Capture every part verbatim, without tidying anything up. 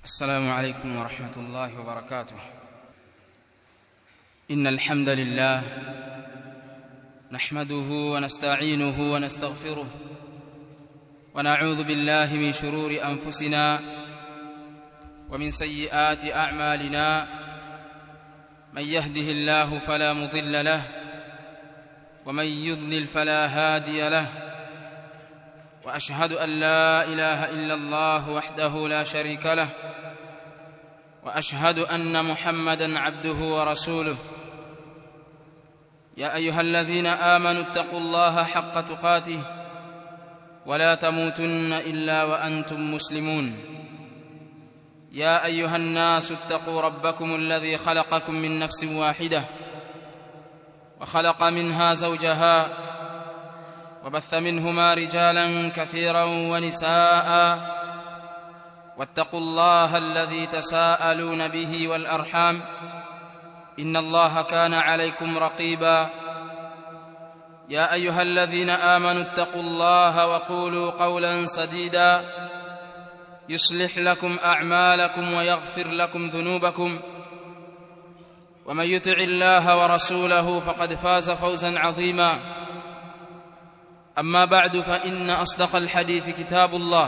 السلام عليكم ورحمة الله وبركاته. إن الحمد لله نحمده ونستعينه ونستغفره ونعوذ بالله من شرور أنفسنا ومن سيئات أعمالنا. من يهده الله فلا مضل له ومن يضلل فلا هادي له. وأشهد أن لا إله إلا الله وحده لا شريك له وأشهد أن محمدًا عبده ورسوله. يا أيها الذين آمنوا اتقوا الله حق تقاته ولا تموتن إلا وأنتم مسلمون. يا أيها الناس اتقوا ربكم الذي خلقكم من نفس واحدة وخلق منها زوجها وبث منهما رجالا كثيرا ونساء. واتقوا الله الذي تساءلون به والأرحام إن الله كان عليكم رقيبا. يا أيها الذين آمنوا اتقوا الله وقولوا قولا سديدا يصلح لكم أعمالكم ويغفر لكم ذنوبكم. ومن يطع الله ورسوله فقد فاز فوزا عظيما. أما بعد، فإن أصدق الحديث كتاب الله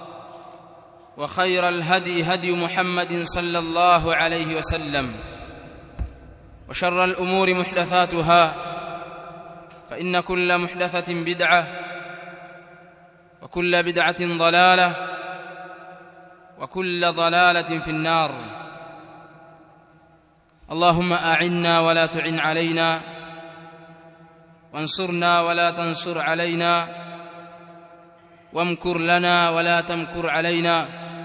وخير الهدي هدي محمد صلى الله عليه وسلم وشر الأمور محدثاتها فإن كل محدثة بدعة وكل بدعة ضلالة وكل ضلالة في النار. اللهم أعنا ولا تعن علينا وانصرنا ولا تنصر علينا وامكر لنا ولا تمكر علينا.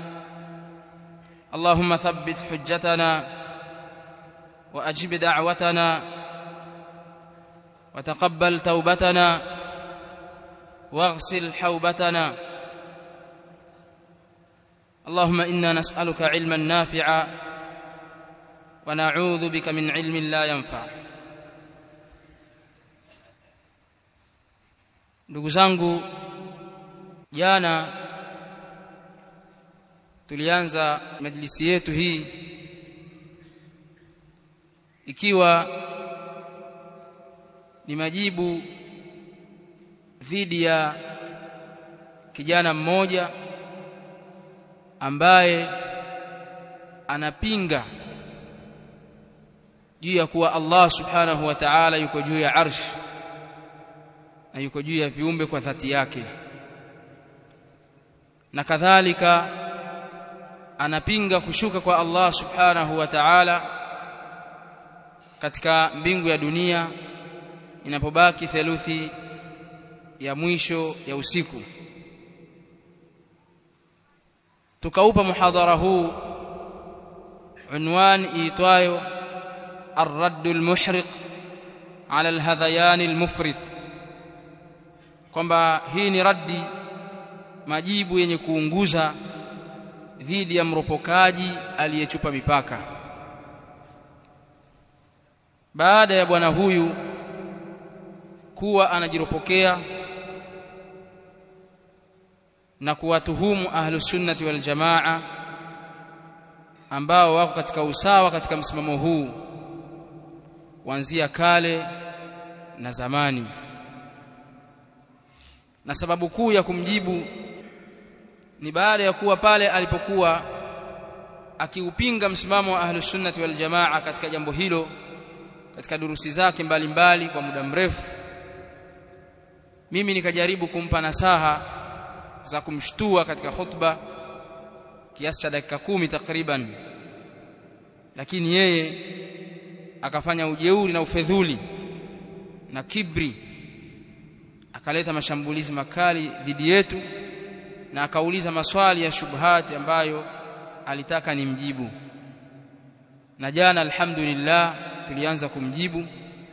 اللهم ثبت حجتنا وأجب دعوتنا وتقبل توبتنا واغسل حوبتنا. اللهم إنا نسألك علما نافعا ونعوذ بك من علم لا ينفع. Ndugu zangu, jana tulianza majlisi yetu hii ikiwa ni majibu dhidi ya kijana mmoja ambaye anapinga juu ya kuwa Allah subhanahu wa ta'ala yuko juu ya arsh na yuko juu ya viumbe kwa dhati yake, na kadhalika anapinga kushuka kwa Allah subhanahu wa ta'ala katika mbingu ya dunia inapobaki theluthi ya mwisho ya usiku. Tukaupa muhadhara huu unwani iitwayo ar-radd al-muhriq ala al-hadhayan al-mufrid, kwamba hii ni raddi, majibu yenye kuunguza dhidi ya mropokaji aliyechupa mipaka. Baada ya bwana huyu kuwa anajiropokea na kuwatuhumu ahlus sunnati wal jamaa ambao wako katika usawa katika msimamo huu kuanzia kale na zamani, na sababu kuu ya kumjibu ni baada ya kuwa pale alipokuwa akiupinga msimamo wa ahlus sunnati wal jamaa katika jambo hilo katika durusi zake mbalimbali kwa muda mrefu, mimi nikajaribu kumpa nasaha za kumshtua katika khutba kiasi cha dakika kumi takriban, lakini yeye akafanya ujeuri na ufedhuli na kibri, akaleta mashambulizi makali dhidi yetu na akauliza maswali ya shubhati ambayo alitaka nimjibu. Na jana alhamdulillah tulianza kumjibu,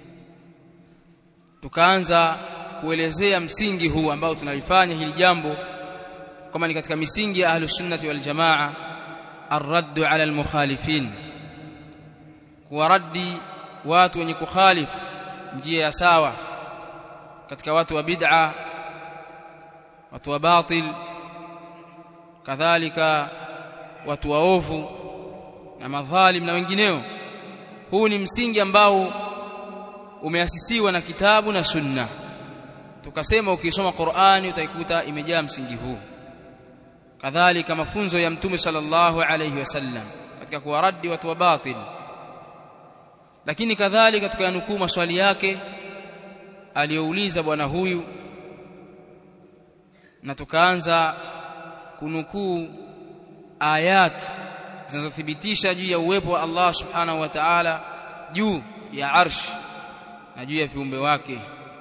tukaanza kuelezea msingi huu ambao tunalifanya hili jambo kama ni katika misingi ya ahlus sunnati wal jamaa, ar-radd ala al-mukhalifin, kuwaradi watu wenye kukhalifu njia ya sawa katika watu wa bid'a, watu wa batil, kadhalika watu waovu na madhalim na wengineo. Huu ni msingi ambao umeasisiwa na kitabu na sunna. Tukasema ukisoma Qur'ani utaikuta imejaa msingi huu. Kadhalika mafunzo ya Mtume sallallahu alayhi wasallam katika kuwaradi watu wa batil. Lakini kadhalika tukayanukuu maswali yake aliyouliza bwana huyu, na tukaanza kunukuu ayat zinazothibitisha juu ya uwepo wa Allah subhanahu wa ta'ala juu ya arsh na juu ya viumbe wake.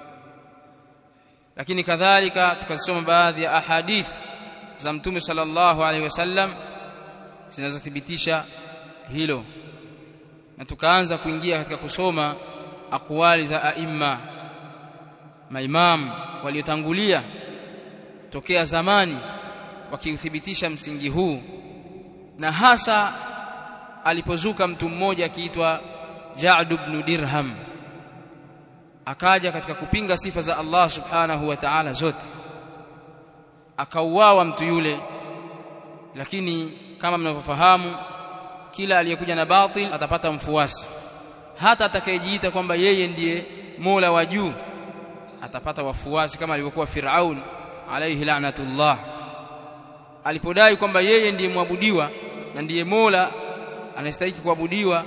Lakini kadhalika tukasoma baadhi ya ahadith za Mtume sallallahu alaihi wasallam zinazothibitisha hilo, na tukaanza kuingia katika kusoma aqwali za aima, maimam waliotangulia tokea zamani wakiuthibitisha msingi huu, na hasa alipozuka mtu mmoja akiitwa Ja'd ibn Dirham, akaja katika kupinga sifa za Allah subhanahu wa ta'ala zote, akauawa mtu yule. Lakini kama mnavyofahamu, kila aliyekuja na batil atapata mfuasi. Hata atakayejiita kwamba yeye ndiye Mola wa juu atapata wafuasi, kama alivyokuwa Firaun alayhi la'natullah. Alipodai kwamba yeye ndiye muabudiwa na ndiye Mola anastahili kuabudiwa,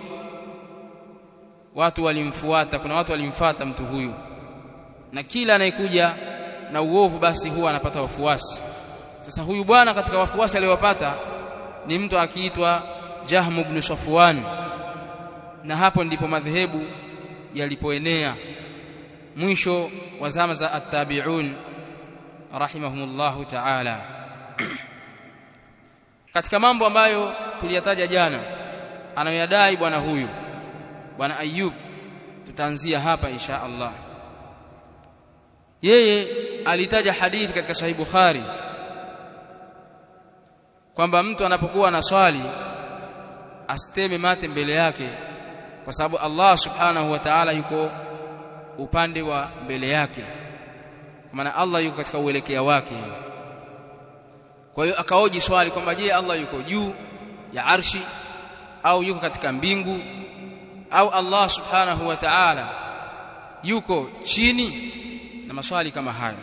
watu walimfuata. Kuna watu walimfuata mtu huyu, na kila anayekuja na uovu basi huwa anapata wafuasi. Sasa huyu bwana katika wafuasi aliyowapata ni mtu akiitwa Jahm ibn Safwan, na hapo ndipo madhehebu yalipoenea mwisho wa zama za at-tabi'un rahimahumullahu ta'ala. Katika mambo ambayo tuliyataja jana anayoyadai bwana huyu bwana Ayyub, tutaanzia hapa insha Allah. Yeye alitaja hadithi katika Sahih Bukhari kwamba mtu anapokuwa na swali asiteme mate mbele yake, kwa sababu Allah subhanahu wa ta'ala yuko upande wa mbele yake, kwa maana Allah yuko katika uelekea wake. Kwa hiyo akaoji swali kwamba je, Allah yuko juu ya arshi au yuko katika mbingu, au Allah subhanahu wa ta'ala yuko chini, na maswali kama hayo.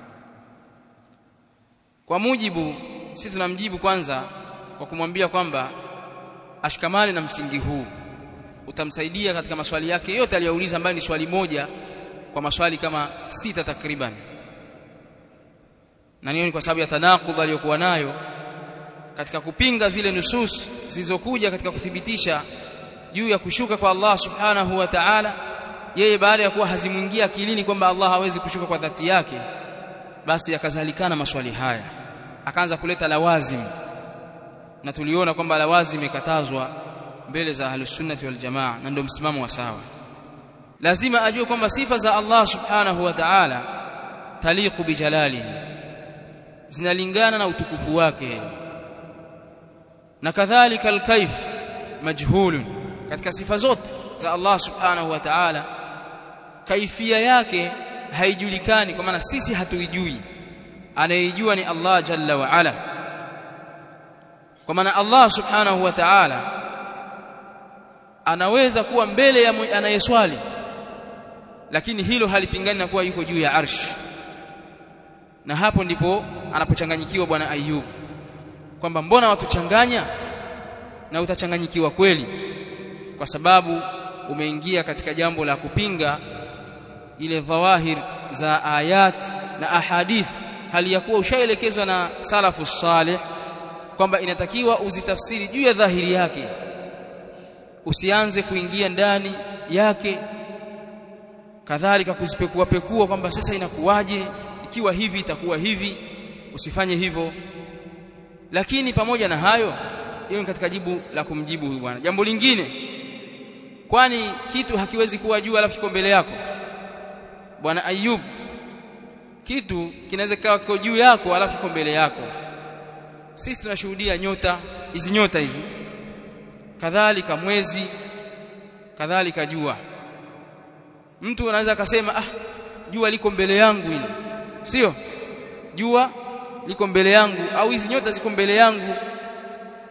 Kwa mujibu, sisi tunamjibu kwanza kwa kumwambia kwamba ashikamane na msingi huu, utamsaidia katika maswali yake yote aliyouliza, ambayo ni swali moja kwa maswali kama sita takriban. Na niyo ni kwa sababu ya tanaqudh aliyokuwa nayo katika kupinga zile nusus zilizokuja katika kuthibitisha juu ya kushuka kwa Allah subhanahu wa ta'ala. Yeye baada ya kuwa hazimuingia akilini kwamba Allah hawezi kushuka kwa dhati yake, basi akazalikana maswali haya, akaanza kuleta lawazim, na tuliona kwamba lawazim imekatazwa mbele za ahlus sunnati wal jamaa, na ndio msimamo wa sawa. Lazima ajue kwamba sifa za Allah subhanahu wa ta'ala taliqu bijalalihi, zinalingana na utukufu wake, na kadhalika alkaif majhulun. Katika sifa zote za Allah subhanahu wa ta'ala kaifia yake haijulikani, kwa maana sisi hatuijui, anayejua ni Allah jalla wa ala. Kwa maana Allah subhanahu wa ta'ala anaweza kuwa mbele ya anayeswali, lakini hilo halipingani na kuwa yuko juu ya arsh. Na hapo ndipo anapochanganyikiwa bwana Ayyub, kwamba mbona watu changanya, na utachanganyikiwa kweli, kwa sababu umeingia katika jambo la kupinga ile dhawahir za ayat na ahadith, hali ya kuwa ushaelekezwa na salafu salih kwamba inatakiwa uzitafsiri juu ya dhahiri yake, usianze kuingia ndani yake, kadhalika kuzipekua pekua kwamba sasa inakuwaje, ikiwa hivi itakuwa hivi. Usifanye hivyo. Lakini pamoja na hayo, hiyo ni katika jibu la kumjibu huyu bwana. Jambo lingine, kwani kitu hakiwezi kuwa juu alafu kiko mbele yako bwana Ayyub? Kitu kinaweza kuwa kiko juu yako alafu kiko mbele yako. Sisi tunashuhudia nyota, hizi nyota hizi, kadhalika mwezi, kadhalika jua. Mtu anaweza akasema ah, jua liko mbele yangu hili, sio? Jua liko mbele yangu, au hizi nyota ziko mbele yangu.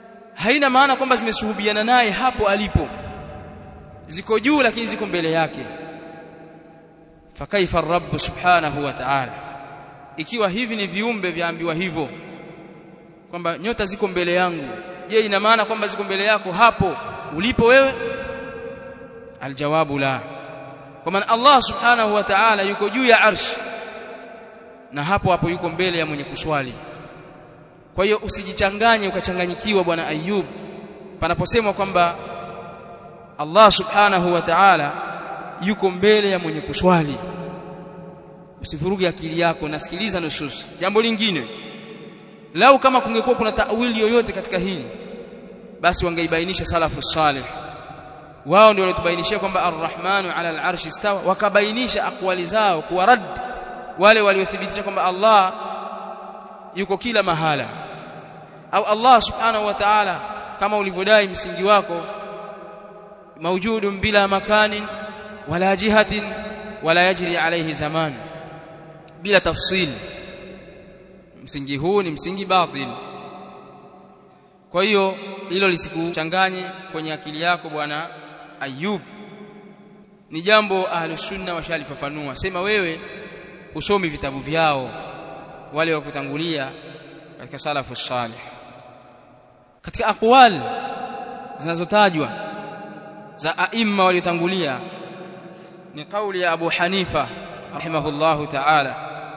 haina maana kwamba zimesuhubiana naye hapo alipo, ziko juu lakini ziko mbele yake. Fakaifa ar-rabb subhanahu wa ta'ala, ikiwa hivi ni viumbe vyaambiwa hivyo kwamba nyota ziko mbele yangu, je, ina maana kwamba ziko mbele yako hapo ulipo wewe? Aljawabu la. Kwa maana Allah subhanahu wa ta'ala yuko juu ya arsh na hapo hapo yuko mbele ya mwenye kuswali. Kwa hiyo usijichanganye ukachanganyikiwa bwana Ayub panaposemwa kwamba Allah subhanahu wa ta'ala yuko mbele ya mwenye kuswali. Usivuruge akili yako, nasikiliza nusus. Jambo lingine, lau kama kungekuwa kuna ta'wili yoyote katika hili, basi wangeibainisha salafu salih. Wao ndio walitubainishia kwamba ar-rahmanu ala al-arshi istawa, wakabainisha aqwali zao kuwa rad wale waliothibitisha kwamba Allah yuko kila mahala, au Allah subhanahu wa ta'ala kama ulivyodai msingi wako mawjudun bila makanin wala jihatin wala yajri alayhi zaman, bila tafsil. Msingi huu ni msingi batil. Kwa hiyo hilo lisikuchanganye kwenye akili yako bwana Ayub. Ni jambo ahlus sunna washalifafanua. Sema wewe usomi vitabu vyao wale wa kutangulia katika salafu salih. Katika aqwal zinazotajwa za aima waliotangulia ni kauli ya Abu Hanifa rahimahullahu ta'ala.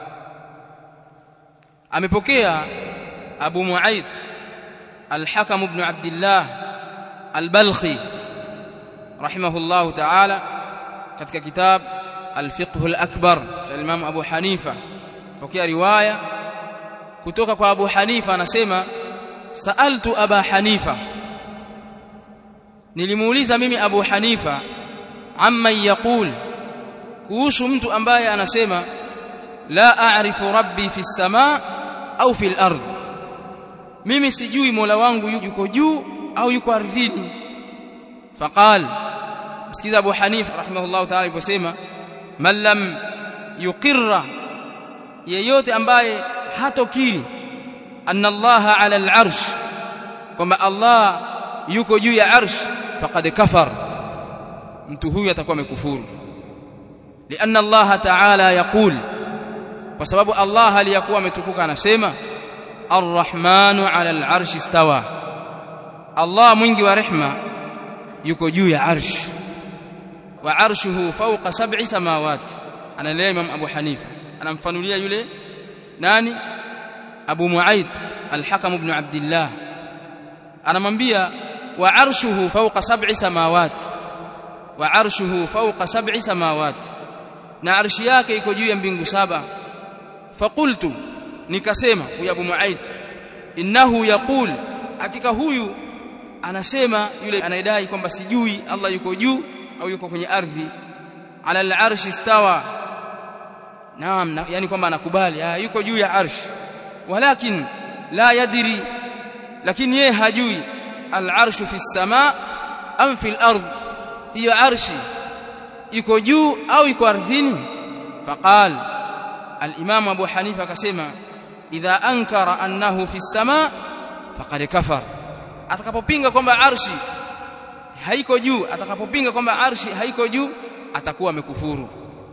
Amepokea Abu Muaid Al-Hakam ibn Abdullah Al-Balkhi rahimahullahu ta'ala katika kitab Al-Fiqh Al-Akbar cha Imam Abu Hanifa, pokea riwaya kutoka kwa Abu Hanifa, anasema sa'altu Aba Hanifa, nilimuuliza mimi Abu Hanifa, amma yaqul, kuhusu mtu ambaye anasema la a'rifu rabbi fi as-samaa au fi al-ardh, mimi sijui Mola wangu yuko juu au yuko ardhini. Faqal, msikiza Abu Hanifa rahimahullahu ta'ala aliposema man lam yuqirra, yeyote ambaye hatokiri anna Allah ala al-arsh, kwamba Allah yuko juu ya arsh, faqad kafar, mtu huyu atakuwa amekufuru. Lianna Allah ta'ala yaqul, kwa sababu Allah aliyakuwa ametukuka anasema ar-rahmanu ala al-arsh istawa, Allah mwingi wa rehma yuko juu ya arsh, wa arshuhu fawqa sab'i samawati. Anaeleza Imam Abu Hanifa, anamfanulia yule nani, Abu Muaid Al-Hakam ibn Abdullah, anamwambia wa arshuhu fawqa sab'i samawati, wa arshuhu fawqa sab'i samawati, na arshi yake iko juu ya mbingu saba. Faqultu, nikasema huyu Abu Muaid, innahu yaqul, hakika huyu anasema, yule anayedai kwamba sijui Allah yuko juu au yuko kwenye ardhi, ala al-arsh istawa, naam, yani kwamba anakubali ah, yuko juu ya arsh, walakin la yadri, lakini yeye hajui al-arshu fi as-samaa am fi al-ardh, hiyo arshi iko juu au iko ardhini. Faqal, al-Imam Abu Hanifa akasema idha ankara annahu fi as-samaa faqad kafar, atakapopinga kwamba arshi haiko juu, atakapopinga kwamba arshi haiko juu atakuwa amekufuru.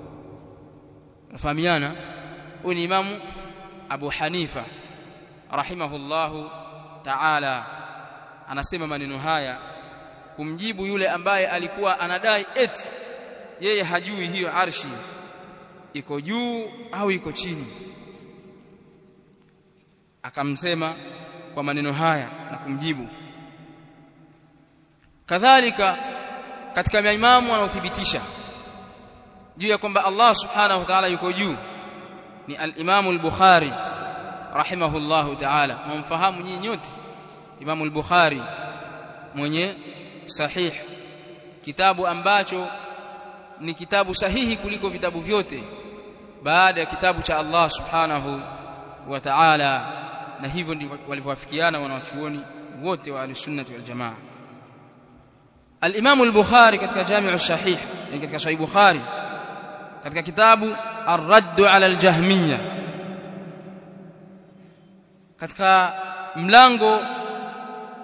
Nafahamiana? Huyu ni Imamu Abu Hanifa rahimahullahu ta'ala, anasema maneno haya kumjibu yule ambaye alikuwa anadai eti yeye hajui hiyo arshi iko juu au iko chini. Akamsema kwa maneno haya na kumjibu. Kadhalika katika maimamu wanaothibitisha juu ya kwamba Allah subhanahu wa ta'ala yuko juu ni al-Imam al-Bukhari rahimahullahu ta'ala. Mumfahamu nyinyi nyote Imam al-Bukhari mwenye sahih, kitabu ambacho ni kitabu sahihi kuliko vitabu vyote baada ya kitabu cha Allah subhanahu wa ta'ala, na hivyo ndivyo walivyowafikiana wanawachuoni wote wa al-sunnah wal jamaa. Al-Imam al-Bukhari katika Jami' al-Sahih, katika Sahih Bukhari, katika kitabu Ar-Radd 'ala al-Jahmiyya, katika mlango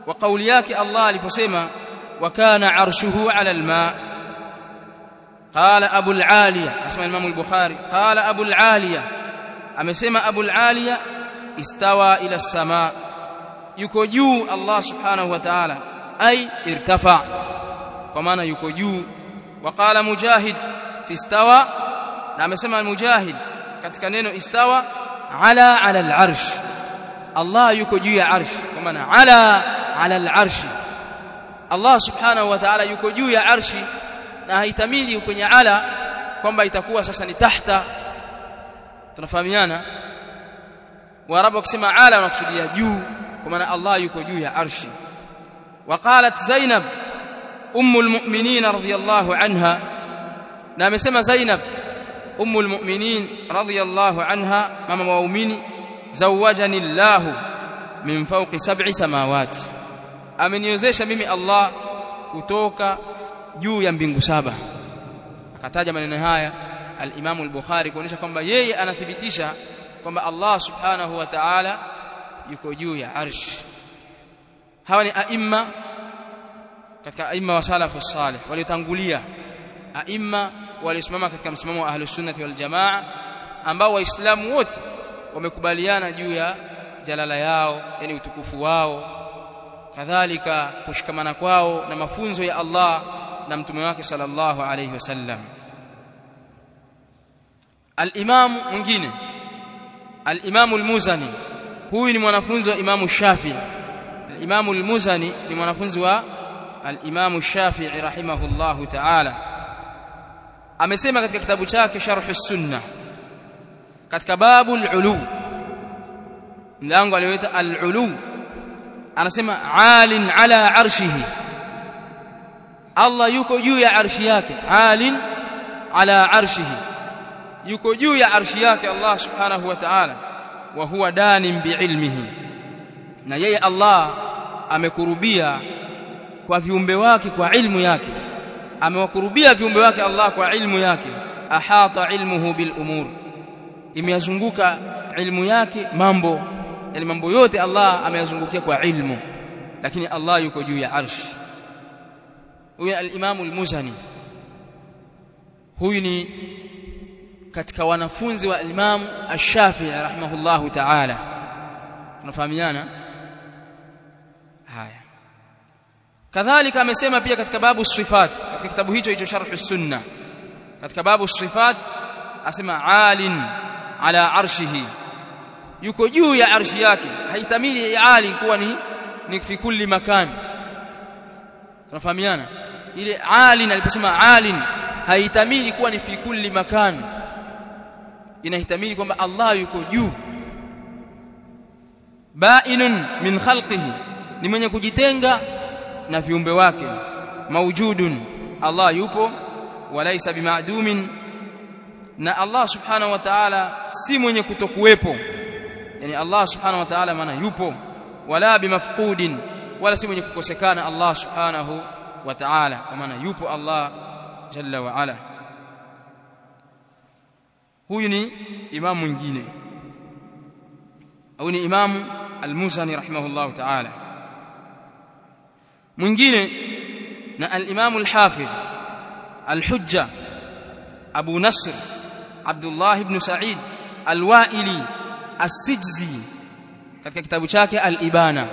wa kauli yake Allah aliposema wa kana arshuhu ala alma. Qala Abu al-Aliya, asema Imam al-Bukhari, qala Abu al-Aliya, amesema Abu al-Aliya istawa ila as-sama, yuko juu Allah subhanahu wa ta'ala, ay irtafa, kwa maana yuko juu. Wa qala Mujahid fi istawa, na amesema Mujahid katika neno istawa ala ala al-arsh, Allah yuko juu ya arsh, kwa maana ala ala al-arsh, Allah subhanahu wa ta'ala yuko juu ya arshi, na haitamili kwenye ala kwamba itakuwa sasa ni tahta. Tunafahamiana? Waarabu wakisema ala wanakusudia juu, kwa maana Allah yuko juu ya arshi. Waqalat Zainab ummul mu'minin radhiyallahu anha, na amesema Zainab ummul mu'minin radhiyallahu anha, mama wa waumini, zawajani Allahu min fawqi sab'i samawati, ameniozesha mimi Allah kutoka juu ya mbingu saba. Akataja maneno haya al-Imam al-Bukhari kuonyesha kwamba yeye anathibitisha kwamba Allah subhanahu wa ta'ala yuko juu ya arsh. Hawa ni aima katika aima wa salafu salih waliotangulia, aima waliosimama katika msimamo wa ahlus sunnah wal jamaa, ambao waislamu wote wamekubaliana juu ya jalala yao, yani utukufu wao, kadhalika kushikamana kwao na mafunzo ya Allah na mtume wake sallallahu alayhi wasallam. Al-Imam mwingine, Al-Imam al-Muzani, huyu ni mwanafunzi wa Imam Shafi'i. Al-Imam al-Muzani ni mwanafunzi wa al-Imam Shafi'i rahimahullahu ta'ala. Amesema katika kitabu chake Sharh as-Sunnah katika babu al-ulu, mlango alioita al-ulu, anasema alin ala arshihi, Allah yuko juu ya arshi yake. Alin ala arshihi, yuko juu ya arshi yake Allah subhanahu wa ta'ala. Wa huwa danin biilmihi, na yeye Allah amekurubia kwa viumbe wake kwa ilmu yake, amewakurubia viumbe wake Allah kwa ilmu yake. Ahata ilmuhu bil umur, imeyazunguka ilmu yake mambo, yani mambo yote Allah ameyazungukia kwa ilmu, lakini Allah yuko juu ya arshi. Huyu al-Imam al-Muzani, huyu ni katika wanafunzi wa Imam Ash-Shafi'i rahimahullahu ta'ala. Tunafahamiana haya. Kadhalika amesema pia katika babu sifat, katika kitabu hicho hicho Sharh as-Sunnah, katika babu sifat asema alin ala arshihi, yuko juu ya arshi yake. Haitamili ali kuwa ni ni fi kulli makan. Tunafahamiana? Ile alin aliposema alin haitamili kuwa ni fi kulli makan, inahitamili kwamba Allah yuko juu. Ba'inun min khalqihi, ni mwenye kujitenga na viumbe wake. Mawjudun, Allah yupo. Walaysa bima'dumin, na Allah subhanahu wa ta'ala si mwenye kutokuwepo, yani Allah subhanahu wa ta'ala maana yupo. Wala bimafqudin, wala si mwenye kukosekana Allah subhanahu wa ta'ala, kwa maana yupo Allah jalla wa ala. Huyu ni imam mwingine, au ni Imam al-Muzani rahimahullahu ta'ala. Mwingine na al-Imam al-Hafidh al-Hujja Abu Nasr Abdullah ibn Sa'id al-Wa'ili as-Sijzi, katika kitabu chake al-Ibana,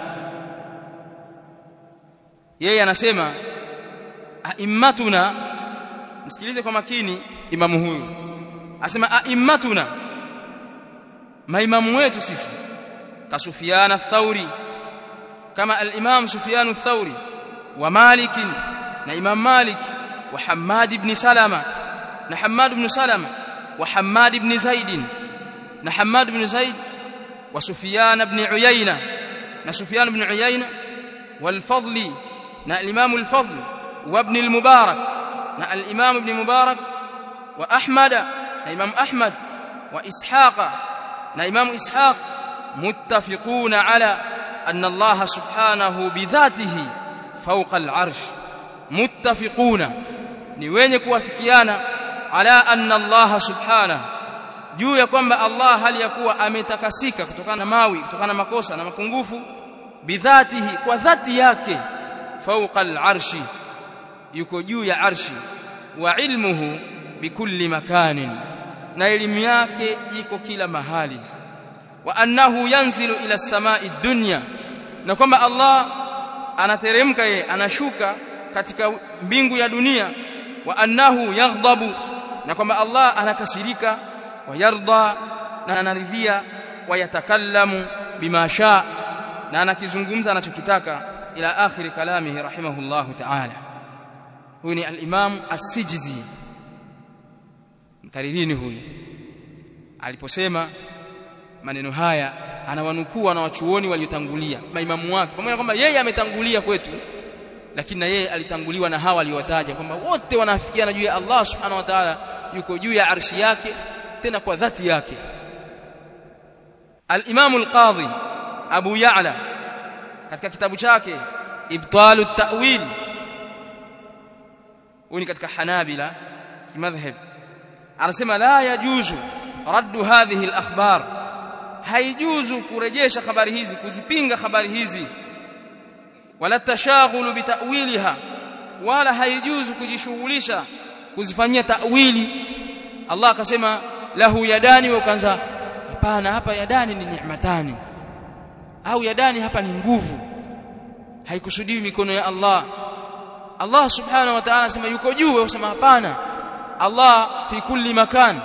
yeye anasema aimmatuna, msikilize kwa makini imamu huyu, asema aimmatuna, maimamu wetu sisi, ka Sufyan ath-Thawri, kama al-Imam Sufyan ath-Thawri, wa Malik, na Imam Malik, wa Hammad ibn Salama, na Hammad ibn Salama, wa Hammad ibn Zaid, na Hammad ibn Zaid, wa Sufyan ibn Uyayna, na Sufyan ibn Uyayna, wal Fadli, na al-Imam al-Fadl, wa ibn al-Mubarak, na al-Imam ibn Mubarak, wa Ahmad, na Imam Ahmad, wa Ishaqa, na Imam Ishaq, muttafiquna ala anna Allah subhanahu bidhatihi fawqa al-arsh. Muttafiquna, ni wenye kuwafikiana, ala anna Allah subhanahu, juu ya kwamba Allah hali ya kuwa ametakasika kutokana na mawi, kutokana na makosa na mapungufu, bidhatihi kwa dhati yake fawqa al-arshi yuko juu ya arshi wa ilmuhu bikulli makanin na elimu yake iko kila mahali wa annahu yanzilu ila as-samai dunya na kwamba Allah anateremka yeye anashuka katika mbingu ya dunia wa annahu yaghdabu na kwamba Allah anakasirika wa yarda na anaridhia wa yatakallamu bima shaa na anakizungumza anachokitaka ila akhir kalamihi rahimahullahu ta'ala. Huyu ni al-Imam As-Sijzi mkaririni huyu aliposema maneno haya anawanukuu na wachuoni waliotangulia maimamu wake pamoja kwamba yeye ametangulia kwetu lakini na yeye alitanguliwa na hawa aliowataja kwamba wote wanafikiana juu ya Allah subhanahu wa ta'ala yuko juu ya arshi yake tena kwa dhati yake. Al-Imam al-Qadhi Abu Ya'la katika kitabu chake Ibtalu at-Ta'wil huyu katika Hanabila kimadhhab anasema la yajuzu raddu hadhihi al-akhbar haijuzu kurejesha habari hizi kuzipinga habari hizi wala tashaghulu bitawiliha wala haijuzu kujishughulisha kuzifanyia ta'wili. Allah akasema lahu yadani wakaanza hapana hapa yadani ni ni'matani au yadani hapa ni nguvu haikusudiwi mikono ya Allah. Allah subhanahu wa ta'ala anasema yuko juu wasema hapana Allah fi kulli makan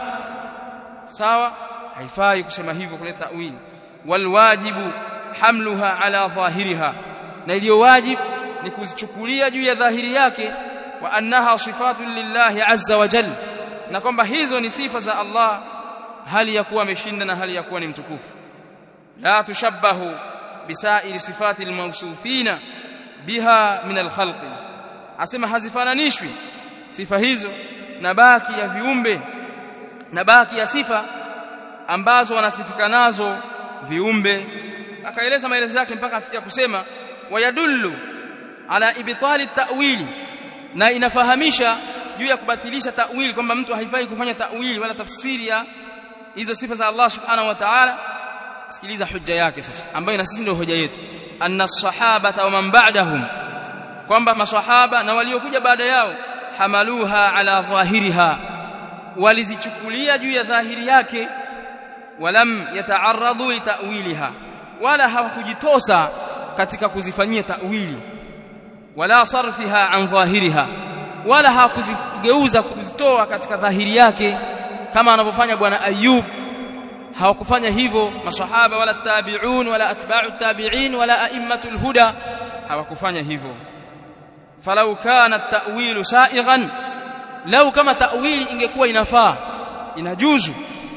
sawa haifai kusema hivyo kuleta ta'wili. Wal wajibu hamluha ala dhahiriha na iliyo wajib ni kuzichukulia juu ya dhahiri yake wa annaha sifatun lillahi azza wa jalla na kwamba hizo ni sifa za Allah hali ya kuwa ameshinda na hali ya kuwa ni mtukufu. La tushabbahu bisairi sifati almawsufina biha min alkhalqi asema hazifananishwi sifa hizo na baki ya viumbe na baki ya sifa ambazo wanasifika nazo viumbe. Akaeleza maelezo yake mpaka afikia kusema wayadullu ala ibtali ta'wili na inafahamisha juu ya kubatilisha ta'wili kwamba mtu haifai kufanya ta'wili wala tafsiri ya hizo sifa za Allah subhanahu wa ta'ala. Sikiliza hujja yake sasa ambayo na sisi ndio hoja yetu anna as-sahabata wa man ba'dahum kwamba masahaba na waliokuja baada yao hamaluha ala dhahiriha walizichukulia juu ya dhahiri yake walam yata'arradu li ta'wiliha wala hawakujitosa katika kuzifanyia ta'wili wala sarfiha an dhahiriha wala hawakuzigeuza kuzitoa katika dhahiri yake kama anavyofanya bwana Ayub. Hawakufanya hivyo masahaba wala tabi'un wala atba'u tabi'in wala a'immatul huda hawakufanya hivyo. Falau kana at-ta'wilu sa'ighan lau kama ta'wili ingekuwa inafaa inajuzu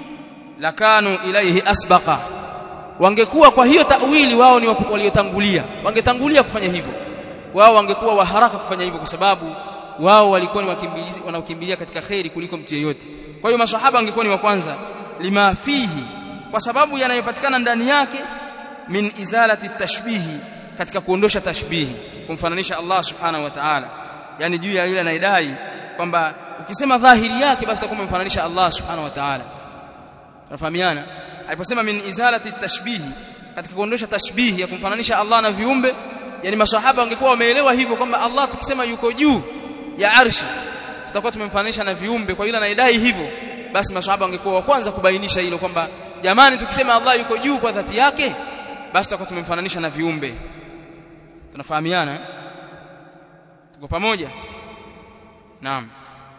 lakanu ilayhi asbaqa wangekuwa kwa hiyo ta'wili wao ni waliotangulia wangetangulia kufanya hivyo wao wangekuwa wa haraka kufanya hivyo kwa sababu wao walikuwa ni wakimbilizi wanaokimbilia katika khairi kuliko mtu yeyote. Kwa hiyo maswahaba wangekuwa ni wa kwanza lima fihi kwa sababu yanayopatikana ndani yake min izalati tashbihi katika kuondosha tashbihi kumfananisha Allah subhanahu wa ta'ala yani juu ya yule anaidai kwamba ukisema dhahiri yake basi utakuwa umemfananisha Allah subhanahu wa ta'ala. Tunafahamiana aliposema min izalati tashbihi katika kuondosha tashbihi ya kumfananisha Allah na viumbe yani maswahaba wangekuwa wameelewa hivyo kwamba Allah tukisema yuko juu ya arshi tutakuwa tumemfananisha na viumbe kwa yule anaidai hivyo basi maswahaba wangekuwa wa kwanza kubainisha hilo kwamba jamani tukisema Allah yuko juu kwa dhati yake basi tutakuwa tumemfananisha na viumbe. Tunafahamiana eh? Tuko pamoja? Naam.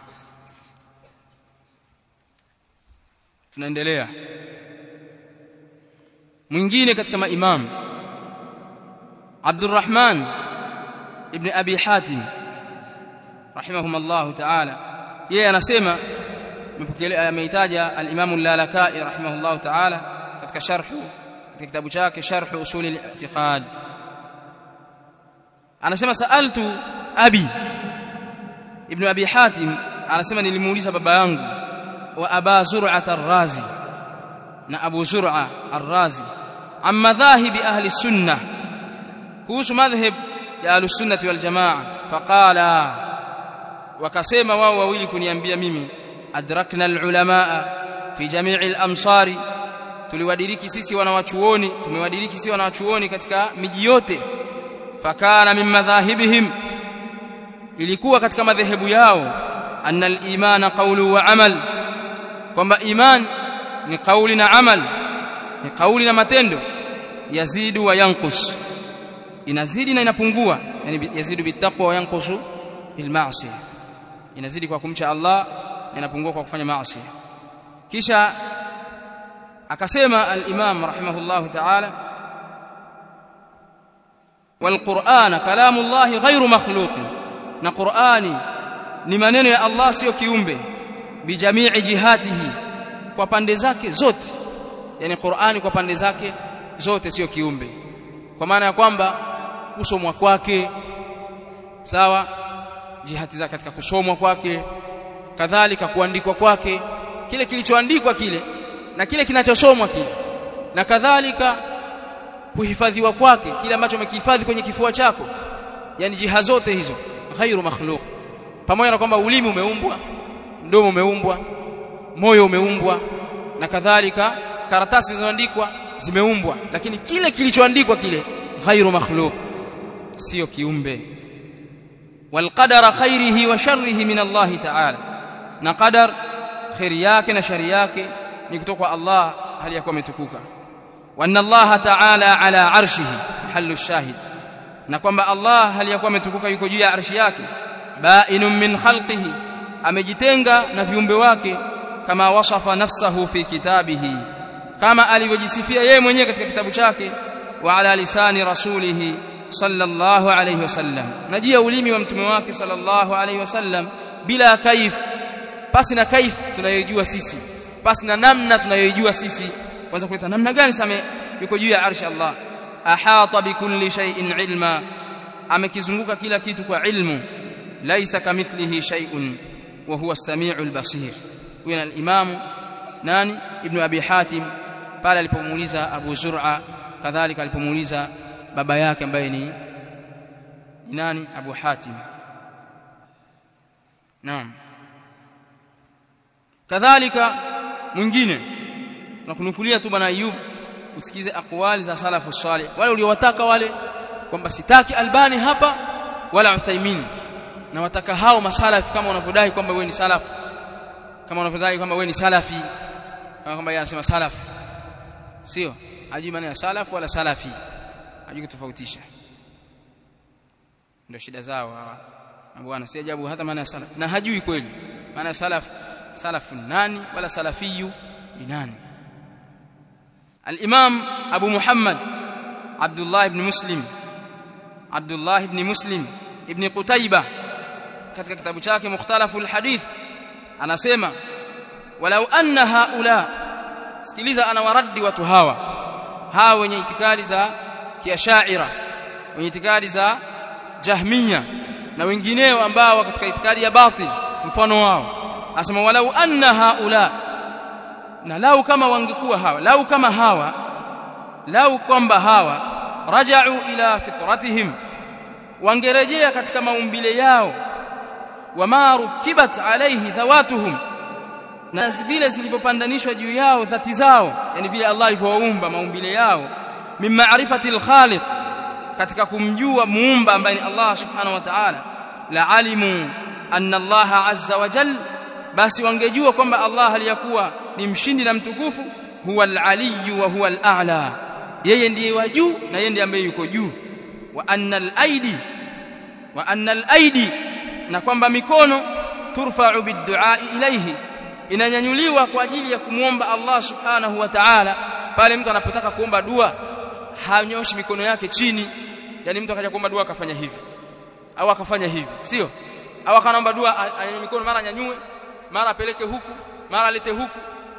Tunaendelea. Mwingine katika maimam Abdurrahman ibn Abi Hatim rahimahumullah ta'ala yeye anasema mpokea ameitaja al-Imam al-Lalakai rahimahullah ta'ala katika sharh katika kitabu chake Sharh Usul al-I'tiqad anasema sa'altu abi ibn Abi Hatim anasema nilimuuliza baba yangu wa Aba Zur'a ar-Razi na Abu Zur'a ar-Razi amma dhahibi ahli sunnah kuhusu madhhab ya ahli sunnah wal jamaa faqala wakasema wao wawili kuniambia mimi adrakna al-ulamaa fi jami' al-amsari tuliwadiriki sisi wanawachuoni tumewadiriki sisi wanawachuoni katika miji yote fakana min madhahibihim ilikuwa katika madhehebu yao anna al-imana qawlu wa amal kwamba iman ni kauli na amal ni kauli na matendo yazidu wa yanqus inazidi na inapungua yani yazidu bitaqwa wa yanqusu bil ma'siyah inazidi kwa kumcha Allah na inapungua kwa kufanya maasi kisha akasema al-imam rahimahullahu ta'ala wal qur'ana kalamullahi ghayru makhluq na qur'ani ni maneno ya Allah sio kiumbe bijamii jihatihi kwa pande zake zote yani qur'ani kwa pande zake zote sio kiumbe kwa maana ya kwamba kusomwa kwake sawa jihati za katika kusomwa kwake kadhalika kuandikwa kwake kile kilichoandikwa kile na kile kinachosomwa kile na kadhalika kuhifadhiwa kwake kile ambacho umekihifadhi kwenye kifua chako yani jiha zote hizo ghairu makhluq pamoja na kwamba ulimi umeumbwa mdomo umeumbwa moyo umeumbwa na kadhalika karatasi zilizoandikwa zimeumbwa lakini kile kilichoandikwa kile ghairu makhluq sio kiumbe wal qadara khairihi wa sharrihi min Allah ta'ala na qadar khairi yake na shari yake ni kutoka kwa Allah hali yakuwa umetukuka wa anna Allah ta'ala ala arshihi halu shahid na kwamba Allah hali yakuwa umetukuka yuko juu ya arshi yake ba'inun min khalqihi amejitenga na viumbe wake kama wasafa nafsahu fi kitabihi kama alivyojisifia yeye mwenyewe katika kitabu chake wa ala lisani rasulihi sallallahu alayhi wasallam najia ulimi wa mtume wake sallallahu alayhi wasallam bila kaif pasi na kaif tunayojua sisi pasi na namna tunayojua sisi kwanza kuleta namna gani same yuko juu ya arshi Allah ahata bikulli shay'in ilma amekizunguka kila kitu kwa ilmu laisa kamithlihi shay'un wa huwa as-sami'ul basir huwa al-imam nani ibn abi hatim pale alipomuuliza Abu Zur'a kadhalika alipomuuliza baba yake ambaye ni nani Abu Hatim naam kadhalika mwingine tunakunukulia tu bwana Ayub usikize aqwali za salafu salih wale uliowataka wale kwamba sitaki Albani hapa wala Uthaymeen na wataka hao masalafi kama unavyodai kwamba wewe ni salafu kama unavyodai kwamba wewe ni salafi kama kwamba yeye anasema salaf sio hajui maana ya salaf wala salafi hajui kutofautisha ndio shida zao hawa bwana si ajabu hata maana ya salaf na hajui kweli maana ya salaf salafu nani wala salafiyu ni nani al-imam Abu Muhammad Abdullah ibn Muslim Abdullah ibn Muslim ibn Qutaybah katika kitabu chake Mukhtalaful Hadith anasema walau anna haula sikiliza anawaradi watu hawa hawa wenye itikadi za kiashaira wenye itikadi za jahmiya na wengineo ambao katika itikadi ya batil mfano wao asema walau anna haula na lau kama wangekuwa hawa lau kama hawa lau kwamba hawa raja'u ila fitratihim wangerejea katika maumbile yao wama rukibat alayhi thawatuhum na vile zilipopandanishwa juu yao dhati zao yani vile Allah alivyowaumba maumbile yao min ma'rifati al-khaliq katika kumjua muumba ambaye ni Allah subhanahu wa ta'ala la alimu anna Allah azza wa jalla basi wangejua kwamba Allah aliyakuwa ni mshindi na mtukufu huwa al-aliyyu wa huwa al-a'la yeye ndiye wa juu na yeye ndiye ambaye yuko juu wa anna al-aidi wa anna al-aidi na kwamba mikono turfa'u bid-du'a ilayhi inanyanyuliwa kwa ajili ya kumuomba Allah subhanahu wa ta'ala pale mtu anapotaka kuomba dua hanyoshi mikono yake chini yani mtu akaja kuomba dua akafanya hivi au akafanya hivi sio au akaomba dua anyanyue mikono mara nyanyue mara apeleke huku mara alete huku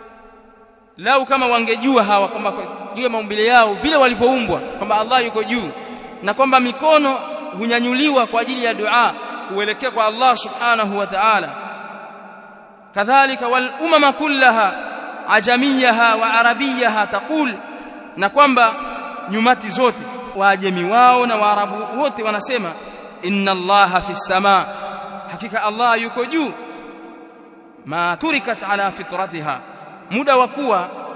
lau kama wangejua hawa kwamba juu ya maumbile yao vile walivyoumbwa kwamba Allah yuko juu na kwamba mikono hunyanyuliwa kwa ajili ya dua kuelekea kwa Allah subhanahu wa ta'ala kadhalika wal umama kullaha ajamiyaha wa arabiyaha taqul na kwamba nyumati zote waajemi wao na waarabu wote wanasema inna allaha fis samaa hakika Allah yuko juu ma turikat ala fitratiha muda wa kuwa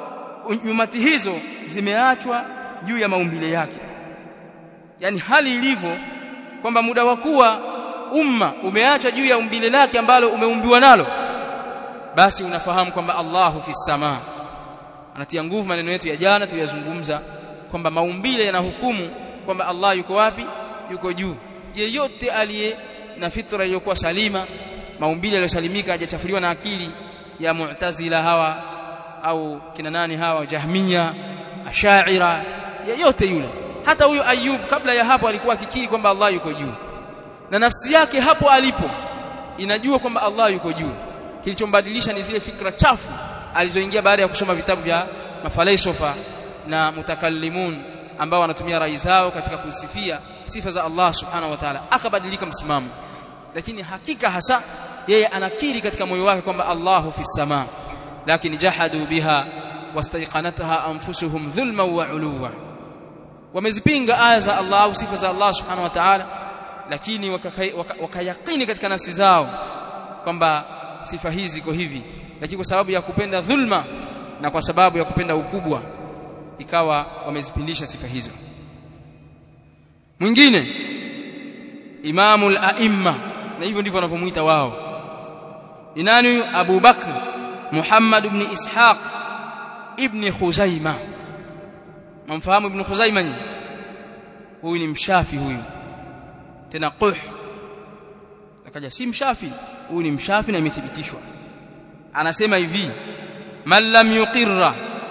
umati hizo zimeachwa juu ya maumbile yake. Yani hali ilivyo kwamba muda wa kuwa umma umeachwa juu ya umbile lake ambalo umeumbiwa nalo, basi unafahamu kwamba Allahu fi samaa. Anatia nguvu maneno yetu ya jana tuliyozungumza kwamba maumbile yanahukumu kwamba Allah yuko wapi? Yuko juu. Yeyote aliye na fitra iliyokuwa salima, maumbile yaliyosalimika, hajachafuliwa na akili ya Mu'tazila hawa au kina nani hawa, Jahmiya, Ash'ira, yeyote yule. Hata huyo Ayub kabla ya hapo alikuwa akikiri kwamba Allah yuko juu, na nafsi yake hapo alipo inajua kwamba Allah yuko juu. Kilichombadilisha ni zile fikra chafu alizoingia baada ya kusoma vitabu vya mafalsafa na mutakallimun ambao wanatumia rai zao katika kusifia sifa za Allah subhanahu wa ta'ala, akabadilika msimamo. Lakini hakika hasa yeye anakiri katika moyo wake kwamba Allahu fi samaa, lakini jahadu biha wastaiqanataha anfusuhum dhulman wa uluwa. Wamezipinga aya za Allah au sifa za Allah subhanahu wa ta'ala, lakini wakayakini waka katika nafsi zao kwamba sifa hizi ziko hivi, lakini kwa sababu ya kupenda dhulma na kwa sababu ya kupenda ukubwa ikawa wamezipindisha sifa hizo. Mwingine Imamul Aimma, na hivyo ndivyo wanavyomuita wao. Ni nani? Abu Bakr Muhammad ibn Ishaq ibn Khuzaima. Mumfahamu ibn Khuzaima? ni huyu ni mshafi huyu, tena quh akaja si mshafi, huyu ni mshafi na imethibitishwa. Anasema hivi, man lam yuqirra,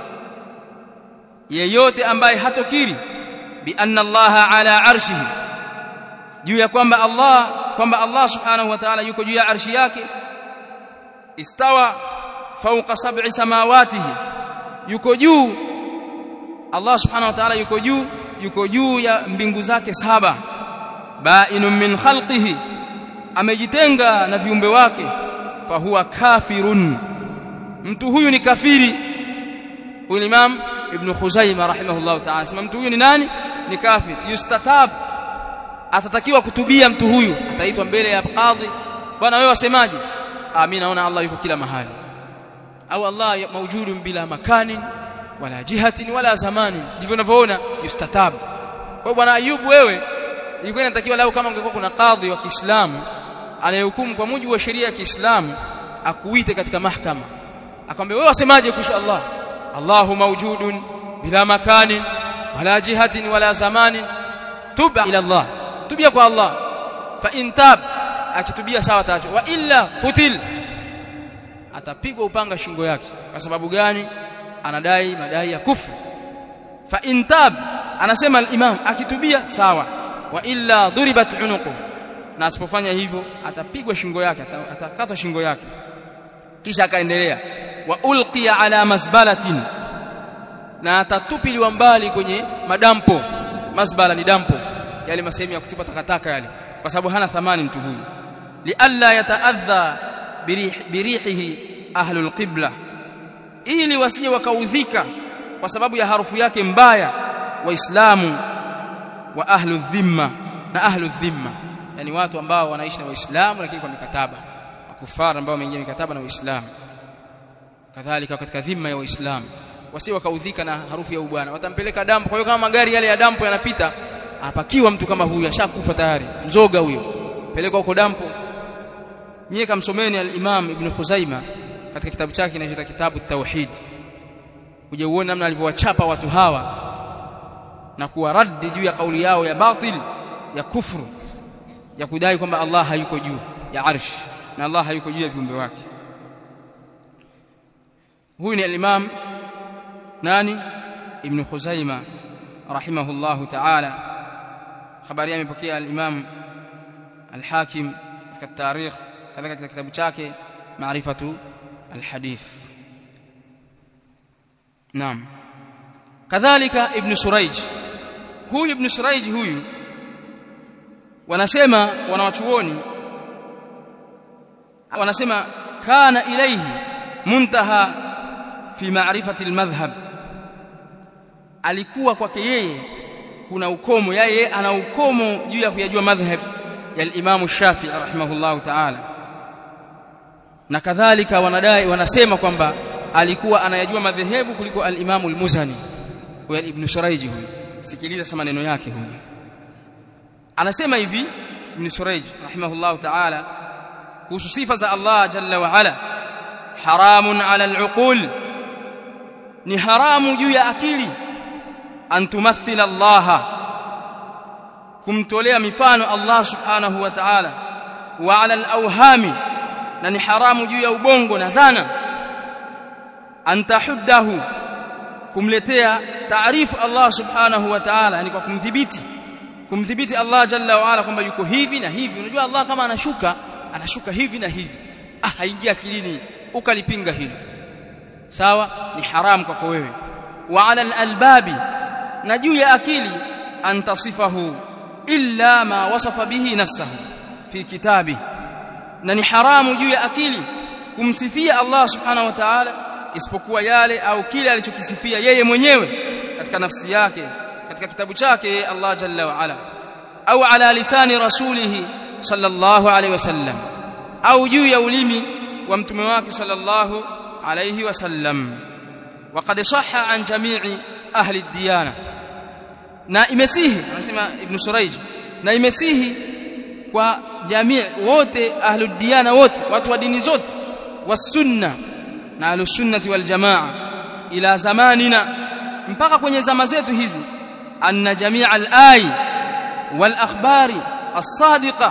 yeyote ambaye hatokiri bi anna Allah ala arshihi, juu ya kwamba Allah kwamba Allah subhanahu wa ta'ala yuko juu ya arshi yake, istawa fawqa sab'i samawatihi, yuko juu Allah subhanahu wa ta'ala yuko juu yuko juu ya mbingu zake saba, ba'inun min khalqihi, amejitenga na viumbe wake, fahuwa kafirun, mtu huyu ni kafiri. Huyu ni Imam Ibn Khuzaimah rahimahullah ta'ala, sema mtu huyu ni nani? Ni kafir. Yustatab, atatakiwa kutubia mtu huyu, ataitwa mbele ya kadhi, bwana wewe wasemaje? Ah, mimi naona Allah yuko kila mahali, au Allah mawjudun bila makanin wala jihatin wala zamanin, ndivyo unavyoona. Yustatab. Kwa hiyo bwana Ayub, wewe ilikuwa inatakiwa lao kama ungekuwa kuna kadhi wa Kiislamu anayehukumu kwa mujibu wa sheria ya Kiislamu, akuite katika mahakama akamwambia wewe wasemaje kuhusu Allah? Allahu mawjudun bila makanin wala jihatin wala zamanin, tuba ila Allah, tubia kwa Allah. Fa in tab, akitubia sawa taacho, wa illa qutil, atapigwa upanga shingo yake. Kwa sababu gani? Anadai madai ya kufru. Fa in tab, anasema al-Imam, akitubia sawa, wa illa duribat unuqu, na asipofanya hivyo atapigwa shingo yake, atakatwa shingo yake. Kisha akaendelea, wa ulqiya ala masbalatin, na atatupiliwa mbali kwenye madampo. Masbala ni dampo, yale masehemu ya kutupa takataka yale, kwa sababu hana thamani mtu huyu. Li alla yataadha birihihi ahlul qibla, ili wasije wakaudhika kwa sababu ya harufu yake mbaya Waislamu wa ahlu dhimma, na ahlu dhimma yani watu ambao wanaishi na Waislamu lakini kwa mikataba, makufara ambao wameingia mikataba na Waislamu, kadhalika katika dhimma ya Waislamu, wasije wakaudhika na harufu ya ubwana, watampeleka dampo. Kwa hiyo kama magari yale ya dampo yanapita, apakiwa mtu kama huyu ashakufa tayari, mzoga huyo, pelekwa huko dampo. Nyie kamsomeni al-Imam Ibn Khuzaimah katika kitabu chake kinachoitwa Kitabu Tauhid, uje uone namna alivyowachapa watu hawa na kuwaradi juu ya kauli yao ya batil ya kufru ya kudai kwamba Allah hayuko juu ya arsh na Allah hayuko juu ya viumbe wake. Huyu ni al-Imam nani? Ibn Khuzaimah rahimahullahu ta'ala. Habari yake imepokea al-Imam al-Hakim katika tarikh, katika kitabu chake Ma'rifatu al-Hadith. Naam. Kadhalika Ibn Surayj, huyu Ibn Surayj huyu wanasema wanawachuoni, wanasema kana ilayhi muntaha fi ma'rifati al-madhhab, alikuwa kwake yeye kuna ukomo, yeye ana ukomo juu ya kujua madhhab ya al-Imam Shafi'i rahimahullahu ta'ala. Na kadhalika wanadai wanasema kwamba alikuwa anayajua madhehebu kuliko al-Imam al-Muzani wa Ibn Surayj huyu. Sikiliza sama maneno yake huyu. Anasema hivi Ibn Surayj rahimahullah ta'ala kuhusu sifa za Allah jalla wa ala, haramun ala al-uqul, ni haramu juu ya akili, an tumathila Allah, kumtolea mifano Allah subhanahu wa ta'ala, wa ala al-awhami, na ni haramu juu ya ubongo na dhana, antahuddahu, kumletea taarifu Allah subhanahu wa ta'ala, yani kwa kumdhibiti kumdhibiti Allah jalla wa ala kwamba yuko hivi na hivi. Unajua Allah kama anashuka anashuka hivi na hivi, ah haingia akilini ukalipinga hilo, sawa, ni haramu kwako wewe. Wa ala al-albabi, na juu ya akili, antasifahu illa ma wasafa bihi nafsuhu fi kitabi, na ni haramu juu ya akili kumsifia Allah subhanahu wa ta'ala isipokuwa yale au kile alichokisifia yeye mwenyewe katika nafsi yake katika kitabu chake Allah jalla wa ala, au ala lisani rasulihi sallallahu alayhi wasallam, au juu ya ulimi wa mtume wake sallallahu alayhi wasallam. Waqad sahha an jami'i ahli ad-diyana, na imesihi, anasema Ibn Surayj, na imesihi kwa jamii wote, ahli ad-diyana wote, watu wa dini zote, was-sunna, na ahlusunnati wal jamaa, ila zamanina, mpaka kwenye zama zetu hizi, anna jamii al-ay wal akhbari as-sadiqa,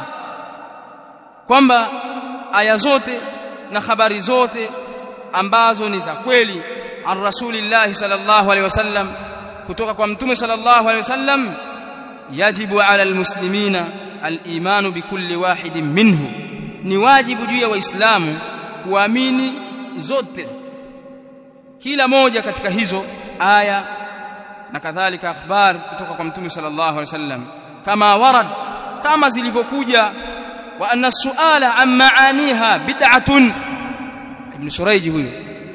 kwamba aya zote na habari zote ambazo ni za kweli, an rasulillah sallallahu alaihi wasallam, kutoka kwa mtume sallallahu alaihi wasallam, yajibu ala almuslimina al-imanu bikulli wahidin minhu, ni wajibu juu ya waislamu kuamini zote, kila moja katika hizo aya na kadhalika akhbar kutoka kwa mtume sallallahu alaihi wasallam, kama warad, kama zilivyokuja. Wa anna suala an maaniha bid'atun. Ibn Surayj huyo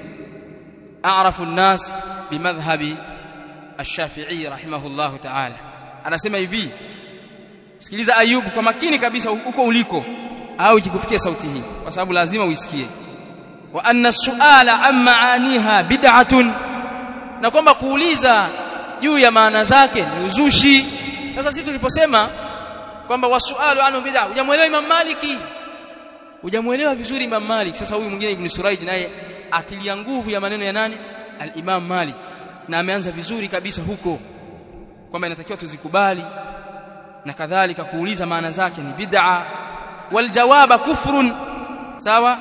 a'rafu an-nas bimadhhabi ash-Shafi'i rahimahullah ta'ala, anasema hivi, sikiliza Ayub kwa makini kabisa uko uliko, au ikikufikia sauti hii, kwa sababu lazima uisikie. Wa anna suala an maaniha bid'atun, na kwamba kuuliza juu ya maana zake ni uzushi. Sasa sisi tuliposema kwamba wasualu anhu bid'a, hujamuelewa Imam Maliki, hujamuelewa vizuri Imam Malik. Sasa huyu mwingine Ibn Surayj naye atilia nguvu ya maneno ya nani? Al-Imam Malik, na ameanza vizuri kabisa huko kwamba inatakiwa tuzikubali, na kadhalika kuuliza maana zake ni bid'a, wal jawaba kufrun, sawa,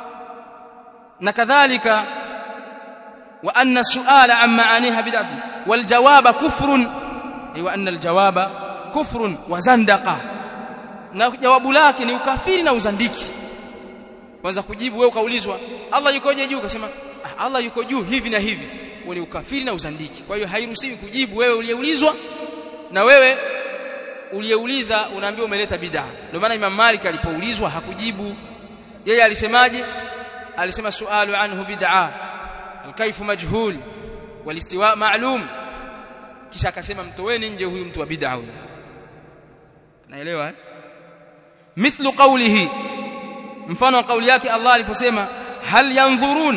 na kadhalika wa anna suala an maaniha bid'atun wal jawaba kufrun, wa anna al jawaba kufrun wa zandaqa, na jawabu lake ni ukafiri na uzandiki. Kwanza kujibu wewe ukaulizwa Allah yukoje juu, ukasema ah, Allah yuko juu hivi na hivi, ni ukafiri na uzandiki. Kwa hiyo hairuhusiwi kujibu wewe uliyeulizwa, na wewe uliyeuliza unaambiwa umeleta bid'a. Ndio maana Imam Malik alipoulizwa hakujibu. Yeye alisemaje? Alisema sualu anhu bid'a, al-kayfu majhul wal istiwa ma'lum, kisha akasema mtoweni nje huyu mtu wa bid'a huyu. Naelewa eh? Mithlu qawlihi, mfano wa kauli yake Allah aliposema hal yanzurun,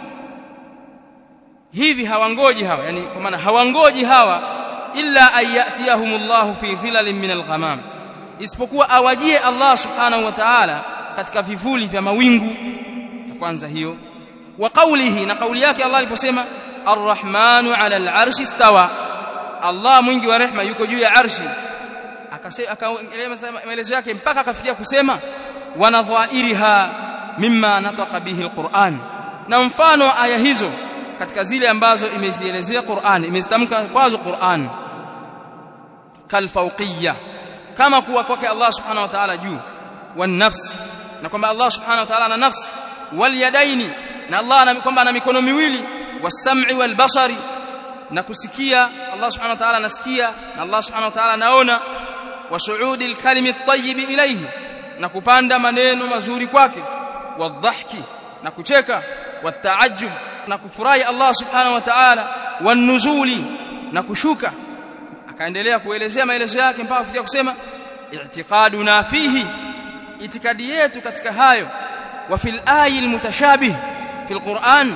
hivi hawangoji hawa, yani kwa maana hawangoji hawa illa ayatiyahumullahu fi dhilalin min al-ghamam, isipokuwa awajie Allah subhanahu wa ta'ala katika vivuli vya mawingu. Ya kwanza hiyo. Wa qawlihi, na kauli yake Allah aliposema arrahmanu ala al-arshi istawa, Allah mwingi wa rehema yuko juu ya arshi, akasema akaeleza maelezo yake mpaka akafikia kusema wanadhairiha mimma nataqa bihi al-Qur'an, na mfano wa aya hizo katika zile ambazo imezielezea Qur'an, imezitamka kwazo Qur'an, kalfawqiyya, kama kuwa kwake Allah subhanahu wa ta'ala juu, wan nafs, na kwamba Allah subhanahu wa ta'ala ana nafsi, wal yadaini, na Allah kwamba ana mikono miwili, was-sam'i wal basari, na kusikia, Allah subhanahu wa ta'ala anasikia, na Allah subhanahu wa ta'ala anaona, wa su'udil kalimi at-tayyib ilayhi, na kupanda maneno mazuri kwake, wadhahki, na kucheka, wataajjub, na kufurahi Allah subhanahu wa ta'ala, wanuzuli, na kushuka. Akaendelea kuelezea maelezo yake mpaka kufikia kusema i'tiqaduna fihi, itikadi yetu katika hayo, wa fil ayil mutashabih fil Qur'an,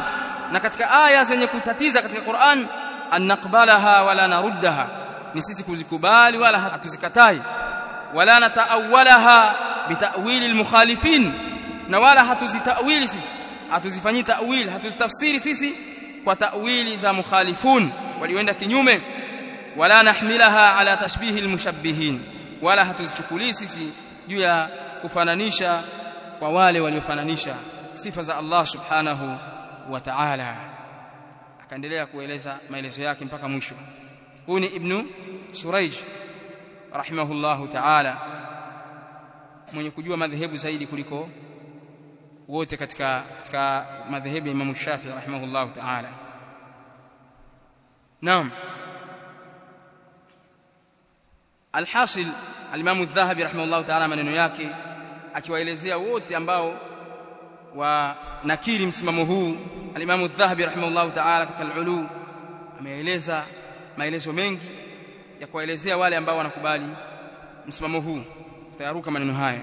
na katika aya zenye kutatiza katika Qur'an an naqbalaha wala naruddaha ni sisi kuzikubali wala hatuzikatai wala nataawalaha bitawili almukhalifin na wala hatuzitawili sisi hatuzifanyi ta'wil hatuzitafsiri sisi kwa ta'wili za mukhalifun walioenda kinyume wala nahmilaha ala tashbihi almushabbihin wala hatuzichukulii sisi juu ya kufananisha kwa wale waliofananisha sifa za Allah subhanahu wa ta'ala. Akaendelea kueleza maelezo yake mpaka mwisho. Huyu ni Ibn Surayj rahimahullahu ta'ala, mwenye kujua madhehebu zaidi kuliko wote katika katika madhehebu ya Imam Shafi'i rahimahullahu ta'ala. Naam. Alhasil al-Imam adh-Dhahabi rahimahullahu ta'ala maneno yake akiwaelezea wote ambao wa nakiri msimamo huu. Al-Imam adh-Dhahabi rahimahullahu ta'ala katika al-Ulu ameeleza maelezo mengi ya kuelezea wale ambao wanakubali msimamo huu. Tutayaruka maneno haya.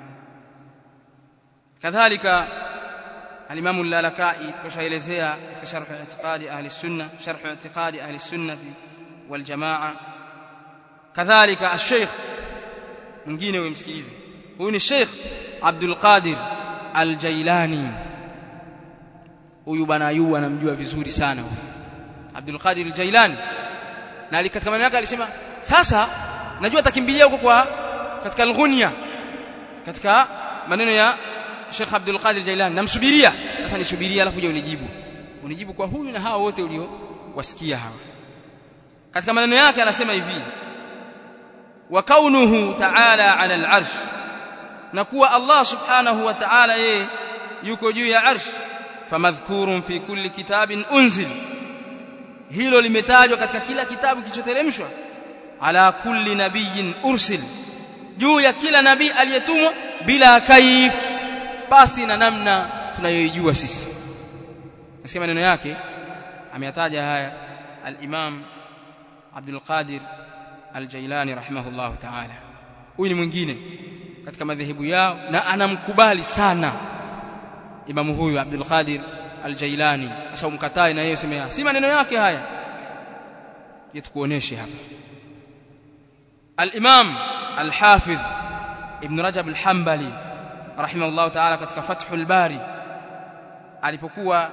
Kadhalika al-Imam al-Lalakai tukashaelezea katika sharh i'tiqadi ahli sunna sharh i'tiqadi ahli sunnati wal jamaa. Kadhalika al-Sheikh mwingine wewe msikilize, huyu ni Sheikh Abdul Qadir al-Jailani. Huyu bwana Ayubu anamjua vizuri sana huyu Abdul Qadir al-Jailani, na katika maneno yake alisema sasa najua atakimbilia huko kwa katika al-Ghunya, katika maneno ya Sheikh Abdul Qadir al-Jailani, namsubiria sasa nisubiria alafu uje unijibu unijibu kwa huyu na hao wote ulio wasikia hawa. Katika maneno yake anasema hivi: wa kaunuhu ta'ala 'ala al-'arsh, na kuwa Allah subhanahu wa ta'ala yeye yuko juu ya arsh, famadhkurun fi kulli kitabin unzil, hilo limetajwa katika kila kitabu kilichoteremshwa. Ala kulli nabiyyin ursil, juu ya kila nabii aliyetumwa, bila kaif, pasi na namna tunayoijua sisi. Nasema maneno yake ameyataja haya al-Imam Abdul Qadir al-Jailani rahimahullahu ta'ala. Huyu ni mwingine katika madhehebu yao na anamkubali sana imamu huyu Abdul Qadir al-Jailani. Sasa umkatai na yeye useme si maneno yake haya, yetukuoneshe hapa. Al-Imam al-Hafidh Ibn Rajab al-Hanbali rahimahullahu ta'ala katika Fathul Bari alipokuwa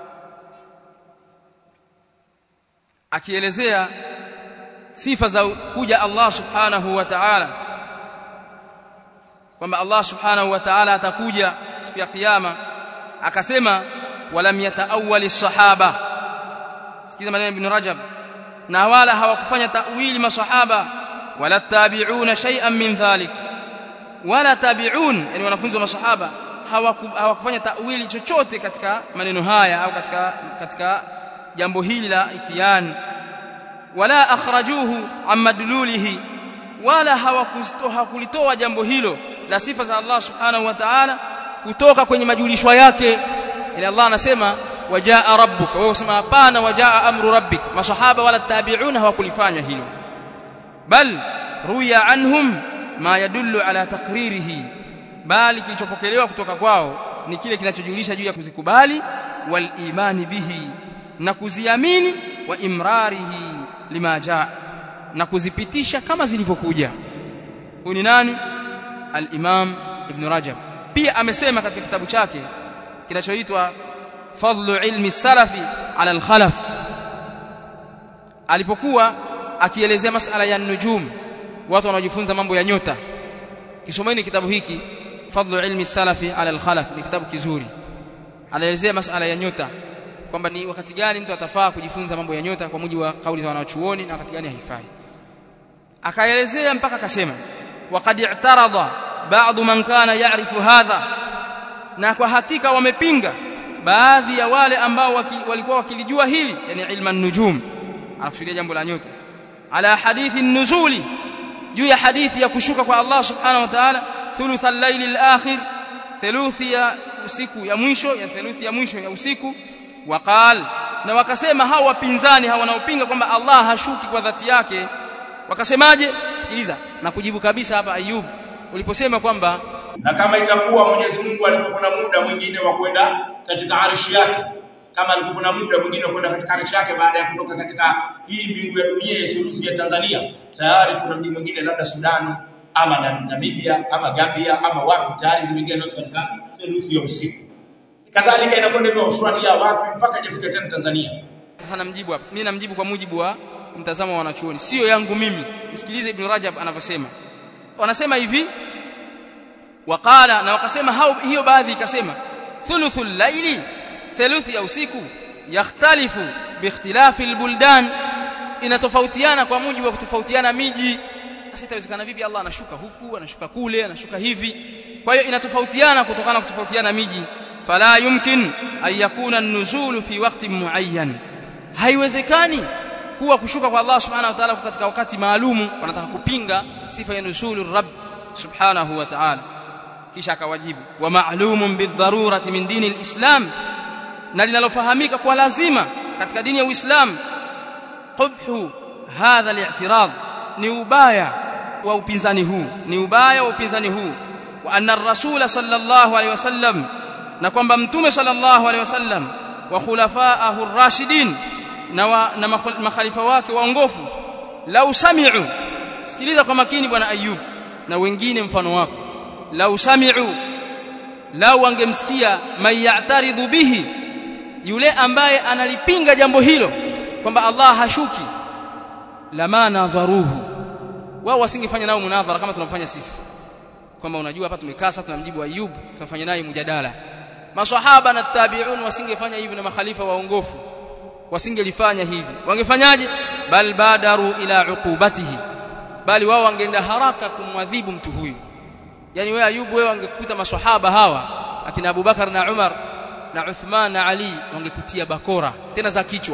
akielezea sifa za kuja Allah subhanahu wa ta'ala, kwamba Allah subhanahu wa ta'ala atakuja siku ya kiyama, akasema walam yataawwali sahaba. Sikiza maneno Ibn Rajab, na wala hawakufanya ta'wili masahaba, wala tabi'una shay'an min dhalik, wala tabi'un, yani wanafunzi wa masahaba hawakufanya ta'wili chochote katika maneno haya au katika katika jambo hili la itiyan, wala akhrajuhu an madlulihi, wala hawakustoa kulitoa jambo hilo la sifa za Allah subhanahu wa ta'ala kutoka kwenye majulishwa yake. Ila Allah anasema wajaa rabbuka, wao sema hapana, wajaa amru rabbik. Masahaba wala tabi'un hawakulifanya hilo, bal ruya anhum ma yadullu ala takririhi, bali kilichopokelewa kutoka kwao ni kile kinachojulisha juu ya kuzikubali, wal imani bihi, na kuziamini, wa imrarihi lima jaa, na kuzipitisha kama zilivyokuja. Huyu ni nani? Al-Imam Ibn Rajab. Pia amesema katika kitabu chake kinachoitwa Fadlu ilmi salafi ala al-khalaf, alipokuwa akielezea masala ya nujum, watu wanaojifunza mambo ya nyota. Kisomeni kitabu hiki Fadlu ilmi salafi ala al-khalaf, ni kitabu kizuri. Anaelezea masala ya nyota, kwamba ni wakati gani mtu atafaa kujifunza mambo ya nyota kwa mujibu wa kauli za wanachuoni na wakati gani haifai. Akaelezea mpaka akasema waqad i'tarada ba'd man kana ya'rifu hadha, na kwa hakika wamepinga baadhi ya wale ambao waki, walikuwa wakilijua hili, yani ilmu an-nujum, anakusudia jambo la nyota, ala hadithi nuzuli, juu ya hadithi ya kushuka kwa Allah subhanahu wa ta'ala, thuluth al-layl al-akhir, thuluthi ya usiku ya mwisho ya thuluthi ya mwisho ya usiku. Waqal, na wakasema hao wapinzani hao wanaopinga kwamba Allah hashuki kwa dhati yake, wakasemaje? Sikiliza na kujibu kabisa hapa Ayub uliposema kwamba na kama itakuwa Mwenyezi Mungu alikuwa na muda mwingine wa kwenda katika arshi yake, kama alikuwa na muda mwingine kwenda katika karisha yake baada ya kutoka katika hii mbingu ya dunia ya thuluthi ya Tanzania, tayari kuna mji mwingine labda Sudan ama Namibia ama Gambia ama wapi tayari zimeingia ndio katika thuluthi ya usiku. Kadhalika inakwenda hivyo Australia wapi mpaka ifike tena Tanzania. Sasa namjibu hapa. Mimi namjibu kwa mujibu wa mtazamo wa wanachuoni, sio yangu mimi. Msikilize Ibn Rajab anavyosema. Wanasema hivi, waqala, na wakasema hao, hiyo baadhi ikasema thuluthul layli, thuluthi ya usiku, yakhtalifu biikhtilafi albuldan, inatofautiana kwa mujibu wa kutofautiana miji. Sasa itawezekana vipi Allah anashuka huku, anashuka kule, anashuka hivi? Kwa hiyo inatofautiana kutokana na kutofautiana miji. Fala yumkin an yakuna an-nuzulu fi waqtin muayyan, haiwezekani kuwa kushuka kwa Allah subhanahu wa ta'ala katika wakati maalumu. Wanataka kupinga sifa ya nuzulur rabb subhanahu wa ta'ala. Kisha akawajibu, wa ma'lumun bidharurati min dini al-islam, na linalofahamika kwa lazima katika dini ya Uislamu, qubhu hadha al-i'tirad, ni ubaya wa upinzani huu, ni ubaya wa upinzani huu. Wa anna ar-rasul sallallahu alayhi wasallam, na kwamba mtume sallallahu alayhi wasallam wa khulafa'ahu ar-rashidin, na, wa, na makhalifa wake waongofu, lau sami'u, sikiliza kwa makini bwana Ayub na wengine mfano wako, lau sami'u, lau wangemsikia, man ya'taridhu bihi, yule ambaye analipinga jambo hilo kwamba Allah hashuki, lama nadharuhu, wao wasingefanya nao munadhara kama tunafanya sisi, kwamba unajua hapa tumekaa sasa tunamjibu Ayub, tunafanya naye mjadala. Maswahaba na tabi'un wasingefanya hivi, na makhalifa waongofu wasingelifanya hivi. Wangefanyaje? Bal badaru ila uqubatihi, bali wao wangeenda haraka kumwadhibu mtu huyu. Yani wewe Ayubu, wewe wangekuta maswahaba hawa akina Abu Bakar na Umar na Uthman na Ali, wangekutia bakora tena za kichwa,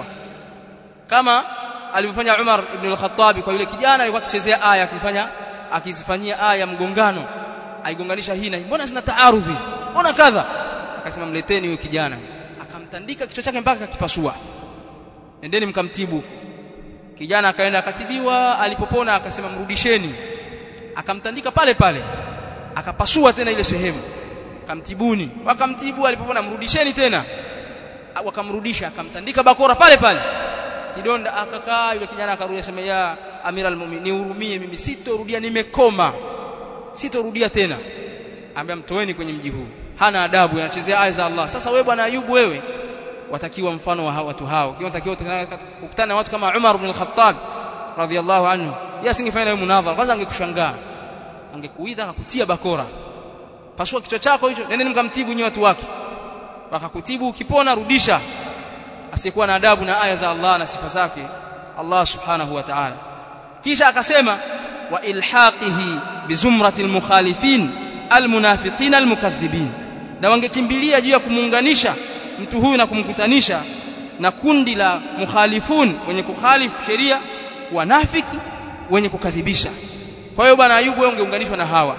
kama alivyofanya Umar ibn al-Khattab kwa yule kijana alikuwa akichezea aya, akifanya akizifanyia aya mgongano, aigonganisha hii na mbona zina taarudhi, mbona kadha, akasema mleteni huyo kijana, akamtandika kichwa chake mpaka akipasua, endeni mkamtibu. Kijana akaenda akatibiwa, alipopona akasema mrudisheni, akamtandika pale pale, akapasua tena ile sehemu, akamtibuni, wakamtibu, alipopona mrudisheni tena, wakamrudisha, akamtandika bakora pale pale, kidonda akakaa. Yule kijana akarudi asema, ya Amira al-Mu'minin, nihurumie mimi, sitorudia, nimekoma, sitorudia tena. Ambia mtoeni kwenye mji huu, hana adabu, anachezea aya za Allah. Sasa wewe bwana Ayubu, wewe watakiwa mfano wa watu hao. Kiwa watakiwa kukutana na watu kama Umar ibn al-Khattab radhiyallahu anhu, yeye asingefanya naye munadhara, kwanza angekushangaa, angekuita akakutia bakora, pasua kichwa chako hicho, nendeni mkamtibu nyi watu wake, wakakutibu, ukipona rudisha. Asiyekuwa na adabu na aya za Allah na sifa zake Allah subhanahu wa ta'ala. Kisha akasema, wa ilhaqihi bizumrati al-mukhalifin al-munafiqin al-mukaththibin, na wangekimbilia juu ya kumuunganisha mtu huyu na kumkutanisha na kundi la mukhalifun, wenye kukhalifu sheria, wanafiki, wenye kukadhibisha. Kwa hiyo bwana Ayubu, wewe ungeunganishwa na hawa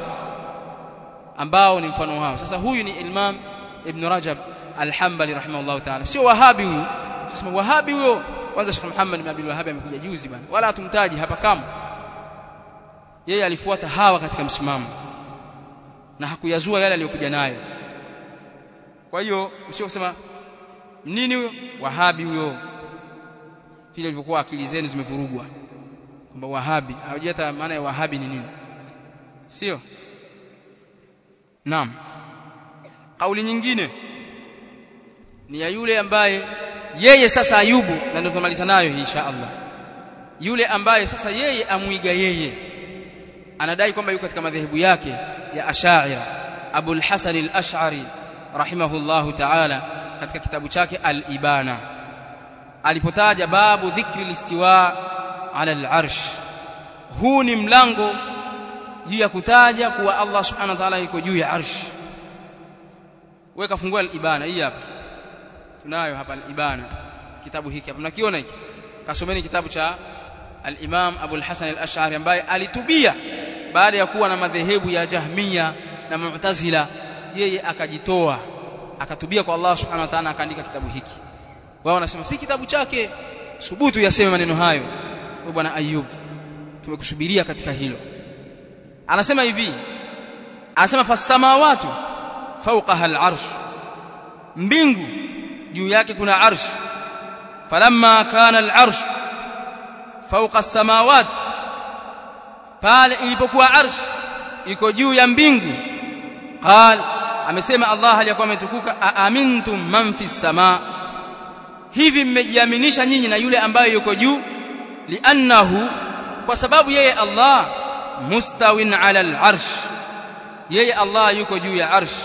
ambao ni mfano wao. Sasa huyu ni Imam Ibn Rajab al-Hanbali rahimahullah ta'ala, sio Wahabi huyu. Sasa Wahabi huyo, kwanza Sheikh Muhammad bin Abdul Wahhab amekuja juzi bwana, wala hatumtaji hapa, kama yeye alifuata hawa katika msimamo na hakuyazua yale aliyokuja nayo. Kwa hiyo usio kusema nini huyo Wahabi huyo, vile ilivyokuwa akili zenu zimevurugwa kwamba Wahabi, hawajui hata maana ya Wahabi ni nini, sio? Naam. Kauli nyingine ni ya yule ambaye yeye sasa Ayubu, na ndio tumaliza nayo hii insha Allah, yule ambaye sasa yeye amuiga yeye, anadai kwamba yuko katika madhehebu yake ya Ash'ari, Abu al-Hasan al-Ash'ari rahimahullahu ta'ala, katika kitabu chake al-Ibana, alipotaja babu dhikri al-istiwa ala al-arsh. Huu ni mlango juu ya kutaja kuwa Allah subhanahu wa ta'ala yuko juu ya arsh. Weka fungua al-Ibana hii hapa, tunayo hapa al-Ibana, kitabu hiki hapa mnakiona hiki. Kasomeni kitabu cha al-Imam Abu al-Hasan al-Ash'ari ambaye alitubia baada ya kuwa na madhehebu ya Jahmiya na Mu'tazila, yeye akajitoa akatubia kwa Allah subhanahu wa ta'ala, akaandika kitabu hiki. Wao wanasema si kitabu chake, subutu yaseme maneno hayo. Wewe bwana Ayub, tumekusubiria katika hilo. Anasema hivi, anasema fasamawatu fawqaha al-arsh, mbingu juu yake kuna arsh. Falamma kana al-arsh fawqa as-samawat, pale ilipokuwa arsh iko juu ya mbingu, qal, amesema Allah aliyakuwa ametukuka, aamintum man fi as-samaa, hivi mmejiaminisha nyinyi na yule ambaye yuko juu, li'annahu, kwa sababu yeye Allah mustawin ala al-arsh, yeye Allah yuko juu ya arsh,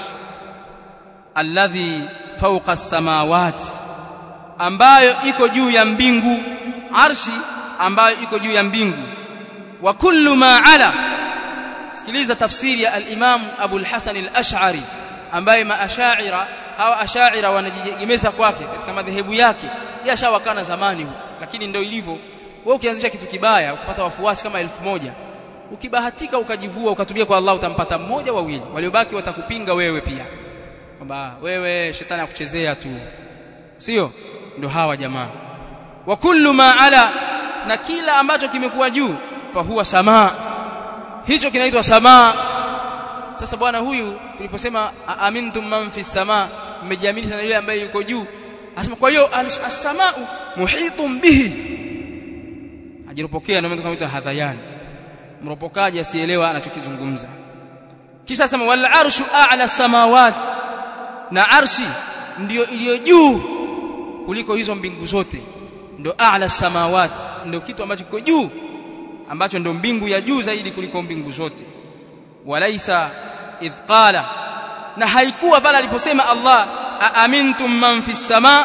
alladhi fawqa as-samawati, ambayo iko juu ya mbingu, arshi ambayo iko juu ya mbingu. Wa kullu ma ala, sikiliza tafsiri ya al-Imam Abu al-Hasan al-Ash'ari, ambaye maashaira au ashaira wanajigimeza kwake katika madhehebu yake, yashawakana zamani huko, lakini ndio ilivyo. Wewe ukianzisha kitu kibaya ukapata wafuasi kama elfu moja, ukibahatika ukajivua ukatubia kwa Allah, utampata mmoja wawili, waliobaki watakupinga wewe pia kwamba wewe shetani akuchezea tu, sio? Ndio hawa jamaa. Wa kullu ma ala, na kila ambacho kimekuwa juu, fa huwa samaa, hicho kinaitwa samaa. Sasa bwana huyu tuliposema amintum man fi samaa, mmejiamini na yule ambaye yuko juu, asema kwa hiyo as-samaa muhitun bihi, ajiropokea na mtu kama hadhayan, mropokaji asielewa anachokizungumza. Kisha asema wal arshu a'la samawati, na arshi ndio iliyo juu kuliko hizo mbingu zote, ndio a'la samawati, ndio kitu ambacho kiko juu, ambacho ndio mbingu ya juu zaidi kuliko mbingu zote. Walaisa idh qala, na haikuwa pale aliposema Allah aamintum man fi samaa,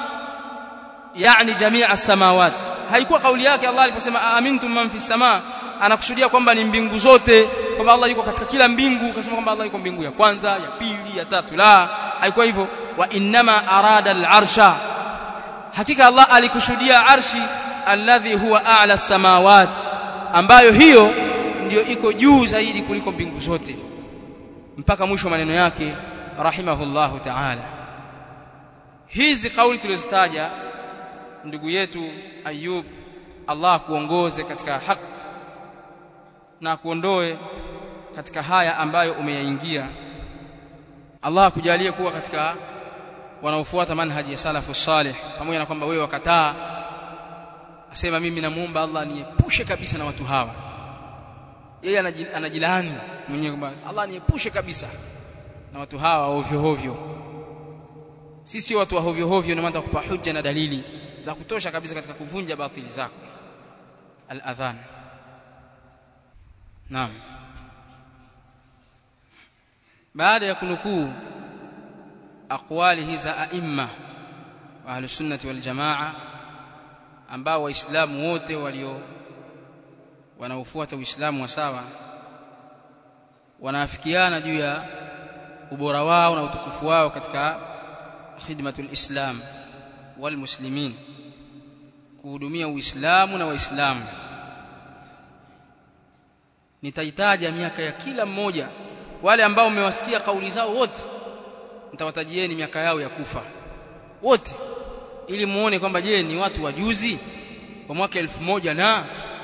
yani jamii as-samawati, haikuwa kauli yake Allah aliposema aamintum man fi samaa anakusudia kwamba ni mbingu zote, kwamba Allah yuko katika kila mbingu, akasema kwamba Allah yuko mbingu ya kwanza, ya pili, ya tatu. La, haikuwa hivyo. Wa inma arada al-arsha, hakika Allah alikusudia arshi, alladhi huwa a'la as-samawati, ambayo hiyo ndio iko juu zaidi kuliko mbingu zote, mpaka mwisho maneno yake rahimahullahu ta'ala. Hizi kauli tulizozitaja, ndugu yetu Ayub, Allah kuongoze katika haki na kuondoe katika haya ambayo umeyaingia. Allah kujalie kuwa katika wanaofuata manhaji ya salafu salih, pamoja na kwamba wewe wakataa. Asema mimi namuomba Allah niepushe kabisa na watu hawa. Yeye anajilaani mwenyewe kwamba Allah niepushe kabisa na watu hawa ovyo ovyo. Sisi watu wa ovyo ovyo, na maana kukupa hujja na dalili za kutosha kabisa katika kuvunja batili zako. Al-adhan. Naam. Baada ya kunukuu aqwali hiza aimma wa ahlus sunnati wal jamaa, ambao waislamu wote walio wanaofuata uislamu wa sawa wanaafikiana juu ya ubora wao na utukufu wao katika khidmatul islam wal muslimin, kuhudumia uislamu na waislamu. Nitaitaja miaka ya kila mmoja, wale ambao mmewasikia kauli zao wote nitawatajieni miaka yao ya kufa wote, ili muone kwamba je, ni watu wajuzi wa mwaka elfu moja na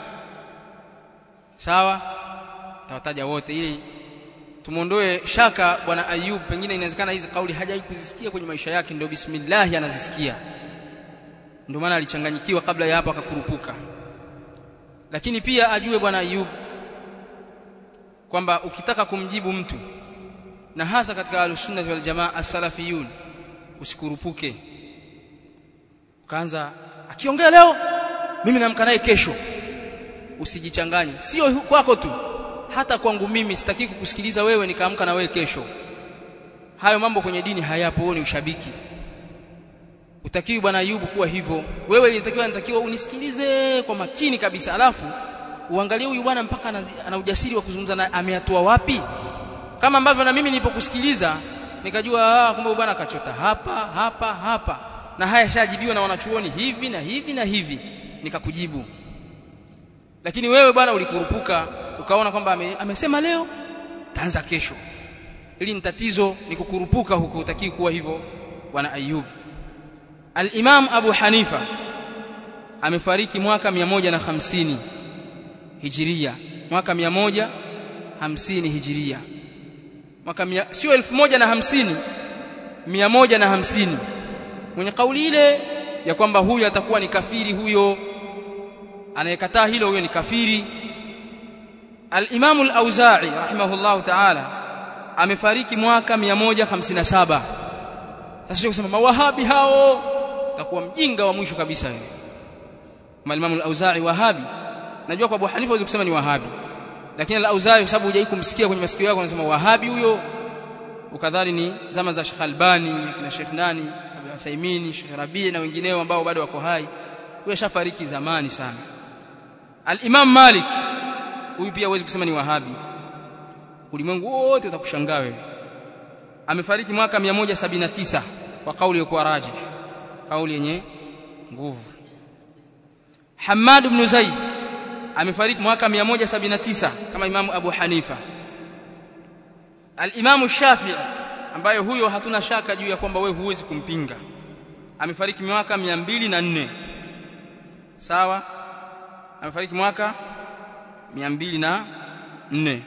sawa. Tawataja wote ili tumuondoe shaka bwana Ayub, pengine inawezekana hizi kauli hajai kuzisikia kwenye maisha yake, ndio bismillah anazisikia, ndio maana alichanganyikiwa kabla ya hapo akakurupuka. Lakini pia ajue bwana Ayub kwamba ukitaka kumjibu mtu, na hasa katika al-sunnah wal jamaa as-salafiyun, usikurupuke ukaanza akiongea leo mimi namka naye kesho. Usijichanganye, sio kwako tu, hata kwangu mimi sitaki kukusikiliza wewe nikaamka na wewe kesho. Hayo mambo kwenye dini hayapo, ni ushabiki. Utakiwi bwana Ayubu kuwa hivyo. Wewe inatakiwa inatakiwa unisikilize kwa makini kabisa, alafu uangalie huyu bwana mpaka ana, ana ujasiri wa kuzungumza na ameatoa wapi. Kama ambavyo na mimi nilipokusikiliza nikajua ah, kumbe bwana kachota hapa hapa hapa, na haya shajibiwa na wanachuoni hivi na hivi na hivi, nikakujibu. Lakini wewe bwana ulikurupuka ukaona kwamba ame, amesema leo taanza kesho. Ili ni tatizo, ni kukurupuka huko, utakiwi kuwa hivyo bwana Ayub. Al-Imam Abu Hanifa amefariki mwaka mia moja na hamsini Hijiria, mwaka mia moja hamsini Hijiria, mwaka mia, sio elfu moja na hamsini, mia moja na hamsini. mwenye kauli ile ya kwamba huyu atakuwa ni kafiri, huyo anayekataa hilo huyo ni kafiri. Al-Imam al-Auza'i rahimahullahu ta'ala amefariki mwaka mia moja hamsini na saba. Sasa sio kusema mawahabi hao, utakuwa mjinga wa mwisho kabisa wewe. Al-Imam al-Auza'i wahabi, najua kwa Abu Hanifa huwezi kusema ni wahabi, lakini al-Auza'i kwa sababu hujai kumsikia kwenye masikio yako anasema wahabi huyo, ukadhani ni zama za Sheikh Albani, kina Sheikh nani, Abu Uthaymeen, Sheikh Rabi' na wengineo ambao bado wako hai. Huyo shafariki zamani sana. Al-Imam Malik huyu pia huwezi kusema ni wahabi, ulimwengu wote utakushangaa wewe. Amefariki mwaka mia moja sabini na tisa kwa kauli ya rajih, kauli yenye nguvu. Hammad ibn Zaid amefariki mwaka mia moja sabini na tisa kama Imam Abu Hanifa. Al-Imam Shafi'i ambaye huyo hatuna shaka juu ya kwamba wewe huwezi kumpinga, amefariki mwaka mia mbili na nne. Sawa, amefariki mwaka mia mbili na nne.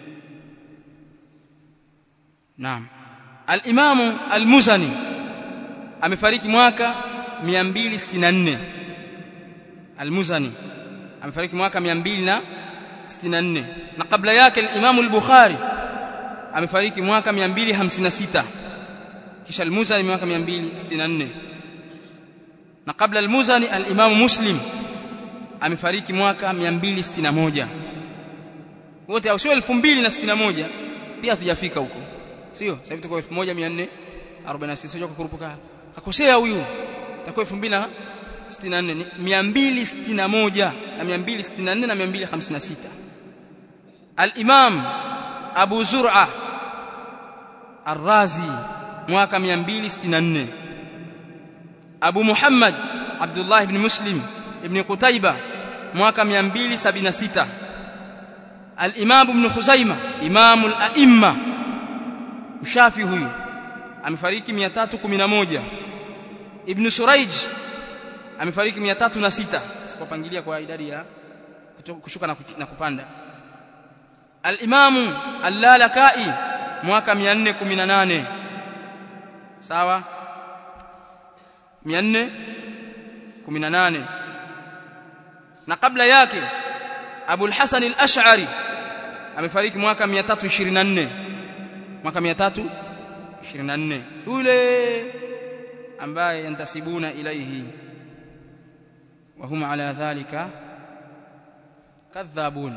Naam. Al-Imam Al-Muzani amefariki mwaka mia mbili sitini na nne. Al-Muzani amefariki mwaka mia mbili sitini na nne, na kabla yake al-Imam Al-Bukhari amefariki mwaka mia mbili hamsini na sita, kisha Al-Muzani mwaka mia mbili sitini na nne, na kabla Al-Muzani al-Imam Muslim amefariki mwaka mia mbili sitini na moja. Wote hao sio elfu mbili sitini na moja, pia hatujafika huko, sio? Sasa hivi tuko elfu moja mia nne arobaini na sita, sio kukurupuka. Akosea huyu, takuwa elfu mbili sitini na nne, ni mia mbili sitini na moja na mia mbili sitini na nne na mia mbili hamsini na sita. Al-Imam Abu Zur'a Ar-Razi mwaka mia mbili sitini na nne. Abu Muhammad Abdullah ibn Muslim ibn Qutaiba mwaka mia mbili sabini na sita. Al-Imam Ibn Khuzaimah Imam al-A'imma Mshafi huyu amefariki mia tatu kumi na moja. Ibn Surayj amefariki mia tatu na sita, sikupangilia kwa idadi ya kushuka na kupanda. Al-Imam Al-Lalakai mwaka mia nne kumi na nane. Sawa, mia nne kumi na nane. Na kabla yake Abu al-Hasan al-Ash'ari amefariki mwaka mia tatu ishirini na nne, mwaka mia tatu ishirini na nne, yule ambaye yantasibuna ilayhi wa hum ala dhalika kadhabun,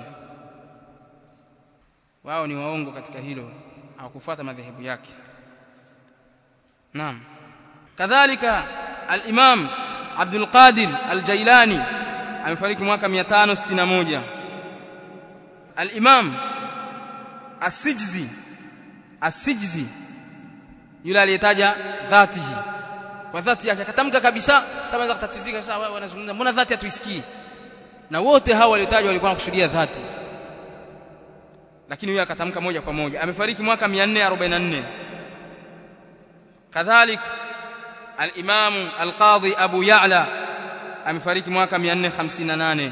wao ni waongo katika hilo, hawakufuata madhehebu yake. Naam. Kadhalika al-Imam Abdul Qadir al-Jailani amefariki mwaka mia tano sitini na moja. Al-Imam As-Sijzi As-Sijzi yule aliyetaja dhatihi, kwa dhati yake akatamka kabisa, sababu za kutatizika. Sawa, wanazungumza mbona dhati hatuisikii, na wote hao waliotajwa walikuwa wanakusudia dhati, lakini huyo akatamka moja kwa moja. Amefariki mwaka mia nne arobaini na nne. Kadhalik al-Imam al-Qadhi Abu Ya'la amefariki mwaka mia nne hamsini na nane.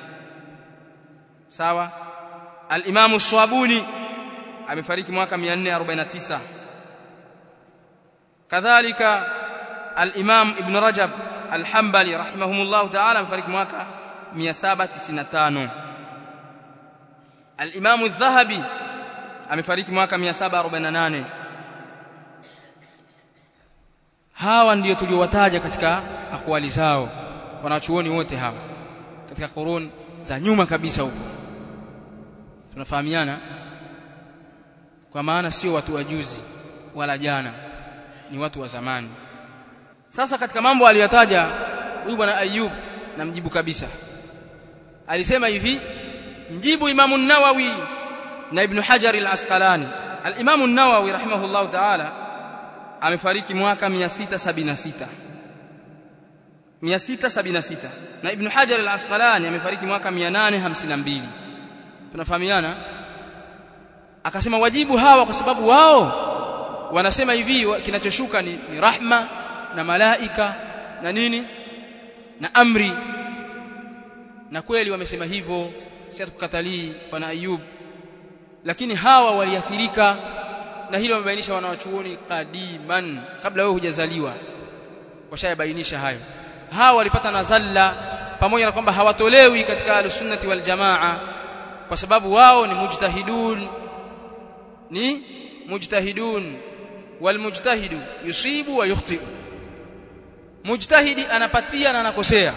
Sawa. Al-Imam As-Swabuni amefariki mwaka mia nne arobaini na tisa. Kadhalika al-Imam Ibn Rajab al-Hanbali rahimahumullah ta'ala amefariki mwaka mia saba tisini na tano. Al-Imam Adh-Dhahabi amefariki mwaka mia saba arobaini na nane. Hawa ndio tuliowataja katika akwali zao wanachuoni wote hawa katika qurun za nyuma kabisa huko. Tunafahamiana, kwa maana sio watu wajuzi wala jana, ni watu wa zamani. Sasa katika mambo aliyotaja huyu bwana Ayyub, na mjibu kabisa, alisema hivi, mjibu Imam an-Nawawi na Ibn Hajar al-Asqalani. Al-Imam an-Nawawi rahimahullah ta'ala amefariki mwaka mia sita sabini na sita, mia sita sabini na sita, na Ibn Hajar al-Asqalani amefariki mwaka mia nane hamsini na mbili. Tunafahamiana. Akasema wajibu hawa kwa sababu wao wanasema hivi, kinachoshuka ni, ni rahma na malaika na nini na amri, na kweli wamesema hivyo, si hatukukatalii bwana Ayub, lakini hawa waliathirika na hilo. Wamebainisha wanawachuoni kadiman, kabla wewe hujazaliwa, washayabainisha hayo. Hawa walipata nazalla pamoja na kwamba hawatolewi katika al-sunnati wal jamaa kwa sababu wao ni mujtahidun, ni mujtahidun. Wal mujtahidu yusibu wa yukhti. Mujtahidi anapatia na anakosea,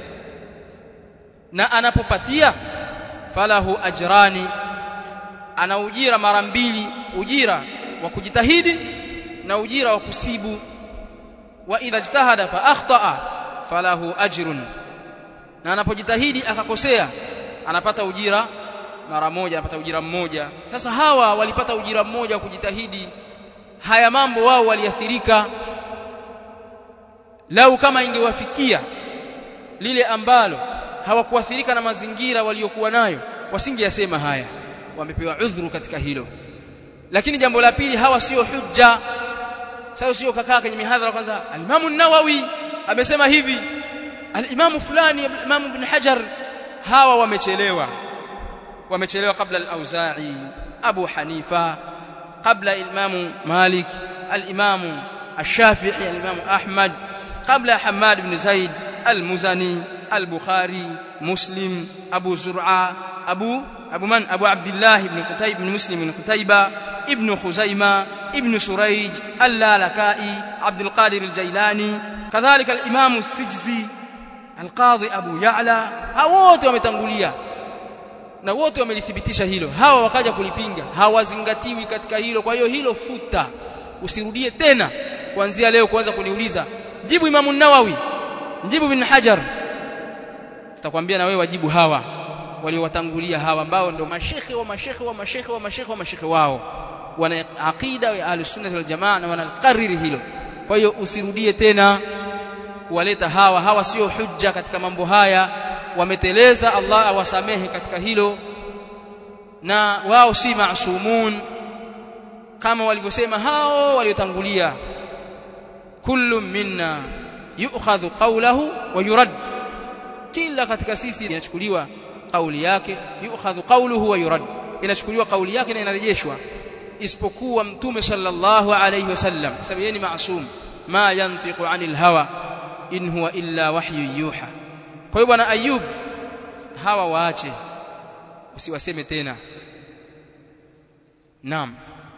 na anapopatia falahu ajrani, ana ujira mara mbili, ujira wa kujitahidi na ujira wa kusibu. Wa idha ijtahada fa akhtaa falahu ajrun, na anapojitahidi akakosea anapata ujira mara moja, anapata ujira mmoja. Sasa hawa walipata ujira mmoja wa kujitahidi. Haya mambo wao waliathirika. Lau kama ingewafikia lile ambalo hawakuathirika na mazingira waliokuwa nayo, wasingeyasema haya, wamepewa udhuru katika hilo. Lakini jambo la pili, hawa sio hujja. Sasa sio kakaa kwenye mihadhara kwanza al-Imam an-Nawawi amesema hivi, al-Imam fulani, al-Imam Ibn Hajar. Hawa wamechelewa, wamechelewa kabla al-Auza'i, Abu Hanifa, kabla Imam Malik, al-Imam al-Shafi'i, al-Imam Ahmad, kabla Hammad ibn Zaid, al-Muzani, al-Bukhari, Muslim, Abu Zur'a, Abu Abu Man Abu Abdullah ibn Qutayb ibn Muslim ibn Qutayba, ibn Khuzaimah, ibn Surayj, al-Lalakai, Abdul Qadir al-Jailani, kadhalika al-Imam as-Sijzi, al-Qadhi Abu Ya'la. Hao wote wametangulia na wote wamelithibitisha hilo. Hawa wakaja kulipinga, hawazingatiwi katika hilo. Kwa hiyo hilo futa, usirudie tena kuanzia leo kuanza kuniuliza jibu Imam an-Nawawi, jibu Ibn Hajar. Tutakwambia na wewe wajibu hawa waliowatangulia, hawa ambao ndio mashekhe wa mashekhe wa mashekhe wa mashekhe wa mashekhe wao, wana aqida ya Ahlus-Sunnah wal Jamaa na wanakariri hilo. Kwa hiyo usirudie tena kuwaleta hawa. Hawa sio hujja katika mambo haya, wameteleza, Allah awasamehe katika hilo, na wao si maasumun kama walivyosema hao waliotangulia. Kullu minna yu'khadhu qawluhu wa yurad, kila katika sisi inachukuliwa kauli yake, yu'khadhu qawluhu wa yurad, inachukuliwa kauli yake na inarejeshwa, isipokuwa Mtume sallallahu alayhi wasallam, sababu yeye ni maasum, ma yantiqu anil hawa in huwa illa wahyu yuha. Kwa hiyo bwana Ayub, hawa waache, usiwaseme tena. Naam,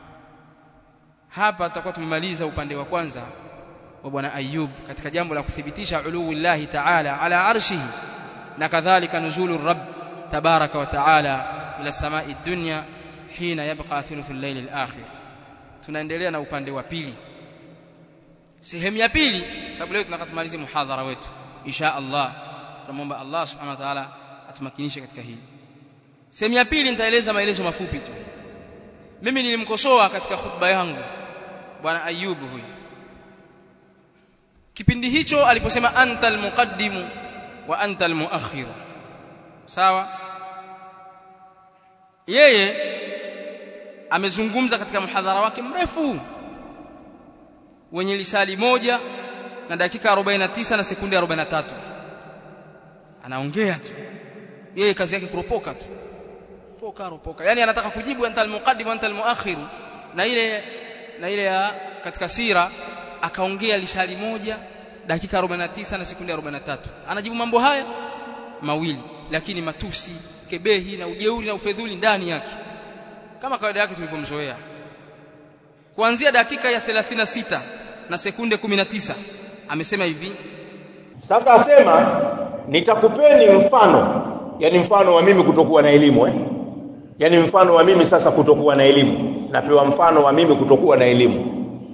hapa tutakuwa tumemaliza upande wa kwanza wa bwana Ayub katika jambo la kuthibitisha uluullahi ta'ala ala arshihi, na kadhalika nuzulu rabb tabaraka wa ta'ala ila samai dunya hina yabqa thuluthul layl al-akhir. Tunaendelea na upande wa pili, sehemu ya pili, sababu leo tunakatumaliza muhadhara wetu insha Allah. Tunamwomba Allah subhanahu wa ta'ala atumakinishe katika hili. Sehemu ya pili nitaeleza maelezo mafupi tu. Mimi nilimkosoa katika khutba yangu bwana Ayub huyu kipindi hicho aliposema antal muqaddimu wa antal muakhir. Sawa, yeye amezungumza katika muhadhara wake mrefu wenye lisali moja na dakika arobaini na tisa na sekunde arobaini na tatu. Anaongea tu yeye, kazi yake kuropoka tu, poka ropoka. Yani anataka kujibu antal muqaddim wa antal muakhir, na ile na ile ya katika sira akaongea lisali moja dakika arobaini na tisa na sekunde arobaini na tatu. Anajibu mambo haya mawili, lakini matusi, kebehi na ujeuri na ufedhuli ndani yake, kama kawaida yake tulivyomzoea. Kuanzia dakika ya thelathini na sita na sekunde kumi na tisa amesema hivi. Sasa asema nitakupeni mfano, yani mfano wa mimi kutokuwa na elimu eh yani mfano wa mimi sasa kutokuwa na elimu, napewa mfano wa mimi kutokuwa na elimu.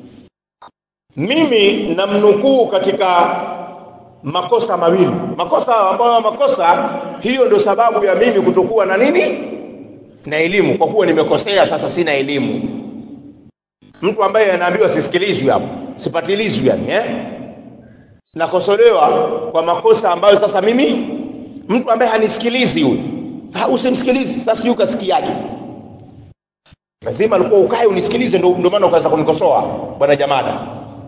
Mimi namnukuu katika makosa mawili, makosa ambayo makosa hiyo ndio sababu ya mimi kutokuwa na nini, na elimu, kwa kuwa nimekosea sasa sina elimu. Mtu ambaye anaambiwa sisikilizwi hapo, sipatilizwi yani eh nakosolewa kwa makosa ambayo sasa mimi, mtu ambaye hanisikilizi huyu, ha usimsikilizi, sasa yuko kasikiaje? Lazima alikuwa ukae unisikilize, ndio ndio maana ukaanza kunikosoa bwana Jamada.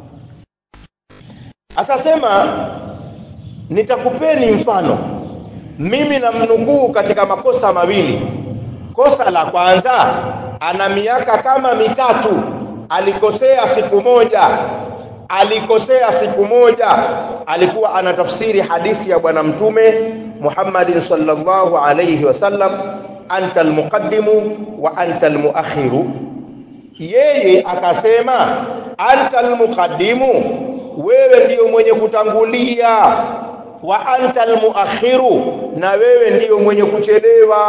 Asasema nitakupeni mfano, mimi namnukuu katika makosa mawili. Kosa la kwanza, ana miaka kama mitatu alikosea siku moja, alikosea siku moja, alikuwa anatafsiri hadithi ya bwana mtume Muhammad sallallahu alayhi wasallam, anta almuqaddimu wa anta almuakhiru. Yeye akasema anta almuqaddimu, wewe ndio mwenye kutangulia, wa anta almuakhiru, na wewe ndio mwenye kuchelewa.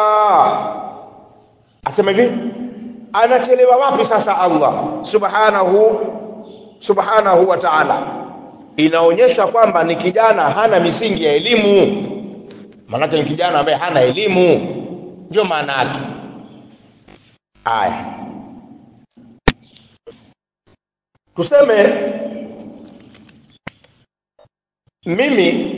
Asema hivi, anachelewa wapi sasa Allah subhanahu subhanahu wa ta'ala? Inaonyesha kwamba ni kijana hana misingi ya elimu. Maana ni kijana ambaye hana elimu, ndio maana yake. Aya, tuseme mimi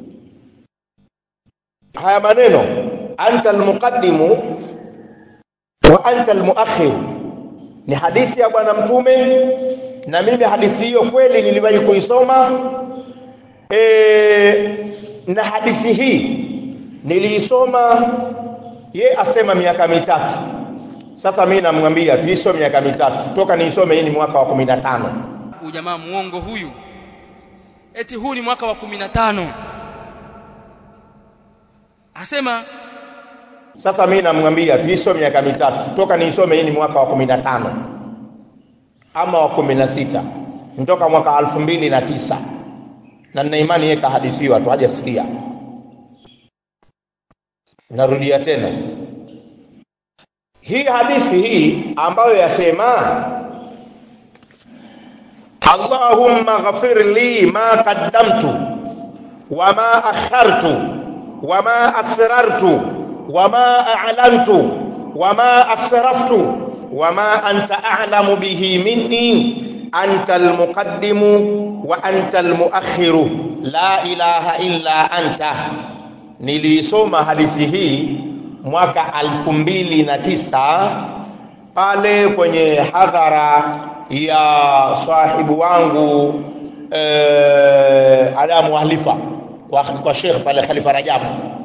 haya maneno anta almuqaddimu wa anta almuakhir ni hadithi ya bwana mtume, na mimi hadithi hiyo kweli niliwahi kuisoma. E, na hadithi hii niliisoma, ye asema miaka mitatu. Sasa mimi namwambia tuisome miaka mitatu, toka niisome hii ni mwaka wa kumi na tano. Huyu jamaa muongo huyu, eti huu ni mwaka wa kumi na tano. Asema sasa mimi namwambia tuisome miaka mitatu, toka niisome hii ni mwaka wa kumi na tano ama wa kumi na sita, nitoka mwaka elfu mbili na tisa, na nina imani yeye kahadithiwa tu hajasikia. Narudia tena hii hadithi hii ambayo yasema Allahumma ghafir li ma qaddamtu wa ma akhartu wa ma asrartu wa ma a'lantu wa ma asraftu wa ma anta a'lamu bihi minni anta almuqaddimu wa anta almuakhiru la ilaha illa anta. Nilisoma hadithi hii mwaka elfu mbili na tisa pale kwenye hadhara ya sahibu wangu eh Adamu Halifa kwa, kwa Sheikh pale Khalifa Rajab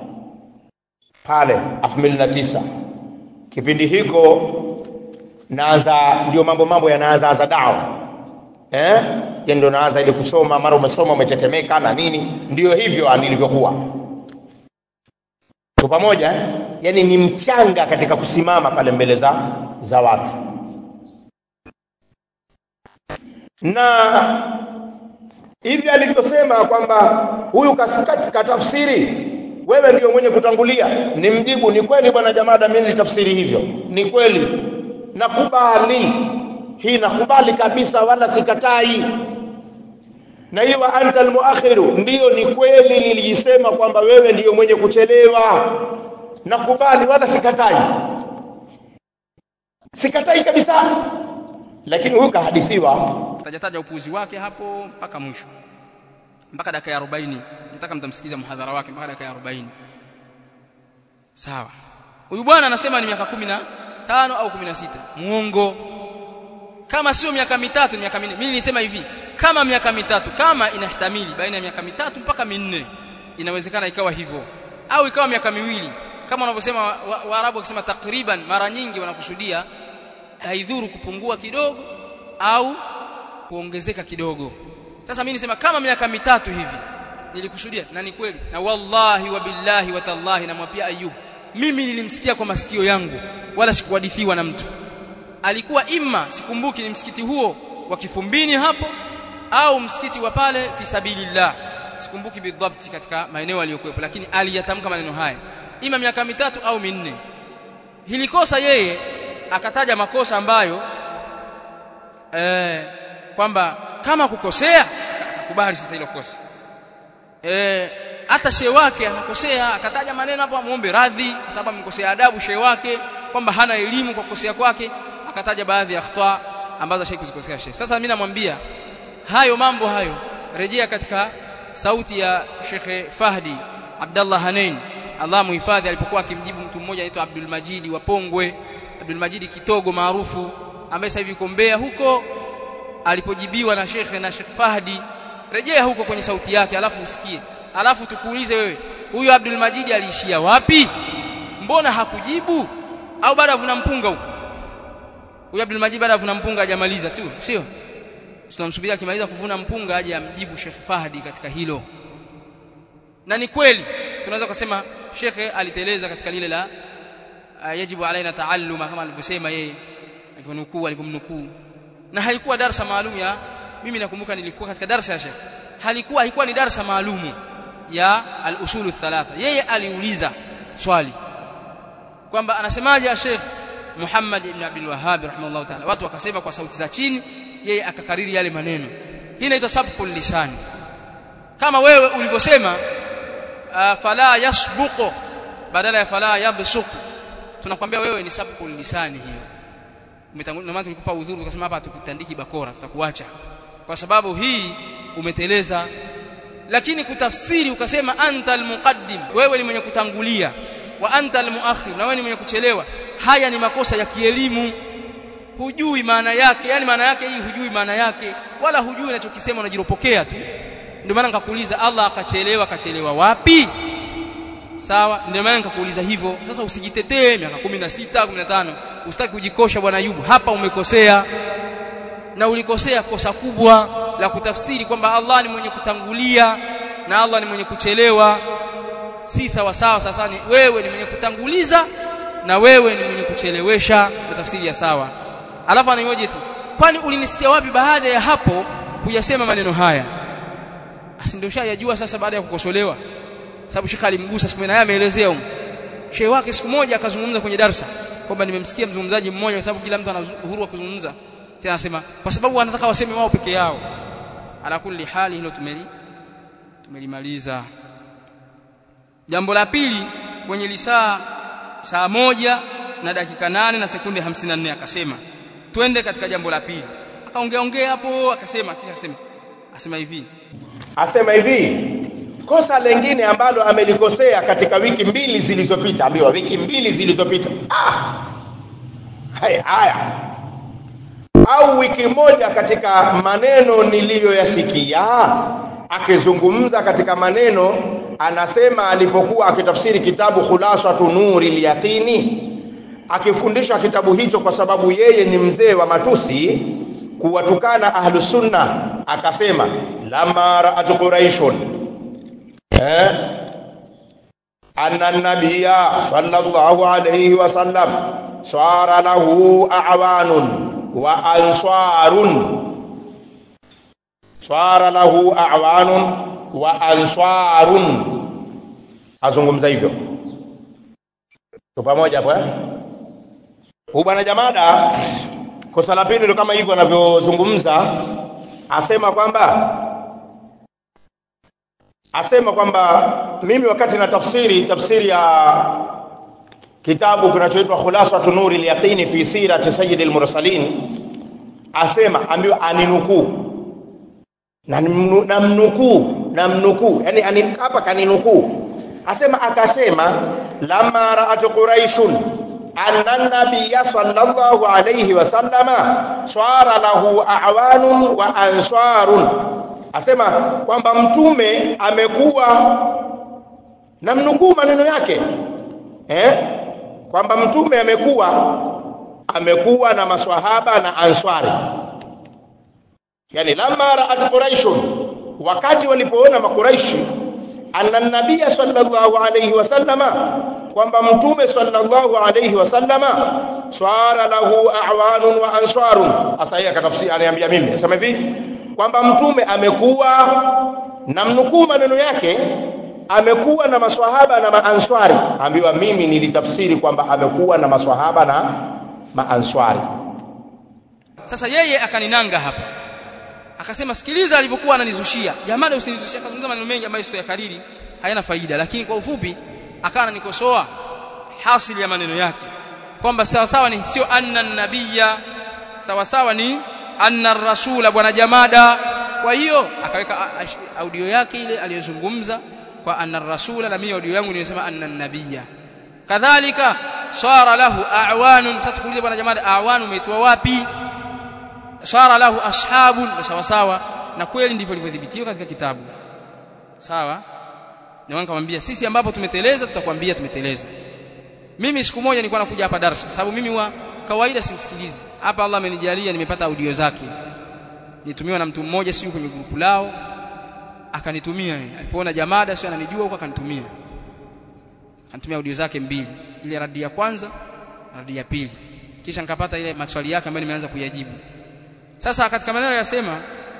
pale elfu mbili na tisa. Kipindi hiko naanza, ndio mambo mambo yanaanza za dawa eh ndio naanza ile kusoma, mara umesoma umetetemeka na nini, ndio hivyo nilivyokuwa kwa pamoja eh? Yani ni mchanga katika kusimama pale mbele za za watu. Na hivi alivyosema kwamba huyu kasikati katafsiri, wewe ndio mwenye kutangulia, ni mjibu ni kweli bwana Jamada, mimi nitafsiri hivyo, ni kweli, nakubali hii, nakubali kabisa, wala sikatai. Na hiyo anta almuakhiru, ndio ni kweli nilijisema kwamba wewe ndio mwenye kuchelewa, nakubali wala sikatai, sikatai kabisa. Lakini huyu kahadithiwa, tajataja upuuzi wake hapo mpaka mwisho, mpaka dakika ya arobaini. Nataka mtamsikiza muhadhara wake mpaka dakika ya arobaini. Sawa, huyu bwana anasema ni miaka kumi na tano au kumi na sita. Muongo. Kama sio miaka mitatu, miaka minne. Mimi nilisema hivi, kama miaka mitatu, kama inahtamili baina ya miaka mitatu mpaka minne, inawezekana ikawa hivyo, au ikawa miaka miwili, kama wanavyosema Waarabu wa, wa wakisema takriban, mara nyingi wanakusudia haidhuru kupungua kidogo au kuongezeka kidogo. Sasa mimi nisema kama miaka mitatu hivi nilikusudia, na ni kweli, na wallahi wa billahi wa tallahi namwapia Ayub, mimi nilimsikia kwa masikio yangu wala sikuhadithiwa na mtu. Alikuwa imma, sikumbuki ni msikiti huo wa Kifumbini hapo au msikiti wa pale fi sabilillah, sikumbuki bidhabti katika maeneo aliyokuwepo, lakini aliyatamka maneno haya ima miaka mitatu au minne. Hili kosa yeye akataja makosa ambayo eh kwamba kama kukosea akubali sasa hilo kosa. Eh hata shehe wake anakosea, akataja maneno hapo, muombe radhi kwa sababu amekosea adabu shehe wake, kwamba hana elimu kwa kukosea kwake, akataja baadhi ya khata ambazo shehe kuzikosea shehe. Sasa mimi namwambia hayo mambo hayo, rejea katika sauti ya Sheikh Fahdi Abdullah Hanein, Allah muhifadhi, alipokuwa akimjibu mtu mmoja anaitwa Abdul Majidi wa Pongwe, Abdul Majidi Kitogo maarufu, ambaye sasa hivi yuko Mbeya huko, alipojibiwa na Sheikh na Sheikh Fahdi. Rejea huko kwenye sauti yake alafu usikie, alafu tukuulize wewe, huyu Abdul Majidi aliishia wapi? Mbona hakujibu? Au baada avuna mpunga huko? Huyu Abdul Majidi baada avuna mpunga hajamaliza tu, sio? tunamsubiria akimaliza kuvuna mpunga aje amjibu Sheikh Fahdi katika hilo. Na ni kweli tunaweza kusema Sheikh aliteleza katika lile la uh, yajibu alaina taalluma kama alivyosema yeye alivyonukuu alivyomnukuu. Na haikuwa darasa maalum ya mimi nakumbuka nilikuwa katika darasa ya Sheikh. Halikuwa haikuwa ni darasa maalumu ya al-usulu thalatha. Yeye aliuliza swali kwamba anasemaje Sheikh Muhammad ibn Abdul Wahhab rahimahullah ta'ala. Watu wakasema kwa sauti za chini, yeye akakariri yale maneno. Hii inaitwa sabqul lisani. Kama wewe ulivyosema uh, fala yasbuqu badala ya fala yabsuqu, tunakwambia wewe ni sabqul lisani hiyo. Umetangulia maana tulikupa udhuru tukasema hapa tukutandiki bakora tutakuacha kwa sababu hii umeteleza. Lakini kutafsiri ukasema anta almuqaddim, wewe ni mwenye kutangulia, wa anta almuakhir, na wewe ni mwenye kuchelewa. Haya ni makosa ya kielimu. Hujui maana yake, yani maana yake hii hujui maana yake, wala hujui unachokisema, unajiropokea tu. Ndio maana nikakuuliza Allah akachelewa, akachelewa wapi? Sawa, ndio maana nikakuuliza hivyo. Sasa usijitetee miaka kumi na sita kumi na tano, usitaki kujikosha bwana Ayubu. Hapa umekosea, na ulikosea kosa kubwa la kutafsiri kwamba Allah ni mwenye kutangulia na Allah ni mwenye kuchelewa. Si sawa sawa. Sasa ni wewe ni mwenye kutanguliza na wewe ni mwenye kuchelewesha, kwa tafsiri ya sawa. Alafu anayoje eti kwani ulinisikia wapi baada ya hapo kuyasema maneno haya? Asi ndio shayajua sasa baada ya kukosolewa, sababu Sheikh alimgusa siku moja, naye ameelezea huko shehe wake siku moja akazungumza kwenye darasa kwamba nimemsikia mzungumzaji mmoja, kwa sababu kila mtu ana uhuru wa kuzungumza, tena anasema kwa sababu wanataka waseme wao peke yao. Ala kulli hali hilo tumeli tumelimaliza. Jambo la pili, kwenye lisaa saa moja na dakika nane na sekunde hamsini na nne akasema twende katika jambo la pili. Akaongea ongea hapo akasema kisha akasema asema hivi asema hivi kosa lingine ambalo amelikosea katika wiki mbili zilizopita, ambiwa wiki mbili zilizopita, ah haya haya au wiki moja, katika maneno niliyoyasikia akizungumza katika maneno, anasema alipokuwa akitafsiri kitabu Khulasatu Nuril Yaqini, akifundisha kitabu hicho kwa sababu yeye ni mzee wa matusi kuwatukana ahlus sunna, akasema lamma ra'at quraishun eh anna nabiyya sallallahu alayhi wasallam sara lahu a'wanun wa ansarun, sara lahu a'wanun wa ansarun, azungumza hivyo. Tupo pamoja hapo eh? Huyu bwana Jamada kosa la pili ndio kama hivyo anavyozungumza, asema kwamba asema kwamba mimi wakati na tafsiri tafsiri ya kitabu kinachoitwa Khulasatu Nuril Yaqini fi sirati Sayyidil Mursalin, asema ambiwa aninukuu na namnukuu namnukuu yani ani, hapa kaninukuu, asema akasema lamma ra'at quraishun anna nabiyya sallallahu alayhi wasallama swara lahu a'wanun wa ansarun, asema kwamba mtume amekuwa, namnukuu maneno yake eh kwamba mtume amekuwa amekuwa na maswahaba na answari. Yani lamma ra'at quraishun, wakati walipoona makuraishi, anna nabiyya sallallahu alayhi wasallama, kwamba mtume sallallahu alayhi wasallama swara lahu a'wanun wa ansarun. Asa yeye akatafsiri, aniambia mimi asema hivi kwamba mtume amekuwa, namnukuu maneno yake, amekuwa na maswahaba na maanswari. Ambiwa mimi nilitafsiri kwamba amekuwa na maswahaba na maanswari. Sasa yeye akaninanga hapa akasema sikiliza alivyokuwa ananizushia. Jamani usinizushia, akazungumza maneno mengi ambayo sio ya kariri, hayana faida, lakini kwa ufupi akawa ananikosoa hasili ya maneno yake kwamba sawa sawa ni sio anna nabiyya, sawa sawa ni anna rasula bwana Jamada. Kwa hiyo akaweka audio yake ile aliyozungumza kwa anna rasula, na mimi audio yangu nilisema anna nabiyya. Kadhalika sara lahu a'wanun. Sasa tukuulize bwana Jamada, a'wan umeitoa wapi? Sara lahu ashabun, sawa sawa, na kweli ndivyo ilivyodhibitiwa katika kitabu. Sawa, na wangamwambia sisi ambapo tumeteleza tutakwambia tumeteleza. Mimi siku moja nilikuwa nakuja hapa darasa, sababu mimi wa kawaida simsikilizi hapa. Allah amenijalia nimepata audio zake, nitumiwa na mtu mmoja siyo kwenye grupu lao, akanitumia yeye. Alipoona Jamada sio ananijua huko akanitumia. Akanitumia audio zake mbili. Ile radi ya kwanza na radi ya pili. Kisha nikapata ile maswali yake ambayo nimeanza kuyajibu. Sasa katika maneno yasema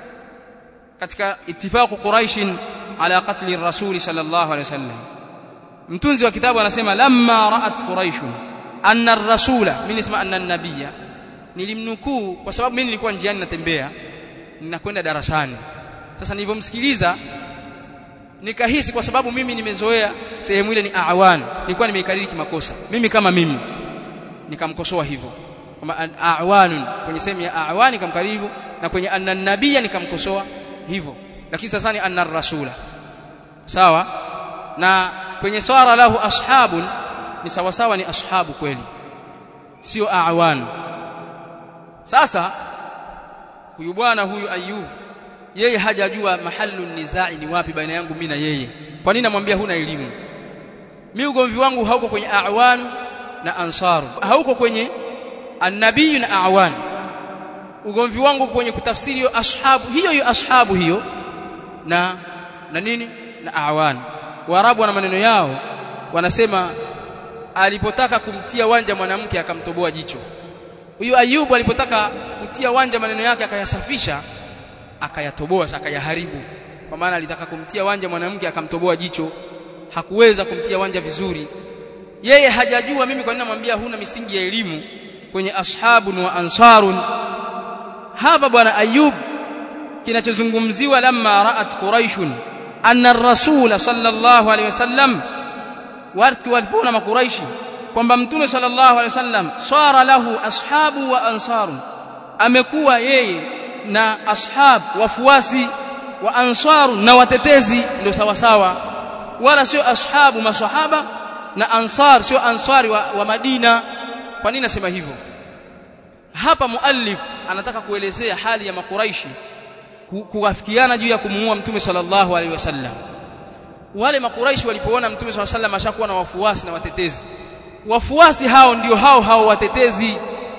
katika ittifaqu Quraish ala qatli ar-rasul sallallahu alayhi wasallam, mtunzi wa kitabu anasema lamma ra'at Quraish anna ar-rasula, mimi nisema anna an-nabiyya, nilimnukuu kwa sababu mimi nilikuwa njiani natembea ninakwenda darasani. Sasa nilipomsikiliza nikahisi, kwa sababu mimi nimezoea sehemu ile ni awan, nilikuwa nimeikariri kimakosa mimi kama mimi, nikamkosoa hivyo kama awanun kwenye sehemu ya awani nikamkariri hivyo, na kwenye anna nabiyya nikamkosoa hivyo, lakini sasa ni anna rasula sawa. Na kwenye swara lahu ashabun ni sawa sawa, ni ashabu kweli, sio awan. Sasa huyu bwana huyu Ayub yeye hajajua mahallu nizai ni wapi baina yangu mimi na yeye. Kwa nini namwambia huna elimu? Mimi ugomvi wangu hauko kwenye awan na ansar, hauko kwenye annabii na awan. Ugomvi wangu kwenye kutafsiri hiyo ashabu, hiyo hiyo ashabu hiyo na na nini na awan. Waarabu wana maneno yao, wanasema alipotaka kumtia wanja mwanamke akamtoboa jicho. Huyu Ayubu alipotaka kutia wanja maneno yake akayasafisha, akayatoboa, akayaharibu. Kwa maana alitaka kumtia wanja mwanamke akamtoboa jicho, hakuweza kumtia wanja vizuri. Yeye hajajua mimi kwa nini namwambia huna misingi ya elimu kwenye ashabun wa ansarun. Hapa bwana Ayub kinachozungumziwa lamma ra'at Quraishun anna ar-rasul sallallahu alayhi wasallam, watu walipoona makuraishi kwamba mtume sallallahu alayhi wasallam swara lahu ashabu wa ansarun, amekuwa yeye na ashab wafuasi wa ansaru na watetezi, ndio sawa sawa, wala sio ashabu maswahaba na ansar sio ansari wa, wa Madina. Kwa nini nasema hivyo? Hapa muallif anataka kuelezea hali ya makuraishi kuafikiana juu ya kumuua mtume sallallahu alaihi wasallam. Wale makuraishi walipoona mtume sallallahu alaihi wasallam ashakuwa na wafuasi na watetezi, wafuasi hao ndio hao hao watetezi,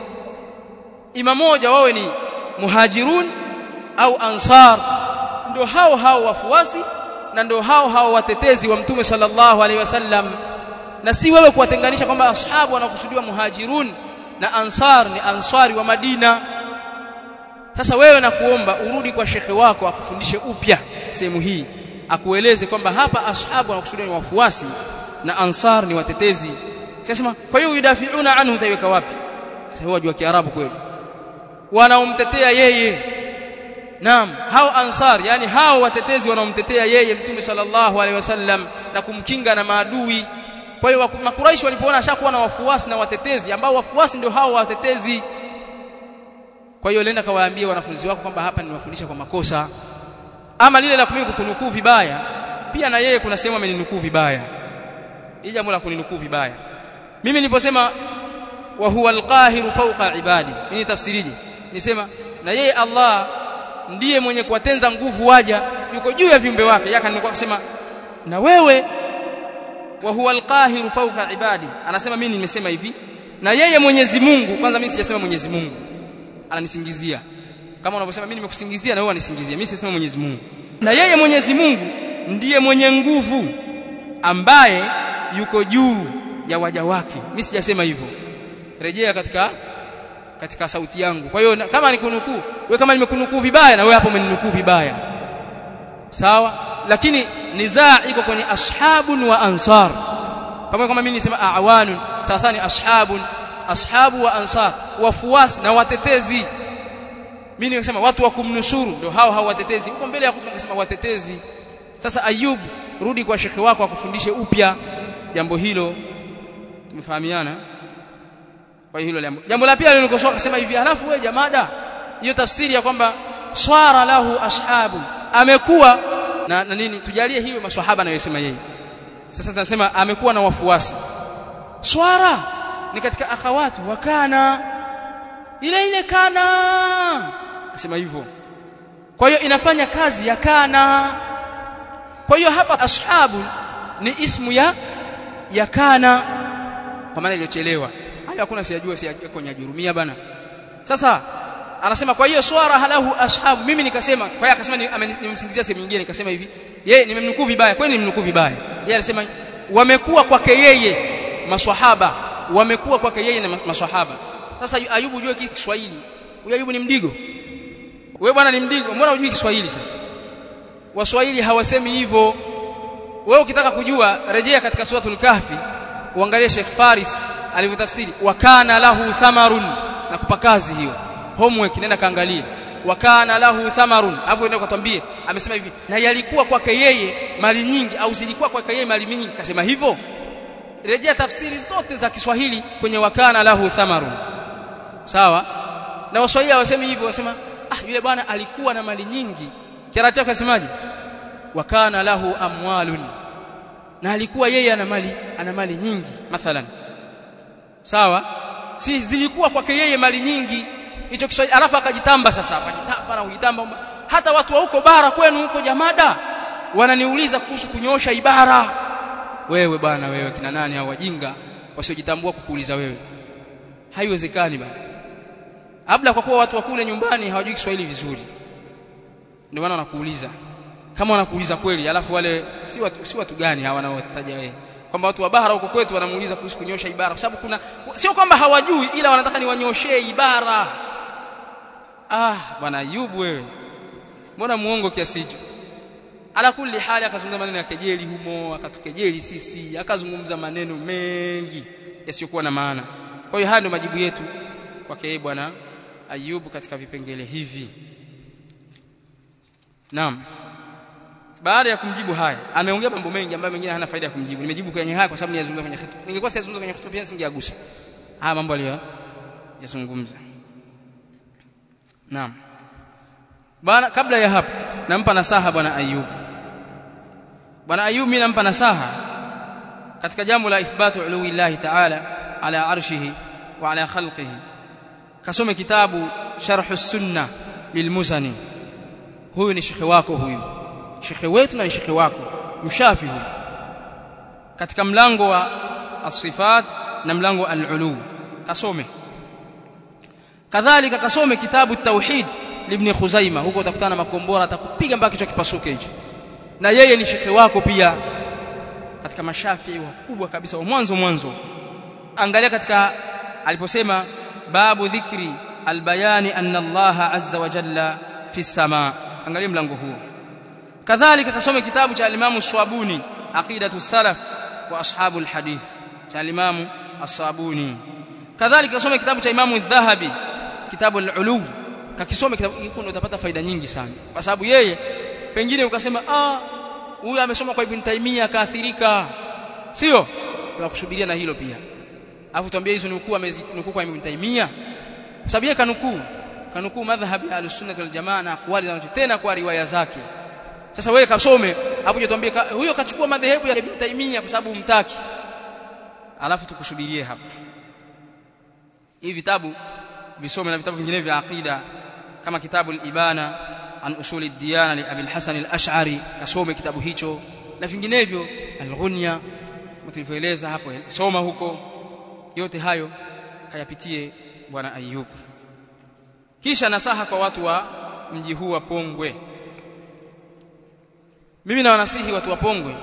ima moja wawe ni muhajirun au ansar, ndio hao hao wafuasi na ndio hao hao watetezi wa mtume sallallahu alaihi wasallam. Na si wewe kuwatenganisha kwamba ashabu wanakusudiwa muhajirun na ansar ni ansari wa Madina. Sasa wewe nakuomba urudi kwa shekhe wako akufundishe upya sehemu hii, akueleze kwamba hapa ashabu wanakusudiwa ni wafuasi na ansar ni watetezi. Sasa kwa hiyo yudafiuna anhu, utaiweka wapi? Sasa wewe wajua Kiarabu kweli? Wanaomtetea yeye, naam, hao ansar, yani hao watetezi wanaomtetea yeye mtume sallallahu alaihi wasallam na kumkinga na maadui. Kwa hiyo makuraishi walipoona ashakuwa na wafuasi na watetezi, ambao wafuasi ndio hao watetezi, kwa hiyo lenda kawaambie wanafunzi wako kwamba hapa ninawafundisha kwa makosa. Ama lile la kumimi kukunukuu vibaya, pia na yeye kuna sehemu ameninukuu vibaya. Hii jambo la kuninukuu vibaya, mimi niliposema wa huwa alqahiru fawqa ibadi, mimi tafsirije? Nisema na yeye Allah ndiye mwenye kuwatenza nguvu waja, yuko juu ya viumbe wake. Yaka nilikuwa kusema na wewe wa huwa alqahiru fawqa ibadi, anasema mimi nimesema hivi na yeye Mwenyezi Mungu. Kwanza mimi sijasema Mwenyezi Mungu, ananisingizia kama unavyosema mimi nimekusingizia na wewe unisingizia. Mimi sisema Mwenyezi Mungu, na yeye Mwenyezi Mungu ndiye mwenye nguvu ambaye yuko juu ya waja wake. Mimi sijasema hivyo, rejea katika katika sauti yangu. Kwa hiyo kama nikunukuu wewe, kama nimekunukuu vibaya na wewe hapo umeninukuu vibaya, sawa. Lakini nizaa iko kwenye ashabun wa ansar, pamoja kama mimi nisema awanun, sasa ni ashabun, ashabu wa ansar, wafuasi na watetezi. Mimi nimesema watu wa kumnusuru ndio hao hao watetezi, huko mbele ya kutoka nikasema watetezi. Sasa Ayub, rudi kwa shekhi wako akufundishe upya jambo hilo. Tumefahamiana kwa hilo jambo. Jambo la pili nilikosoa akasema hivi, halafu wewe Jamada, hiyo tafsiri ya kwamba swara lahu ashabu, amekuwa na, na nini, tujalie hiyo maswahaba anayosema yeye. Sasa tunasema amekuwa na wafuasi. Swara ni katika akhawatu wa kana, ile ile kana, nasema hivyo. Kwa hiyo inafanya kazi ya kana. Kwa hiyo hapa ashabu ni ismu ya ya kana, kwa maana iliyochelewa. Hayo hakuna siyajua, siyajua kwenye jurumia bana. Sasa anasema kwa hiyo swara halahu ashabu, mimi nikasema, kwa hiyo akasema nimemsingizia sehemu nyingine, nikasema hivi yeye nimemnukuu vibaya, kwani nimemnukuu vibaya. Yeye alisema wamekuwa kwake yeye maswahaba, wamekuwa kwake yeye na maswahaba. Sasa Ayubu ujue Kiswahili, huyu Ayubu ni mdigo, wewe bwana ni mdigo, mbona hujui Kiswahili? Sasa Waswahili hawasemi hivyo. Wewe ukitaka kujua, rejea katika suratul Kahfi uangalie Sheikh Faris alivyotafsiri wakana lahu thamarun, na kupa kazi hiyo homework, nenda kaangalia wakana lahu thamarun, afu ndio kwatambie amesema hivi na yalikuwa kwake yeye mali nyingi, au zilikuwa kwake yeye mali nyingi, kasema hivyo. Rejea tafsiri zote za Kiswahili kwenye wakana lahu thamarun, sawa? Na Waswahili hawasemi hivyo, wasema ah yule bwana alikuwa na mali nyingi. Kira chake kasemaje? Wakana lahu amwalun, na alikuwa yeye ana mali, ana mali nyingi mathalan, sawa? Si zilikuwa kwake yeye mali nyingi, hicho Kiswahili. Alafu akajitamba sasa, akajitamba na kujitamba. Hata watu wa huko bara kwenu huko Jamada wananiuliza kuhusu kunyosha ibara. Wewe bwana, wewe kina nani hao wajinga wasiojitambua kukuuliza wewe? Haiwezekani bwana. Labda kwa kuwa watu wa kule nyumbani hawajui Kiswahili vizuri, ndio maana wanakuuliza. Kama wanakuuliza kweli, alafu wale si watu si watu gani hawa wanaotaja wewe, kwamba watu wa bahara huko kwetu wanamuuliza kuhusu kunyosha ibara, kwa sababu kuna sio kwamba hawajui, ila wanataka ni wanyoshee ibara. Ah bwana Ayubu wewe, mbona muongo kiasi hicho? Ala kulli hali akazungumza maneno ya kejeli humo, akatukejeli sisi, akazungumza maneno mengi yasiyokuwa na maana. Kwa hiyo haya ndio majibu yetu kwake bwana Ayubu katika vipengele hivi. Naam. Baada ya kumjibu haya, ameongea mambo mengi ambayo mengine hana faida ya kumjibu. Nimejibu kwenye haya kwa sababu niyazungumza kwenye khutba. Ningekuwa siyazungumza kwenye khutba pia singeagusa haya mambo aliyo yazungumza. Naam. Bwana, kabla ya hapo nampa nasaha bwana Ayub. Bwana Ayub mimi nampa nasaha katika jambo la ithbatu uluwillahi ta'ala ala arshihi wa ala khalqihi. Kasome kitabu Sharh as-Sunnah lilmuzani. Huyu ni shekhi wako, huyu shekhi wetu na shekhi wako mshafi huyu, katika mlango wa as-sifat na mlango al-ulu. Kasome kadhalika, kasome kitabu at-tauhid ibn Khuzaima, huko utakutana makombora atakupiga mpaka kichwa kipasuke hicho. Na yeye ni shekhi wako pia katika mashafi wakubwa kabisa wa mwanzo mwanzo. Angalia katika aliposema babu dhikri albayani anna Allah azza wa jalla fi samaa, angalia mlango huo. Kadhalika kasome kitabu cha al-Imam as-Sabuni aqidatu salaf wa ashabu al-hadith cha al-Imam as-Sabuni. Kadhalika kasome kitabu cha Imam adh-Dhahabi kitabu al-Ulu. Kakisome kitabu hiki ndio utapata faida nyingi sana, kwa sababu yeye pengine ukasema ah huyu amesoma kwa Ibn Taymiyyah kaathirika, sio? Tunakusubiria na hilo pia. Alafu tuambie hizo nukuu amezinukuu kwa Ibn Taymiyyah, kwa sababu yeye kanukuu kanukuu madhhabi ya al-sunnah wal jamaa na aqwali za tena kwa riwaya zake. Sasa wewe kasome, alafu tuambie huyo kachukua madhehebu ya Ibn Taymiyyah kwa sababu umtaki, alafu tukusubirie hapa. Hivi vitabu visome na vitabu vingine vya aqida kama kitabu al-Ibana an usul ad-diyana li Abi al-Hasan al-Ash'ari, kasome kitabu hicho na vinginevyo, al-Ghunya mtulivyoeleza hapo, soma huko. Yote hayo kayapitie bwana Ayub. Kisha nasaha kwa watu wa mji huu wa Pongwe. Mimi na wanasihi watu wa Pongwe,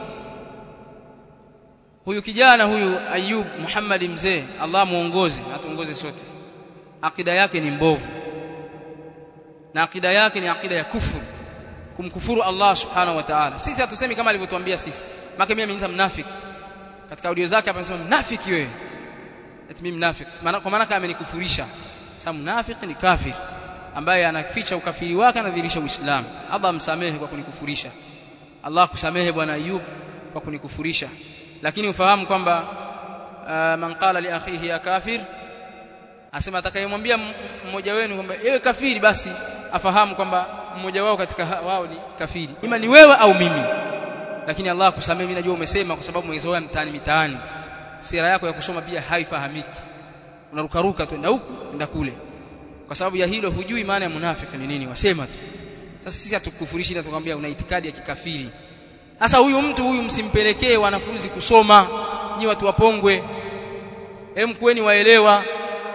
huyu kijana huyu Ayub Muhammad mzee, Allah muongoze na tuongoze sote. Akida yake ni mbovu, na akida yake ni akida ya kufuru, kumkufuru Allah subhanahu wa ta'ala. Sisi hatusemi kama alivyotuambia sisi, maana mimi ni mnafiki. Katika audio zake hapa anasema mnafiki wewe, eti mimi mnafiki, maana kwa maana kama amenikufurisha. Sasa mnafiki ni kafir ambaye anaficha ukafiri wake, anadhihirisha Uislamu. Allah msamehe kwa kunikufurisha, Allah kusamehe bwana Ayub kwa kunikufurisha. Lakini ufahamu kwamba uh, man qala li akhihi ya kafir, asema atakayemwambia mmoja wenu kwamba ewe kafiri, basi afahamu kwamba mmoja wao katika wao ni kafiri, ima ni wewe au mimi. Lakini Allah kusamehe, mimi najua umesema kwa sababu mwezoea mtaani mitaani, sira yako ya kusoma pia haifahamiki, unarukaruka tu enda huku enda kule. Kwa sababu ya hilo hujui maana ya munafiki ni nini, wasema tu. Sasa sisi hatukufurishi na tukwambia una itikadi ya kikafiri. Sasa huyu mtu huyu msimpelekee wanafunzi kusoma, nyi watu wa Pongwe. Hem, kweni waelewa.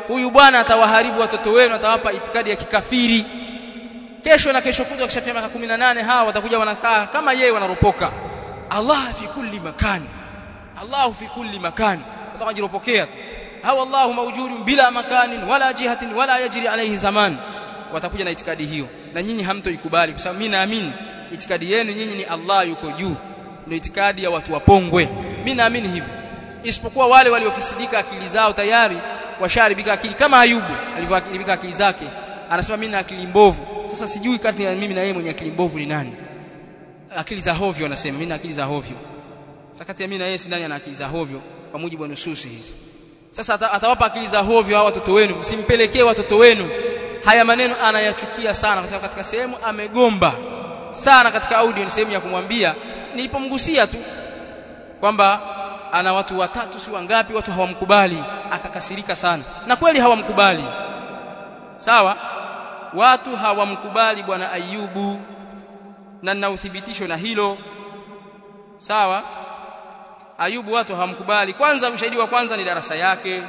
huyu bwana atawaharibu watoto wenu, atawapa itikadi ya kikafiri. Kesho na kesho kutwa kishafia miaka kumi na nane hawa watakuja wanakaa kama yeye wanaropoka. Allah fi kulli makan. Allah fi kulli makan. Watajiropokea tu. Hawa Allahu mawjudun bila makanin wala jihatin wala yajri alayhi zaman. Watakuja na itikadi hiyo. Na nyinyi hamtoikubali kwa sababu mimi naamini itikadi yenu nyinyi ni Allah yuko juu. Ndio itikadi ya watu wapongwe. Mimi naamini hivyo. Isipokuwa wale waliofisidika akili zao tayari washaribika akili kama Ayubu alivyoharibika akili zake. Anasema mimi na akili mbovu. Sasa sijui kati ya mimi na yeye mwenye akili mbovu ni nani. Akili za hovyo anasema mimi na akili za hovyo. Sasa kati ya mimi na yeye si nani ana akili za hovyo kwa mujibu wa nususi hizi. Sasa atawapa akili za hovyo hao watoto wenu, msimpelekee watoto wenu. Haya maneno anayachukia sana kwa sababu katika sehemu amegomba sana katika audio, ni sehemu ya kumwambia, nilipomgusia tu kwamba ana watu watatu si wangapi watu hawamkubali, akakasirika sana. Na kweli hawamkubali. Sawa? Watu hawamkubali bwana Ayubu na nina uthibitisho na hilo. Sawa? Ayubu watu hawamkubali. Kwanza ushahidi wa kwanza ni darasa yake.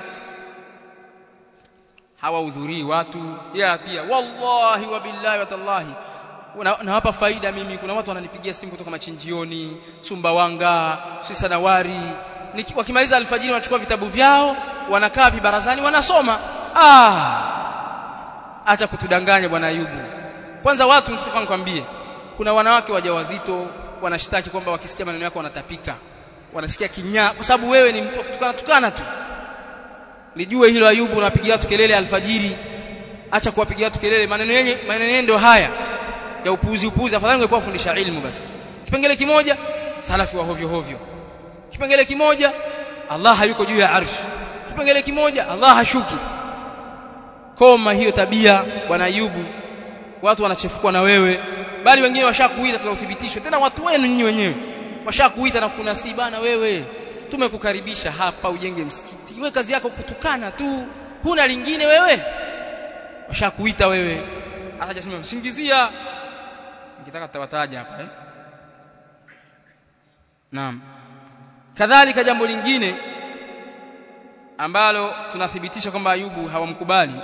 Hawahudhurii watu. Ya pia wallahi wa billahi wa tallahi. Nawapa faida mimi, kuna watu wananipigia simu kutoka Machinjioni, Sumbawanga, Sisanawari. Wakimaliza alfajiri wanachukua vitabu vyao, wanakaa vibarazani wanasoma. Ah! Acha kutudanganya bwana Ayubu. Kwanza watu nitaka nikwambie, kuna wanawake wajawazito wanashtaki kwamba wakisikia maneno yako wanatapika. Wanasikia kinyaa kwa sababu wewe ni mtu kutukana tukana tu. Lijue hilo Ayubu, unapigia watu kelele alfajiri. Acha kuwapigia watu kelele, maneno yenye maneno ndio haya ya upuuzi upuuzi. Afadhali ungekuwa fundisha ilmu basi. Kipengele kimoja salafi wa hovyo hovyo. Kipengele kimoja Allah hayuko juu ya arsh. Kipengele kimoja Allah hashuki. Koma hiyo tabia bwana Ayubu. Watu wanachefukwa na wewe, bali wengine washakuita tuna uthibitisho. Tena watu wenu nyinyi wenyewe washakuita na kunasi bana, wewe tumekukaribisha hapa ujenge msikiti. Wewe kazi yako kutukana tu, huna lingine wewe. Washakuita wewe. Hata jasema msingizia. Nikitaka tutawataja hapa eh. Naam. Kadhalika jambo lingine ambalo tunathibitisha kwamba Ayubu hawamkubali,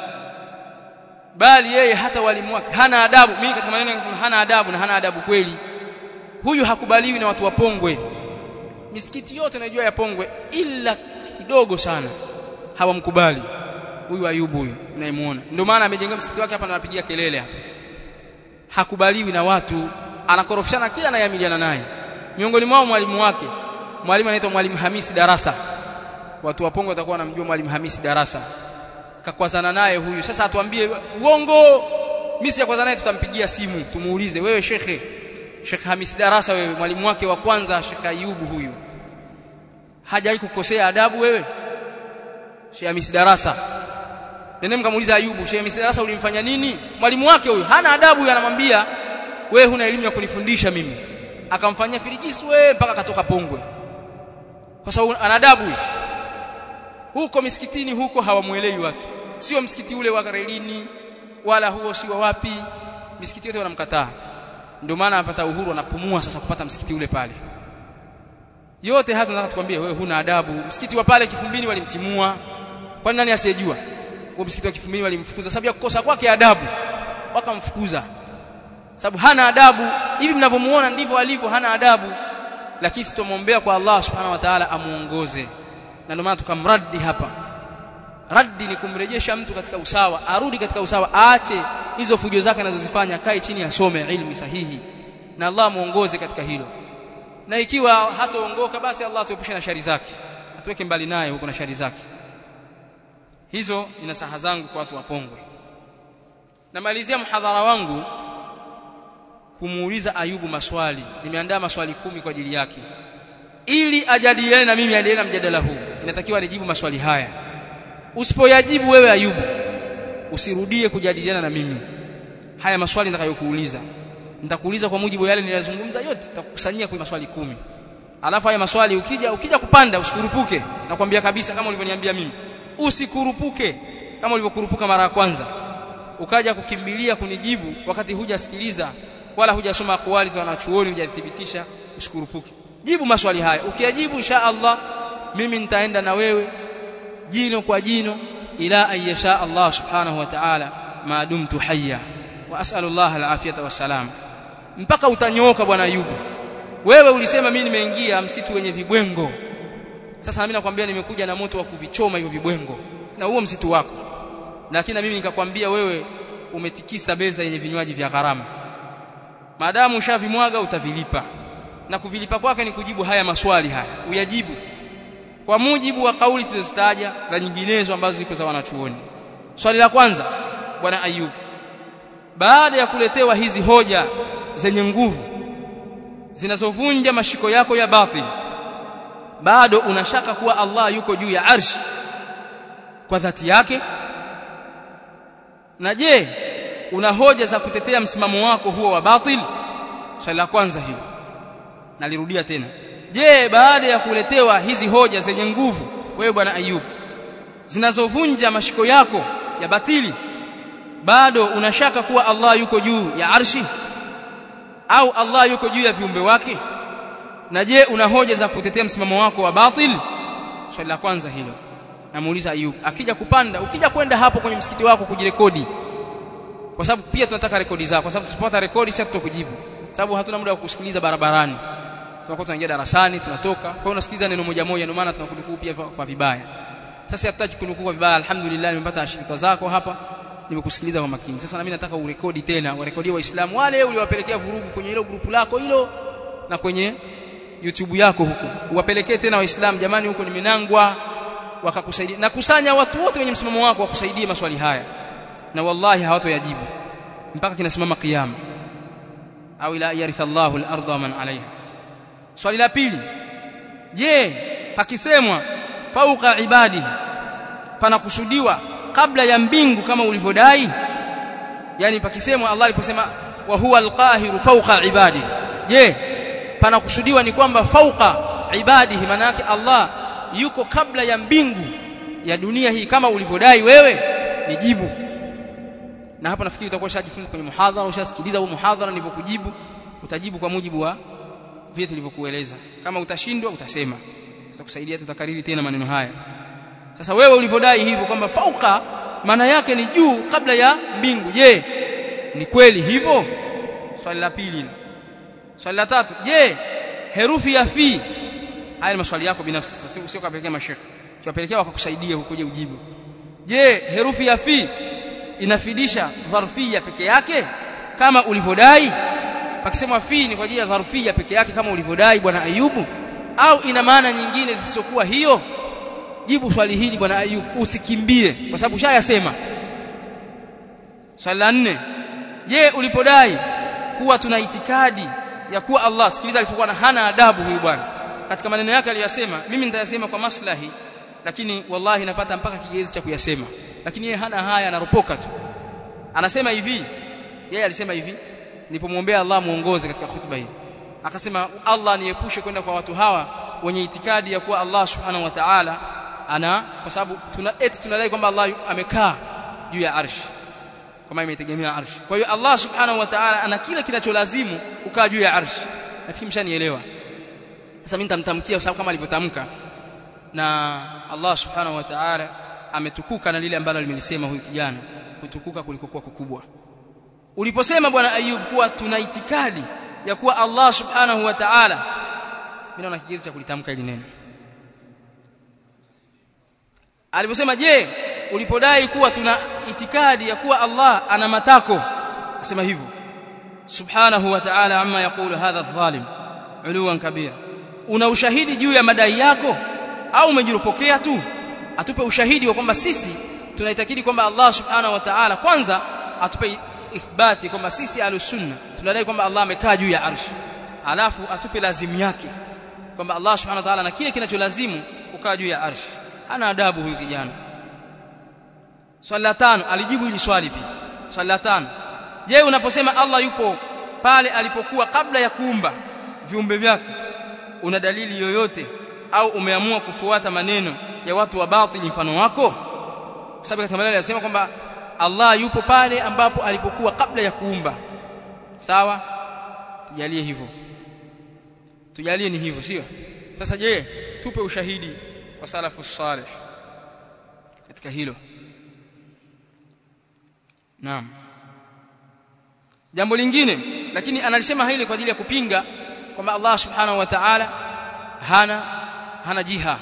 bali yeye hata walimu wake hana adabu. Mimi katika maneno nikasema hana adabu, na hana adabu kweli. Huyu hakubaliwi na watu wa Pongwe. Misikiti yote najua ya Pongwe ila kidogo sana hawamkubali huyu Ayubu huyu unayemuona. Ndio maana amejenga msikiti wake hapa na anapigia kelele hapa. Hakubaliwi na watu, anakorofishana kila anayamiliana naye. Miongoni mwao mwalimu wake, mwalimu anaitwa Mwalimu Hamisi Darasa. Watu wa Pongwe watakuwa wanamjua Mwalimu Hamisi Darasa. Kakwazana naye huyu. Sasa atuambie uongo. Mimi si yakwazana naye, tutampigia simu tumuulize, wewe shekhe, Sheikh Hamisi Darasa, wewe mwalimu wake wa kwanza Sheikh Ayubu huyu hajai kukosea adabu wewe? Sheikh Hamisi Darasa. Nene mkamuuliza Ayubu, Sheikh Hamisi Darasa ulimfanya nini? Mwalimu wake huyu hana adabu, huyu anamwambia wewe huna elimu ya kunifundisha mimi. Akamfanyia firigisu wewe mpaka katoka Pongwe. Kwa sababu ana adabu huyu. Huko misikitini huko hawamuelewi watu. Sio msikiti ule wa Karelini wala huo si wa wapi. Misikiti yote wanamkataa. Ndio maana anapata uhuru, anapumua sasa kupata msikiti ule pale. Yote hata nataka tukwambie wewe huna adabu. Msikiti wa pale Kifumbini walimtimua. Kwani nani asiyejua? Huo msikiti wa Kifumbini walimfukuza sababu ya kukosa kwake adabu. Wakamfukuza. Sababu hana adabu. Hivi mnavyomuona ndivyo alivyo, hana adabu. Lakini sitomwombea kwa Allah Subhanahu wa Ta'ala amuongoze. Na ndio maana tukamradi hapa. Raddi ni kumrejesha mtu katika usawa, arudi katika usawa, aache hizo fujo zake anazozifanya, kae chini asome ilmu sahihi na Allah muongoze katika hilo. Na ikiwa hataongoka basi Allah tuepushe na shari zake, atuweke mbali naye huko na shari zake. Hizo ni nasaha zangu kwa watu wa Pongwe. Namalizia mhadhara wangu kumuuliza Ayubu maswali. Nimeandaa maswali kumi kwa ajili yake, ili ajadiliane na mimi, aendelee na mjadala huu. Inatakiwa nijibu maswali haya. Usipoyajibu wewe Ayubu, usirudie kujadiliana na mimi. Haya maswali nitakayokuuliza, nitakuuliza kwa mujibu yale niliyozungumza yote, nitakukusanyia kwa maswali kumi. Alafu haya maswali ukija ukija kupanda usikurupuke. Nakwambia kabisa kama ulivyoniambia mimi. Usikurupuke kama ulivyokurupuka mara ya kwanza. Ukaja kukimbilia kunijibu wakati hujasikiliza wala hujasoma aqwali za wanachuoni hujathibitisha, usikurupuke. Jibu maswali haya. Ukiyajibu insha Allah mimi nitaenda na wewe jino kwa jino ila an yasha Allah subhanahu wa ta'ala ma dumtu hayya wa as'alu Allah al-afiyata was-salam. Mpaka utanyooka bwana Ayubu. Wewe ulisema mimi nimeingia msitu wenye vibwengo. Sasa mimi nakwambia nimekuja na moto wa kuvichoma hivyo vibwengo na huo msitu wako. Lakini mimi nikakwambia wewe umetikisa meza yenye vinywaji vya gharama. Maadamu ushavimwaga utavilipa. Na kuvilipa kwake ni kujibu haya maswali haya. Uyajibu kwa mujibu wa kauli tulizozitaja na nyinginezo ambazo ziko za wanachuoni. Swali la kwanza, bwana Ayubu, baada ya kuletewa hizi hoja zenye nguvu zinazovunja mashiko yako ya batili, bado unashaka kuwa Allah yuko juu ya arshi kwa dhati yake? Na je, una hoja za kutetea msimamo wako huo wa batili? Swali la kwanza hilo. Nalirudia tena. Je, baada ya kuletewa hizi hoja zenye nguvu wewe bwana Ayubu zinazovunja mashiko yako ya batili, bado unashaka kuwa Allah yuko juu ya arshi au Allah yuko juu ya viumbe wake? Na je, una hoja za kutetea msimamo wako wa batili? Swali la kwanza hilo. Namuuliza Ayubu, akija kupanda, ukija kwenda hapo kwenye msikiti wako kujirekodi, kwa sababu pia tunataka rekodi zako, kwa sababu tusipopata rekodi sasa tutakujibu, sababu hatuna muda wa kusikiliza barabarani, tunakuwa tunaingia darasani tunatoka, kwa hiyo unasikiliza neno moja moja, ndio maana tunakunukuu pia kwa vibaya. Sasa hatutaki kunukuu kwa vibaya. Alhamdulillah nimepata ashirika zako hapa, nimekusikiliza kwa makini. Sasa na mimi nataka urekodi tena, warekodi Waislamu wale uliowapelekea vurugu kwenye hilo grupu lako hilo na kwenye YouTube yako huko, uwapelekee tena Waislamu, jamani huko nimenangwa, wakakusaidia. Na kusanya watu wote wenye msimamo wako wakusaidie maswali haya, na wallahi hawatoyajibu mpaka kinasimama kiyama, au ila yaritha Allahu al-ardha man alaiha. Swali la pili, je, pakisemwa fauqa ibadihi panakusudiwa kabla ya mbingu kama ulivyodai? Yani pakisemwa Allah aliposema wa huwa al-qahiru fauqa ibadihi, je, panakusudiwa ni kwamba fauqa ibadihi maana yake Allah yuko kabla ya mbingu ya dunia hii kama ulivyodai wewe? Nijibu. Na hapa nafikiri utakuwa ushajifunza kwenye muhadhara, ushasikiliza huo muhadhara nilivyokujibu, utajibu kwa mujibu wa vile tulivyokueleza. Kama utashindwa utasema, tutakusaidia, tutakariri tena maneno haya. Sasa wewe ulivyodai hivyo kwamba fauka maana yake ni juu kabla ya mbingu, je, ni kweli hivyo? Swali la pili. Swali la tatu, je, herufi ya fi, haya ni maswali yako binafsi, sasa sio kapelekea mashekhi, tuwapelekea wakakusaidia ukuje ujibu. Je, herufi ya fi inafidisha dharfia peke yake kama ulivyodai? Pakisema fi ni kwa ajili ya dharfia peke yake kama ulivyodai bwana Ayubu, au ina maana nyingine zisizokuwa hiyo? Jibu swali hili bwana Ayubu, usikimbie kwa sababu ushayasema. Swali la nne, je, ulipodai kuwa tuna itikadi ya kuwa Allah, sikiliza alipokuwa na hana adabu huyu bwana katika maneno yake aliyosema, mimi nitayasema kwa maslahi, lakini wallahi napata mpaka kigezi cha kuyasema, lakini yeye hana haya, anaropoka tu. Anasema hivi, yeye alisema hivi nilipomwombea Allah muongoze katika khutba hii, akasema Allah niepushe kwenda kwa watu hawa wenye itikadi ya kuwa Allah subhanahu wa ta'ala ana, kwa sababu tuna eti tunadai kwamba Allah amekaa juu ya arshi kama imetegemea arshi. Kwa hiyo Allah subhanahu wa ta'ala ana kile kinacholazimu kukaa juu ya arshi. Nafikiri mshanielewa. Sasa mimi nitamtamkia kwa sababu kama alivyotamka, na Allah subhanahu wa ta'ala ametukuka na lile ambalo limelisema huyu kijana, kutukuka kulikokuwa kukubwa. Uliposema bwana Ayub kuwa tuna itikadi ya kuwa Allah subhanahu wa ta'ala, mimi naona kigezo cha kulitamka hili neno. Aliposema je, ulipodai kuwa tuna itikadi ya kuwa Allah ana matako, asema hivyo subhanahu wa ta'ala amma yaqulu hadha adh-dhalim uluwan kabira. Una ushahidi juu ya madai yako au umejiropokea tu? Atupe ushahidi wa kwamba sisi tunaitakidi kwamba Allah subhanahu wa ta'ala, kwanza atupe ithbati kwamba sisi ahlus-sunna tunadai kwamba Allah amekaa juu ya arshi, alafu atupe lazimu yake kwamba Allah subhanahu wa ta'ala na kile kinacholazimu kukaa juu ya arshi. Hana adabu huyu kijana. Swali la tano, alijibu hili swali pia. Swali la tano, je, unaposema Allah yupo pale alipokuwa kabla ya kuumba viumbe vyake, una dalili yoyote au umeamua kufuata maneno ya watu wa batili mfano wako? Kwa sababu katika maneno yanasema kwamba Allah yupo pale ambapo alipokuwa kabla ya kuumba. Sawa? Tujalie hivyo. Tujalie ni hivyo, sio? Sasa je, tupe ushahidi wa salafu salih katika hilo. Naam. Jambo lingine, lakini analisema hili kwa ajili ya kupinga kwamba Allah subhanahu wa ta'ala hana hana jiha,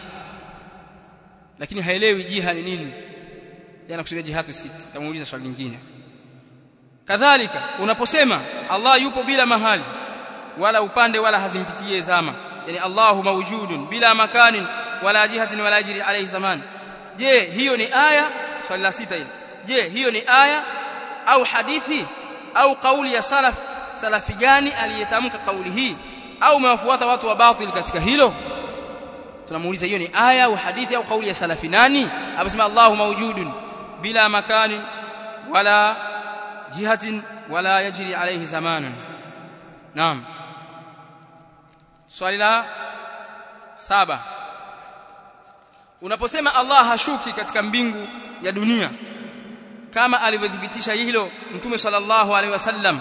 lakini haelewi jiha ni nini. Yana kusudia jihatu sita. Tamuuliza swali lingine. Kadhalika unaposema Allah yupo bila mahali wala upande wala hazimpitie zama, yani Allahu mawjudun bila makanin wala jihatin wala yajri alayhi zaman, je hiyo ni aya? Swali la sita hili. Je hiyo ni aya au hadithi au kauli ya salaf? Salafi gani aliyetamka kauli hii? Au umewafuata watu wa batil katika hilo? Tunamuuliza hiyo ni aya au hadithi au kauli ya salafi nani? Abasema Allahu mawjudun bila makanin wala jihatin wala yajri alayhi zamanun. Naam. Swali la saba, unaposema Allah hashuki katika mbingu ya dunia kama alivyothibitisha hilo Mtume sallallahu alaihi wasallam,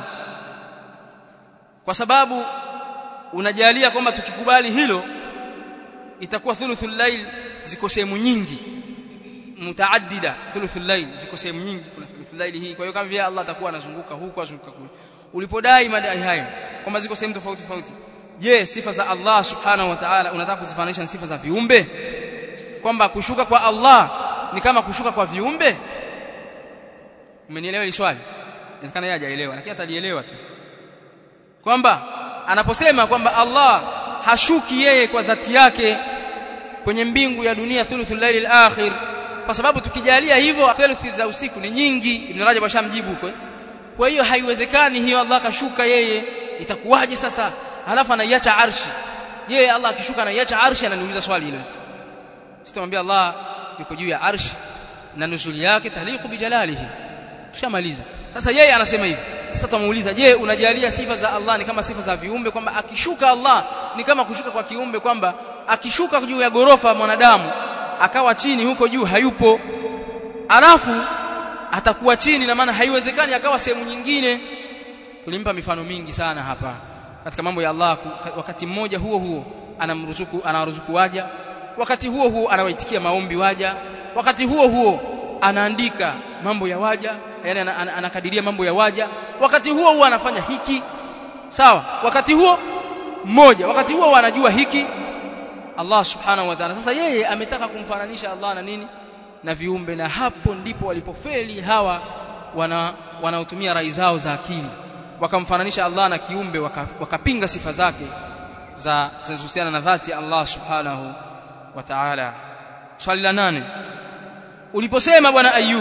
kwa sababu unajalia kwamba tukikubali hilo itakuwa thuluthul layl ziko sehemu nyingi mutaaddida, thuluthul layl ziko sehemu nyingi, kuna thuluthul layl hii. Kwa hiyo kama vile Allah atakuwa anazunguka huko azunguka kule, ulipodai madai haya kwamba ziko sehemu tofauti tofauti, je sifa za Allah subhanahu wa ta'ala unataka kuzifananisha na sifa za viumbe, kwamba kushuka kwa Allah ni kama kushuka kwa viumbe? Umenielewa hili swali? Inawezekana yeye hajaelewa, lakini atalielewa tu kwamba anaposema kwamba Allah hashuki yeye kwa dhati yake kwenye mbingu ya dunia thuluthul layl al-akhir, kwa sababu tukijalia hivyo thuluthi za usiku ni nyingi. Ibn Rajab ashamjibu huko. Kwa hiyo haiwezekani hiyo Allah kashuka yeye, itakuwaje sasa? Halafu anaiacha arshi. Je, Allah akishuka anaiacha arshi? Ananiuliza swali hilo eti. Sitamwambia Allah yuko juu ya arshi na nuzuli yake tahliqu bi jalalihi. Tushamaliza. Sasa yeye anasema hivi. Sasa tumuuliza, je unajalia sifa za Allah ni kama sifa za viumbe, kwamba akishuka Allah ni kama kushuka kwa kiumbe, kwamba akishuka juu ya gorofa mwanadamu akawa chini huko juu hayupo, alafu atakuwa chini, na maana haiwezekani akawa sehemu nyingine. Tulimpa mifano mingi sana hapa katika mambo ya Allah. Wakati mmoja huo huo anamruzuku anawaruzuku waja, wakati huo huo anawaitikia maombi waja, wakati huo huo anaandika mambo ya waja, yani anakadiria mambo ya waja, wakati huo huo anafanya hiki sawa, wakati huo mmoja, wakati huo anajua hiki Allah subhanahu wa ta'ala. Sasa yeye ametaka kumfananisha Allah na nini? Na viumbe, na hapo ndipo walipofeli hawa wana wanaotumia rai zao za akili, wakamfananisha Allah na kiumbe, wakapinga waka sifa zake za zinazohusiana na dhati ya Allah subhanahu wa ta'ala. Swali la nane, uliposema bwana Ayub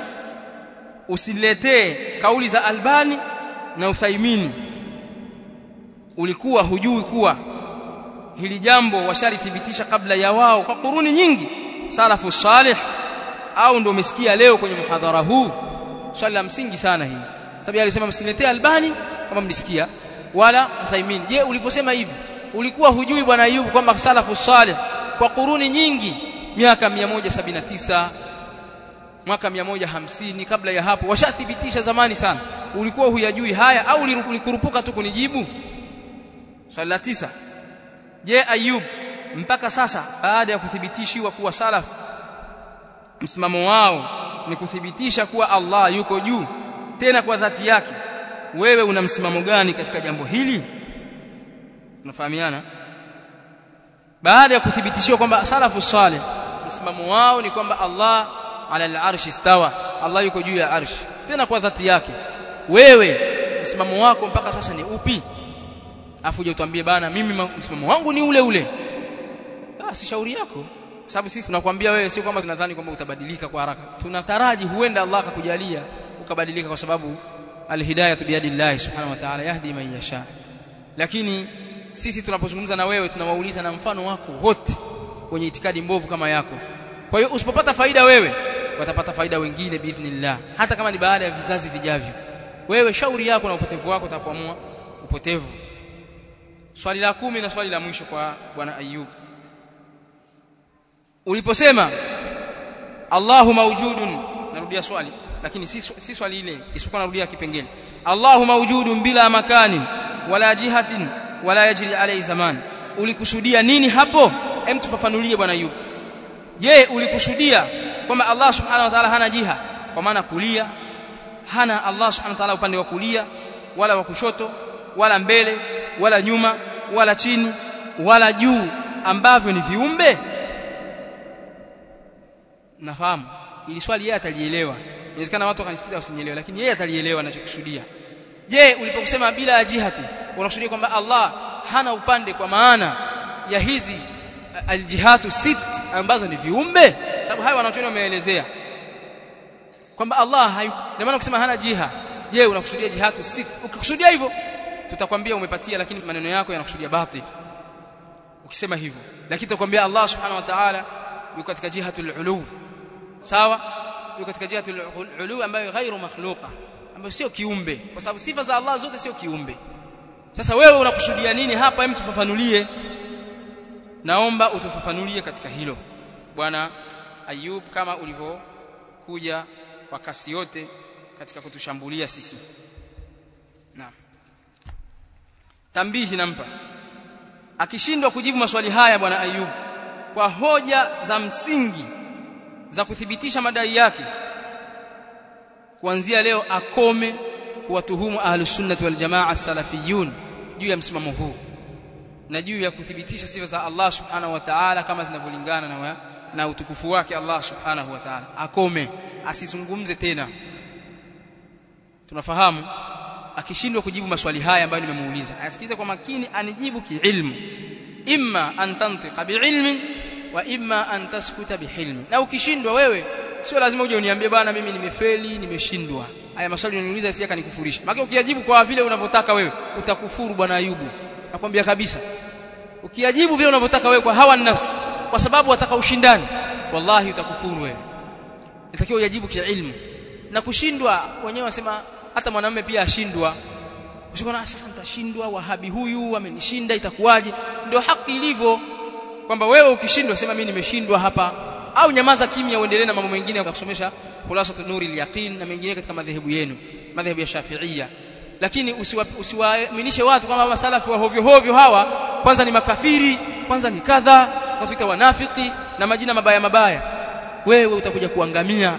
usiletee kauli za Albani na Uthaymini, ulikuwa hujui kuwa hili jambo washarithibitisha kabla ya wao kwa kuruni nyingi salafu salih, au ndio umesikia leo kwenye muhadhara huu? Swali la msingi sana hii, sababu alisema msiletee Albani kama mlisikia wala Uthaymini. Je, uliposema hivi ulikuwa hujui bwana Ayub kwamba salafu salih kwa kuruni nyingi, miaka mia moja sabini na tisa, mwaka mia moja hamsini, kabla ya hapo washathibitisha zamani sana, ulikuwa huyajui haya au ulikurupuka tu kunijibu? Swali la tisa, je Ayub mpaka sasa baada ya kuthibitishiwa kuwa salaf msimamo wao ni kuthibitisha kuwa Allah yuko juu tena kwa dhati yake, wewe una msimamo gani katika jambo hili? Tunafahamiana? Baada ya kuthibitishiwa kwamba salafu salih msimamo wao ni kwamba Allah ala al-arsh istawa, Allah yuko juu ya arsh tena kwa dhati yake, wewe msimamo wako mpaka sasa ni upi? Afu je utambie bana mimi msimamo wangu ni ule ule. Ah, si shauri yako, sababu sisi tunakwambia wewe, sio kwamba tunadhani kwamba utabadilika kwa haraka. Tunataraji huenda Allah akakujalia ukabadilika, kwa sababu alhidayatu biyadillah subhanahu wa ta'ala yahdi man yasha. Lakini sisi tunapozungumza na wewe tunawauliza na mfano wako wote wenye itikadi mbovu kama yako. Kwa hiyo usipopata faida wewe, watapata faida wengine biidhnillah, hata kama ni baada ya vizazi vijavyo. Wewe shauri yako na upotevu wako utapoamua upotevu. Swali la kumi na swali la mwisho kwa bwana Ayub, uliposema Allahu mawjudun, narudia swali lakini si si swali ile, isipokuwa narudia kipengele, Allahu mawjudun bila makani wala jihatin wala yajri alayhi zaman, ulikusudia nini hapo? Hem, tufafanulie bwana Ayub. Je, ulikusudia kwamba Allah subhanahu wa ta'ala hana jiha kwa maana kulia hana Allah subhanahu wa ta'ala upande wa kulia wala wa kushoto wala mbele wala nyuma wala chini wala juu ambavyo ni viumbe? Nafahamu ili swali yeye atalielewa. Inawezekana watu wakanisikiza wasinielewe, lakini yeye atalielewa anachokusudia. Je, ulipokusema bila jihati unakusudia kwamba Allah hana upande kwa maana ya hizi aljihatu sit ambazo ni viumbe? Sababu hayo wanachuoni wameelezea kwamba Allah hayu, na maana kusema hana jiha. Je, unakusudia jihatu sit? Ukikusudia hivyo tutakwambia umepatia, lakini maneno yako yanakusudia batil ukisema hivyo. Lakini tutakwambia Allah subhanahu wa ta'ala yuko katika jihatul ulu, sawa, yuko katika jihatul ulu ambayo ghairu makhluqa, ambayo sio kiumbe, kwa sababu sifa za Allah zote sio kiumbe. Sasa wewe unakusudia nini hapa? Hem, tufafanulie. Naomba utufafanulie katika hilo bwana Ayub, kama ulivyokuja kwa kasi yote katika kutushambulia sisi. Naam, tambihi nampa. Akishindwa kujibu maswali haya bwana Ayub kwa hoja za msingi za kuthibitisha madai yake, kuanzia leo akome kuwatuhumu ahlus sunnah wal jamaa salafiyun juu ya msimamo huu na juu ya kuthibitisha sifa za Allah subhanahu wa ta'ala kama zinavyolingana na na utukufu wake Allah subhanahu wa ta'ala. Akome, asizungumze tena. Tunafahamu akishindwa kujibu maswali haya ambayo nimemuuliza, asikize kwa makini, anijibu kiilmu. Imma an tantiqa biilmin wa imma an taskuta bihilmi. Na ukishindwa wewe sio lazima uje uniambie bwana mimi nimefeli, nimeshindwa. Haya maswali unaniuliza si akanikufurisha. Maana ukiyajibu kwa vile unavyotaka wewe utakufuru bwana Ayubu. Nakwambia kabisa. Ukiyajibu vile unavyotaka wewe kwa hawa nafsi, kwa sababu wataka ushindani, wallahi utakufuru wewe. Inatakiwa uyajibu kiilmu. Na kushindwa wenyewe wasema hata mwanamume pia ashindwa. Usiona sasa nitashindwa, wahabi huyu amenishinda itakuwaje? Ndio haki ilivyo, kwamba wewe ukishindwa sema mimi nimeshindwa hapa, au nyamaza kimya uendelee na mambo mengine ya kusomesha khulasatu nuril yaqin na mengine katika madhehebu yenu, madhehebu ya Shafi'ia. Lakini usiwaaminishe watu kwamba masalafu wa hovyo hovyo hawa kwanza ni makafiri, kwanza ni kadha, wasuita wanafiki na majina mabaya mabaya. Wewe utakuja kuangamia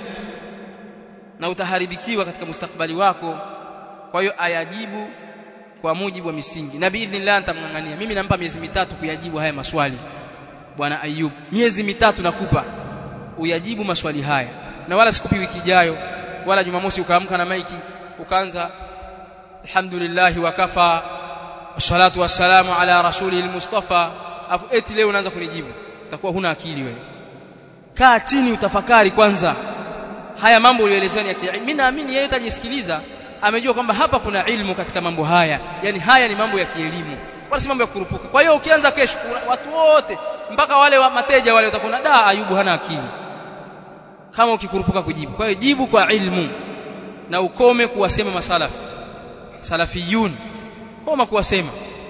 na utaharibikiwa katika mustakbali wako. Kwa hiyo ayajibu kwa mujibu wa misingi, na biidhnillah nitamngangania. Mimi nampa miezi mitatu kuyajibu haya maswali bwana Ayub. Miezi mitatu nakupa uyajibu maswali haya, na wala sikupi wiki ijayo wala Jumamosi ukaamka na maiki ukaanza alhamdulillah wa kafa wassalatu wassalamu ala rasulil mustafa, afu eti leo unaanza kunijibu. Utakuwa huna akili wewe. Kaa chini utafakari kwanza haya mambo uliyoelezea ya kiilmu. Mimi naamini yeye atajisikiliza amejua kwamba hapa kuna ilmu katika mambo haya, yani haya ni mambo ya kielimu wala si mambo ya kurupuka. Kwa hiyo ukianza kesho watu wote mpaka wale wa mateja wale watakuwa da Ayubu hana akili kama ukikurupuka kujibu. Kwa hiyo jibu kwa ilmu na ukome kuwasema masalafi salafiyun, koma kuwasema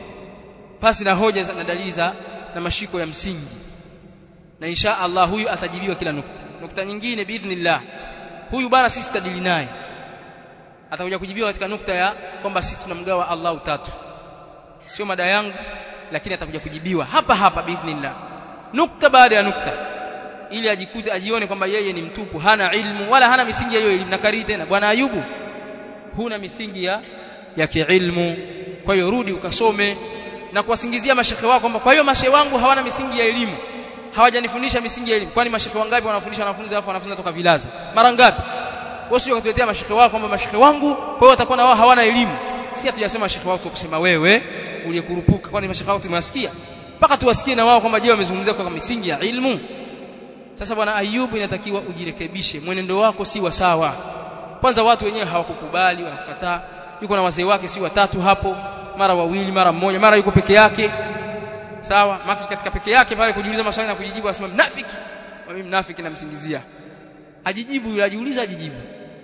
pasi na hoja na dalili za na mashiko ya msingi, na insha Allah huyu atajibiwa kila nukta. Nukta nyingine biidhnillah huyu bana sisi tadili naye atakuja kujibiwa katika nukta ya kwamba sisi tunamgawa Allah utatu. Sio mada yangu, lakini atakuja kujibiwa hapa hapa biidhnillah, nukta baada ya nukta, ili ajikute ajione kwamba yeye ni mtupu, hana ilmu wala hana misingi ya hiyo elimu. Na kari tena bwana Ayubu, huna misingi ya ya kiilmu. Kwa hiyo rudi ukasome, na kuwasingizia mashekhe wako kwamba kwa hiyo mashehe wangu hawana misingi ya elimu, hawajanifundisha misingi ya elimu. Kwani mashekhe wangapi wanafundisha wanafunzi alafu wanafunzi toka vilaza? Mara ngapi? Wewe sio kutuletea mashekhe wako kwamba mashekhe wangu kwa hiyo watakuwa na wao hawana elimu. Si hatujasema mashekhe wako kusema wewe uliyekurupuka, kwani mashekhe wako tumewasikia mpaka tuwasikie na wao kwamba je wamezungumzia kwa misingi ya ilmu. Sasa bwana Ayubu inatakiwa ujirekebishe, mwenendo wako si wa sawa. Kwanza watu wenyewe hawakukubali, wanakukataa. Yuko na wazee wake si watatu hapo, mara wawili, mara mmoja, mara yuko peke yake. Sawa, maki katika peke yake pale kujiuliza maswali na kujijibu asema mnafiki. Mimi mnafiki namsingizia. Ajijibu yule ajiuliza ajijibu.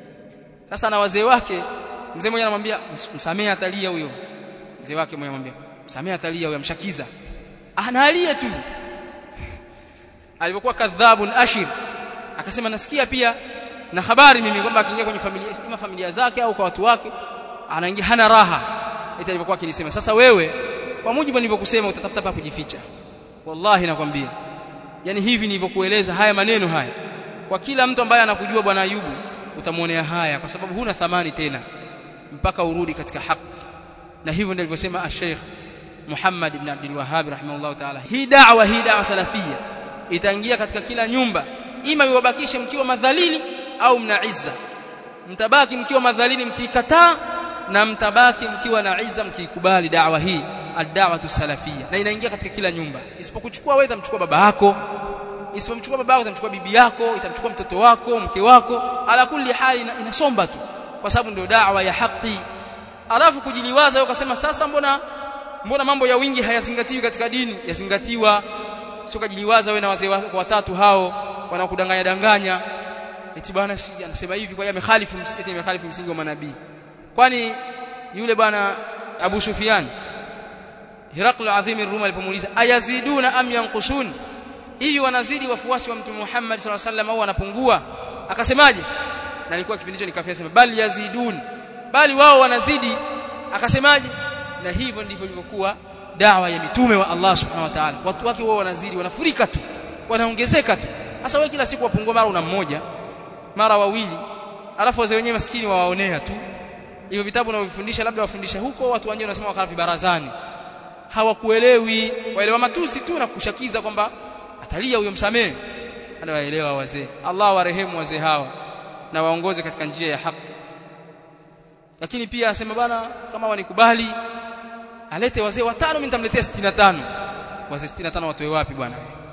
Sasa na wazee wake, mzee mmoja anamwambia msamee atalia huyo. Mzee wake mmoja anamwambia msamee atalia huyo, amshakiza. Analia tu. Alipokuwa kadhabun ashir akasema nasikia pia na habari mimi kwamba akiingia kwenye familia ima familia zake au kwa watu wake anaingia hana raha. Eti alipokuwa akinisema. Sasa wewe kwa mujibu nilivyokusema utatafuta pa kujificha. Wallahi nakwambia. Yaani hivi nilivyokueleza haya maneno haya, kwa kila mtu ambaye anakujua bwana Ayubu utamuonea haya kwa sababu huna thamani tena mpaka urudi katika haki. Na hivyo ndivyo alivyosema Sheikh Muhammad ibn Abdul Wahhab rahimahullah ta'ala, hii da'wa hii da'wa salafia itaingia katika kila nyumba, ima iwabakishe mkiwa madhalili au mna izza. Mtabaki mkiwa madhalili mkikataa, na mtabaki mkiwa na izza mkikubali da'wa hii ad-da'watu salafia, na inaingia katika kila nyumba. Isipokuchukua wewe itamchukua baba yako, isipomchukua baba yako itamchukua bibi yako, itamchukua mtoto wako, mke wako, ala kulli hali inasomba tu, kwa sababu ndio da'wa ya haki. Alafu kujiliwaza wewe ukasema sasa mbona mbona mambo ya wingi hayazingatiwi katika dini? Yazingatiwa. Sio kujiliwaza wewe na wazee wako watatu hao wanakudanganya danganya eti bwana si anasema hivi kwa hiyo amekhalifu msingi amekhalifu msingi wa manabii. Kwani yule bwana Abu Sufyan Hirakl Azim ar-Rum alipomuuliza ayaziduna am yanqusun, hivi wanazidi wafuasi wa Mtume Muhammad sallallahu alaihi wasallam au wanapungua? Akasemaje? Na alikuwa kipindi hicho nikafia sema bali yazidun, bali wao wanazidi. Akasemaje? Na hivyo ndivyo ilivyokuwa da'wa ya mitume wa Allah subhanahu wa ta'ala, watu wake wao wanazidi, wanafurika tu, wanaongezeka tu. Sasa wewe kila siku wapungua mara una mmoja mara wawili, alafu wazee wenyewe maskini wawaonea tu. Hivyo vitabu unavyofundisha labda wafundisha huko, watu wengine wanasema wakala vibarazani, hawakuelewi, waelewa matusi tu na kushakiza kwamba atalia huyo msamee. Anawaelewa wazee. Allah warehemu wazee hawa na waongoze katika njia ya haki. Lakini pia asema bana kama wanikubali alete wazee watano, mimi nitamletea sitini na tano. Wazee sitini na tano watoe wapi bwana?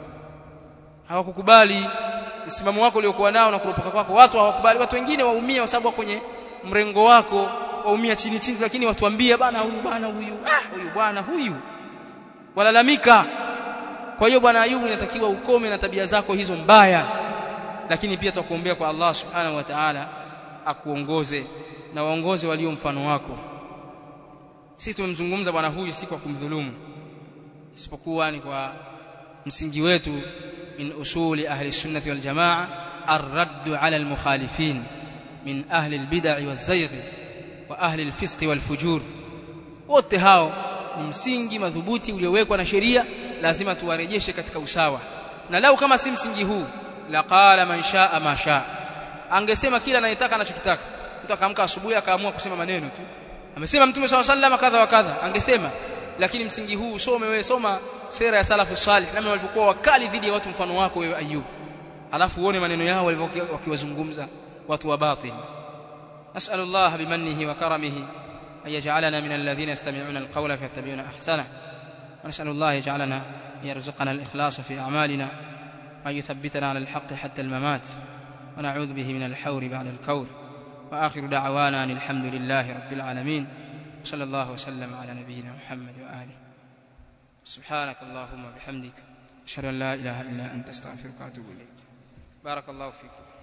Hawakukubali msimamo wako uliokuwa nao na kuropoka kwako, watu hawakubali. Watu wengine waumia kwa sababu kwenye mrengo wako, waumia chini chini, lakini watuambia bana huyu bana huyu ah huyu bwana huyu, walalamika. Kwa hiyo bwana Ayubu, inatakiwa ukome na tabia zako hizo mbaya, lakini pia tukuombea kwa Allah subhanahu wa ta'ala akuongoze na waongoze walio mfano wako. Sisi tumemzungumza bwana huyu si kwa kumdhulumu, isipokuwa ni kwa msingi wetu min usuli ahli sunnati wal jamaa ar-radd ala al-mukhalifin min ahli al-bid'ah waz-zayg wa ahli al-fisq wal-fujur. Wote hao ni msingi madhubuti uliowekwa na sheria, lazima tuwarejeshe katika usawa. Na lau kama si msingi huu, la qala man shaa ma shaa, angesema kila anayetaka anachokitaka. Mtu akaamka asubuhi akaamua kusema maneno tu, amesema Mtume sallallahu alaihi wasallam kadha wa kadha, angesema. Lakini msingi huu usome wewe, soma sera ya salafu salih namna walivyokuwa wakali dhidi ya watu mfano wako wewe Ayub, alafu uone maneno yao walivyokuwa wakiwazungumza watu wa batil. Nas'alullah bimannihi wa karamihi an yaj'alana min alladhina yastami'una alqawla fayattabi'una ahsana, wa nas'alullah yaj'alana yarzuqana al-ikhlasa fi a'malina wa yuthabbitana 'ala al-haqqi hatta al-mamat, wa na'udhu bihi min al-hawri ba'da al-kawr. wa akhiru da'wana alhamdulillahi rabbil alamin. sallallahu wa sallam ala nabiyyina Muhammad wa alihi. سبحانك اللهم وبحمدك أشهد أن لا إله إلا أنت أستغفرك وأتوب إليك. بارك الله فيكم.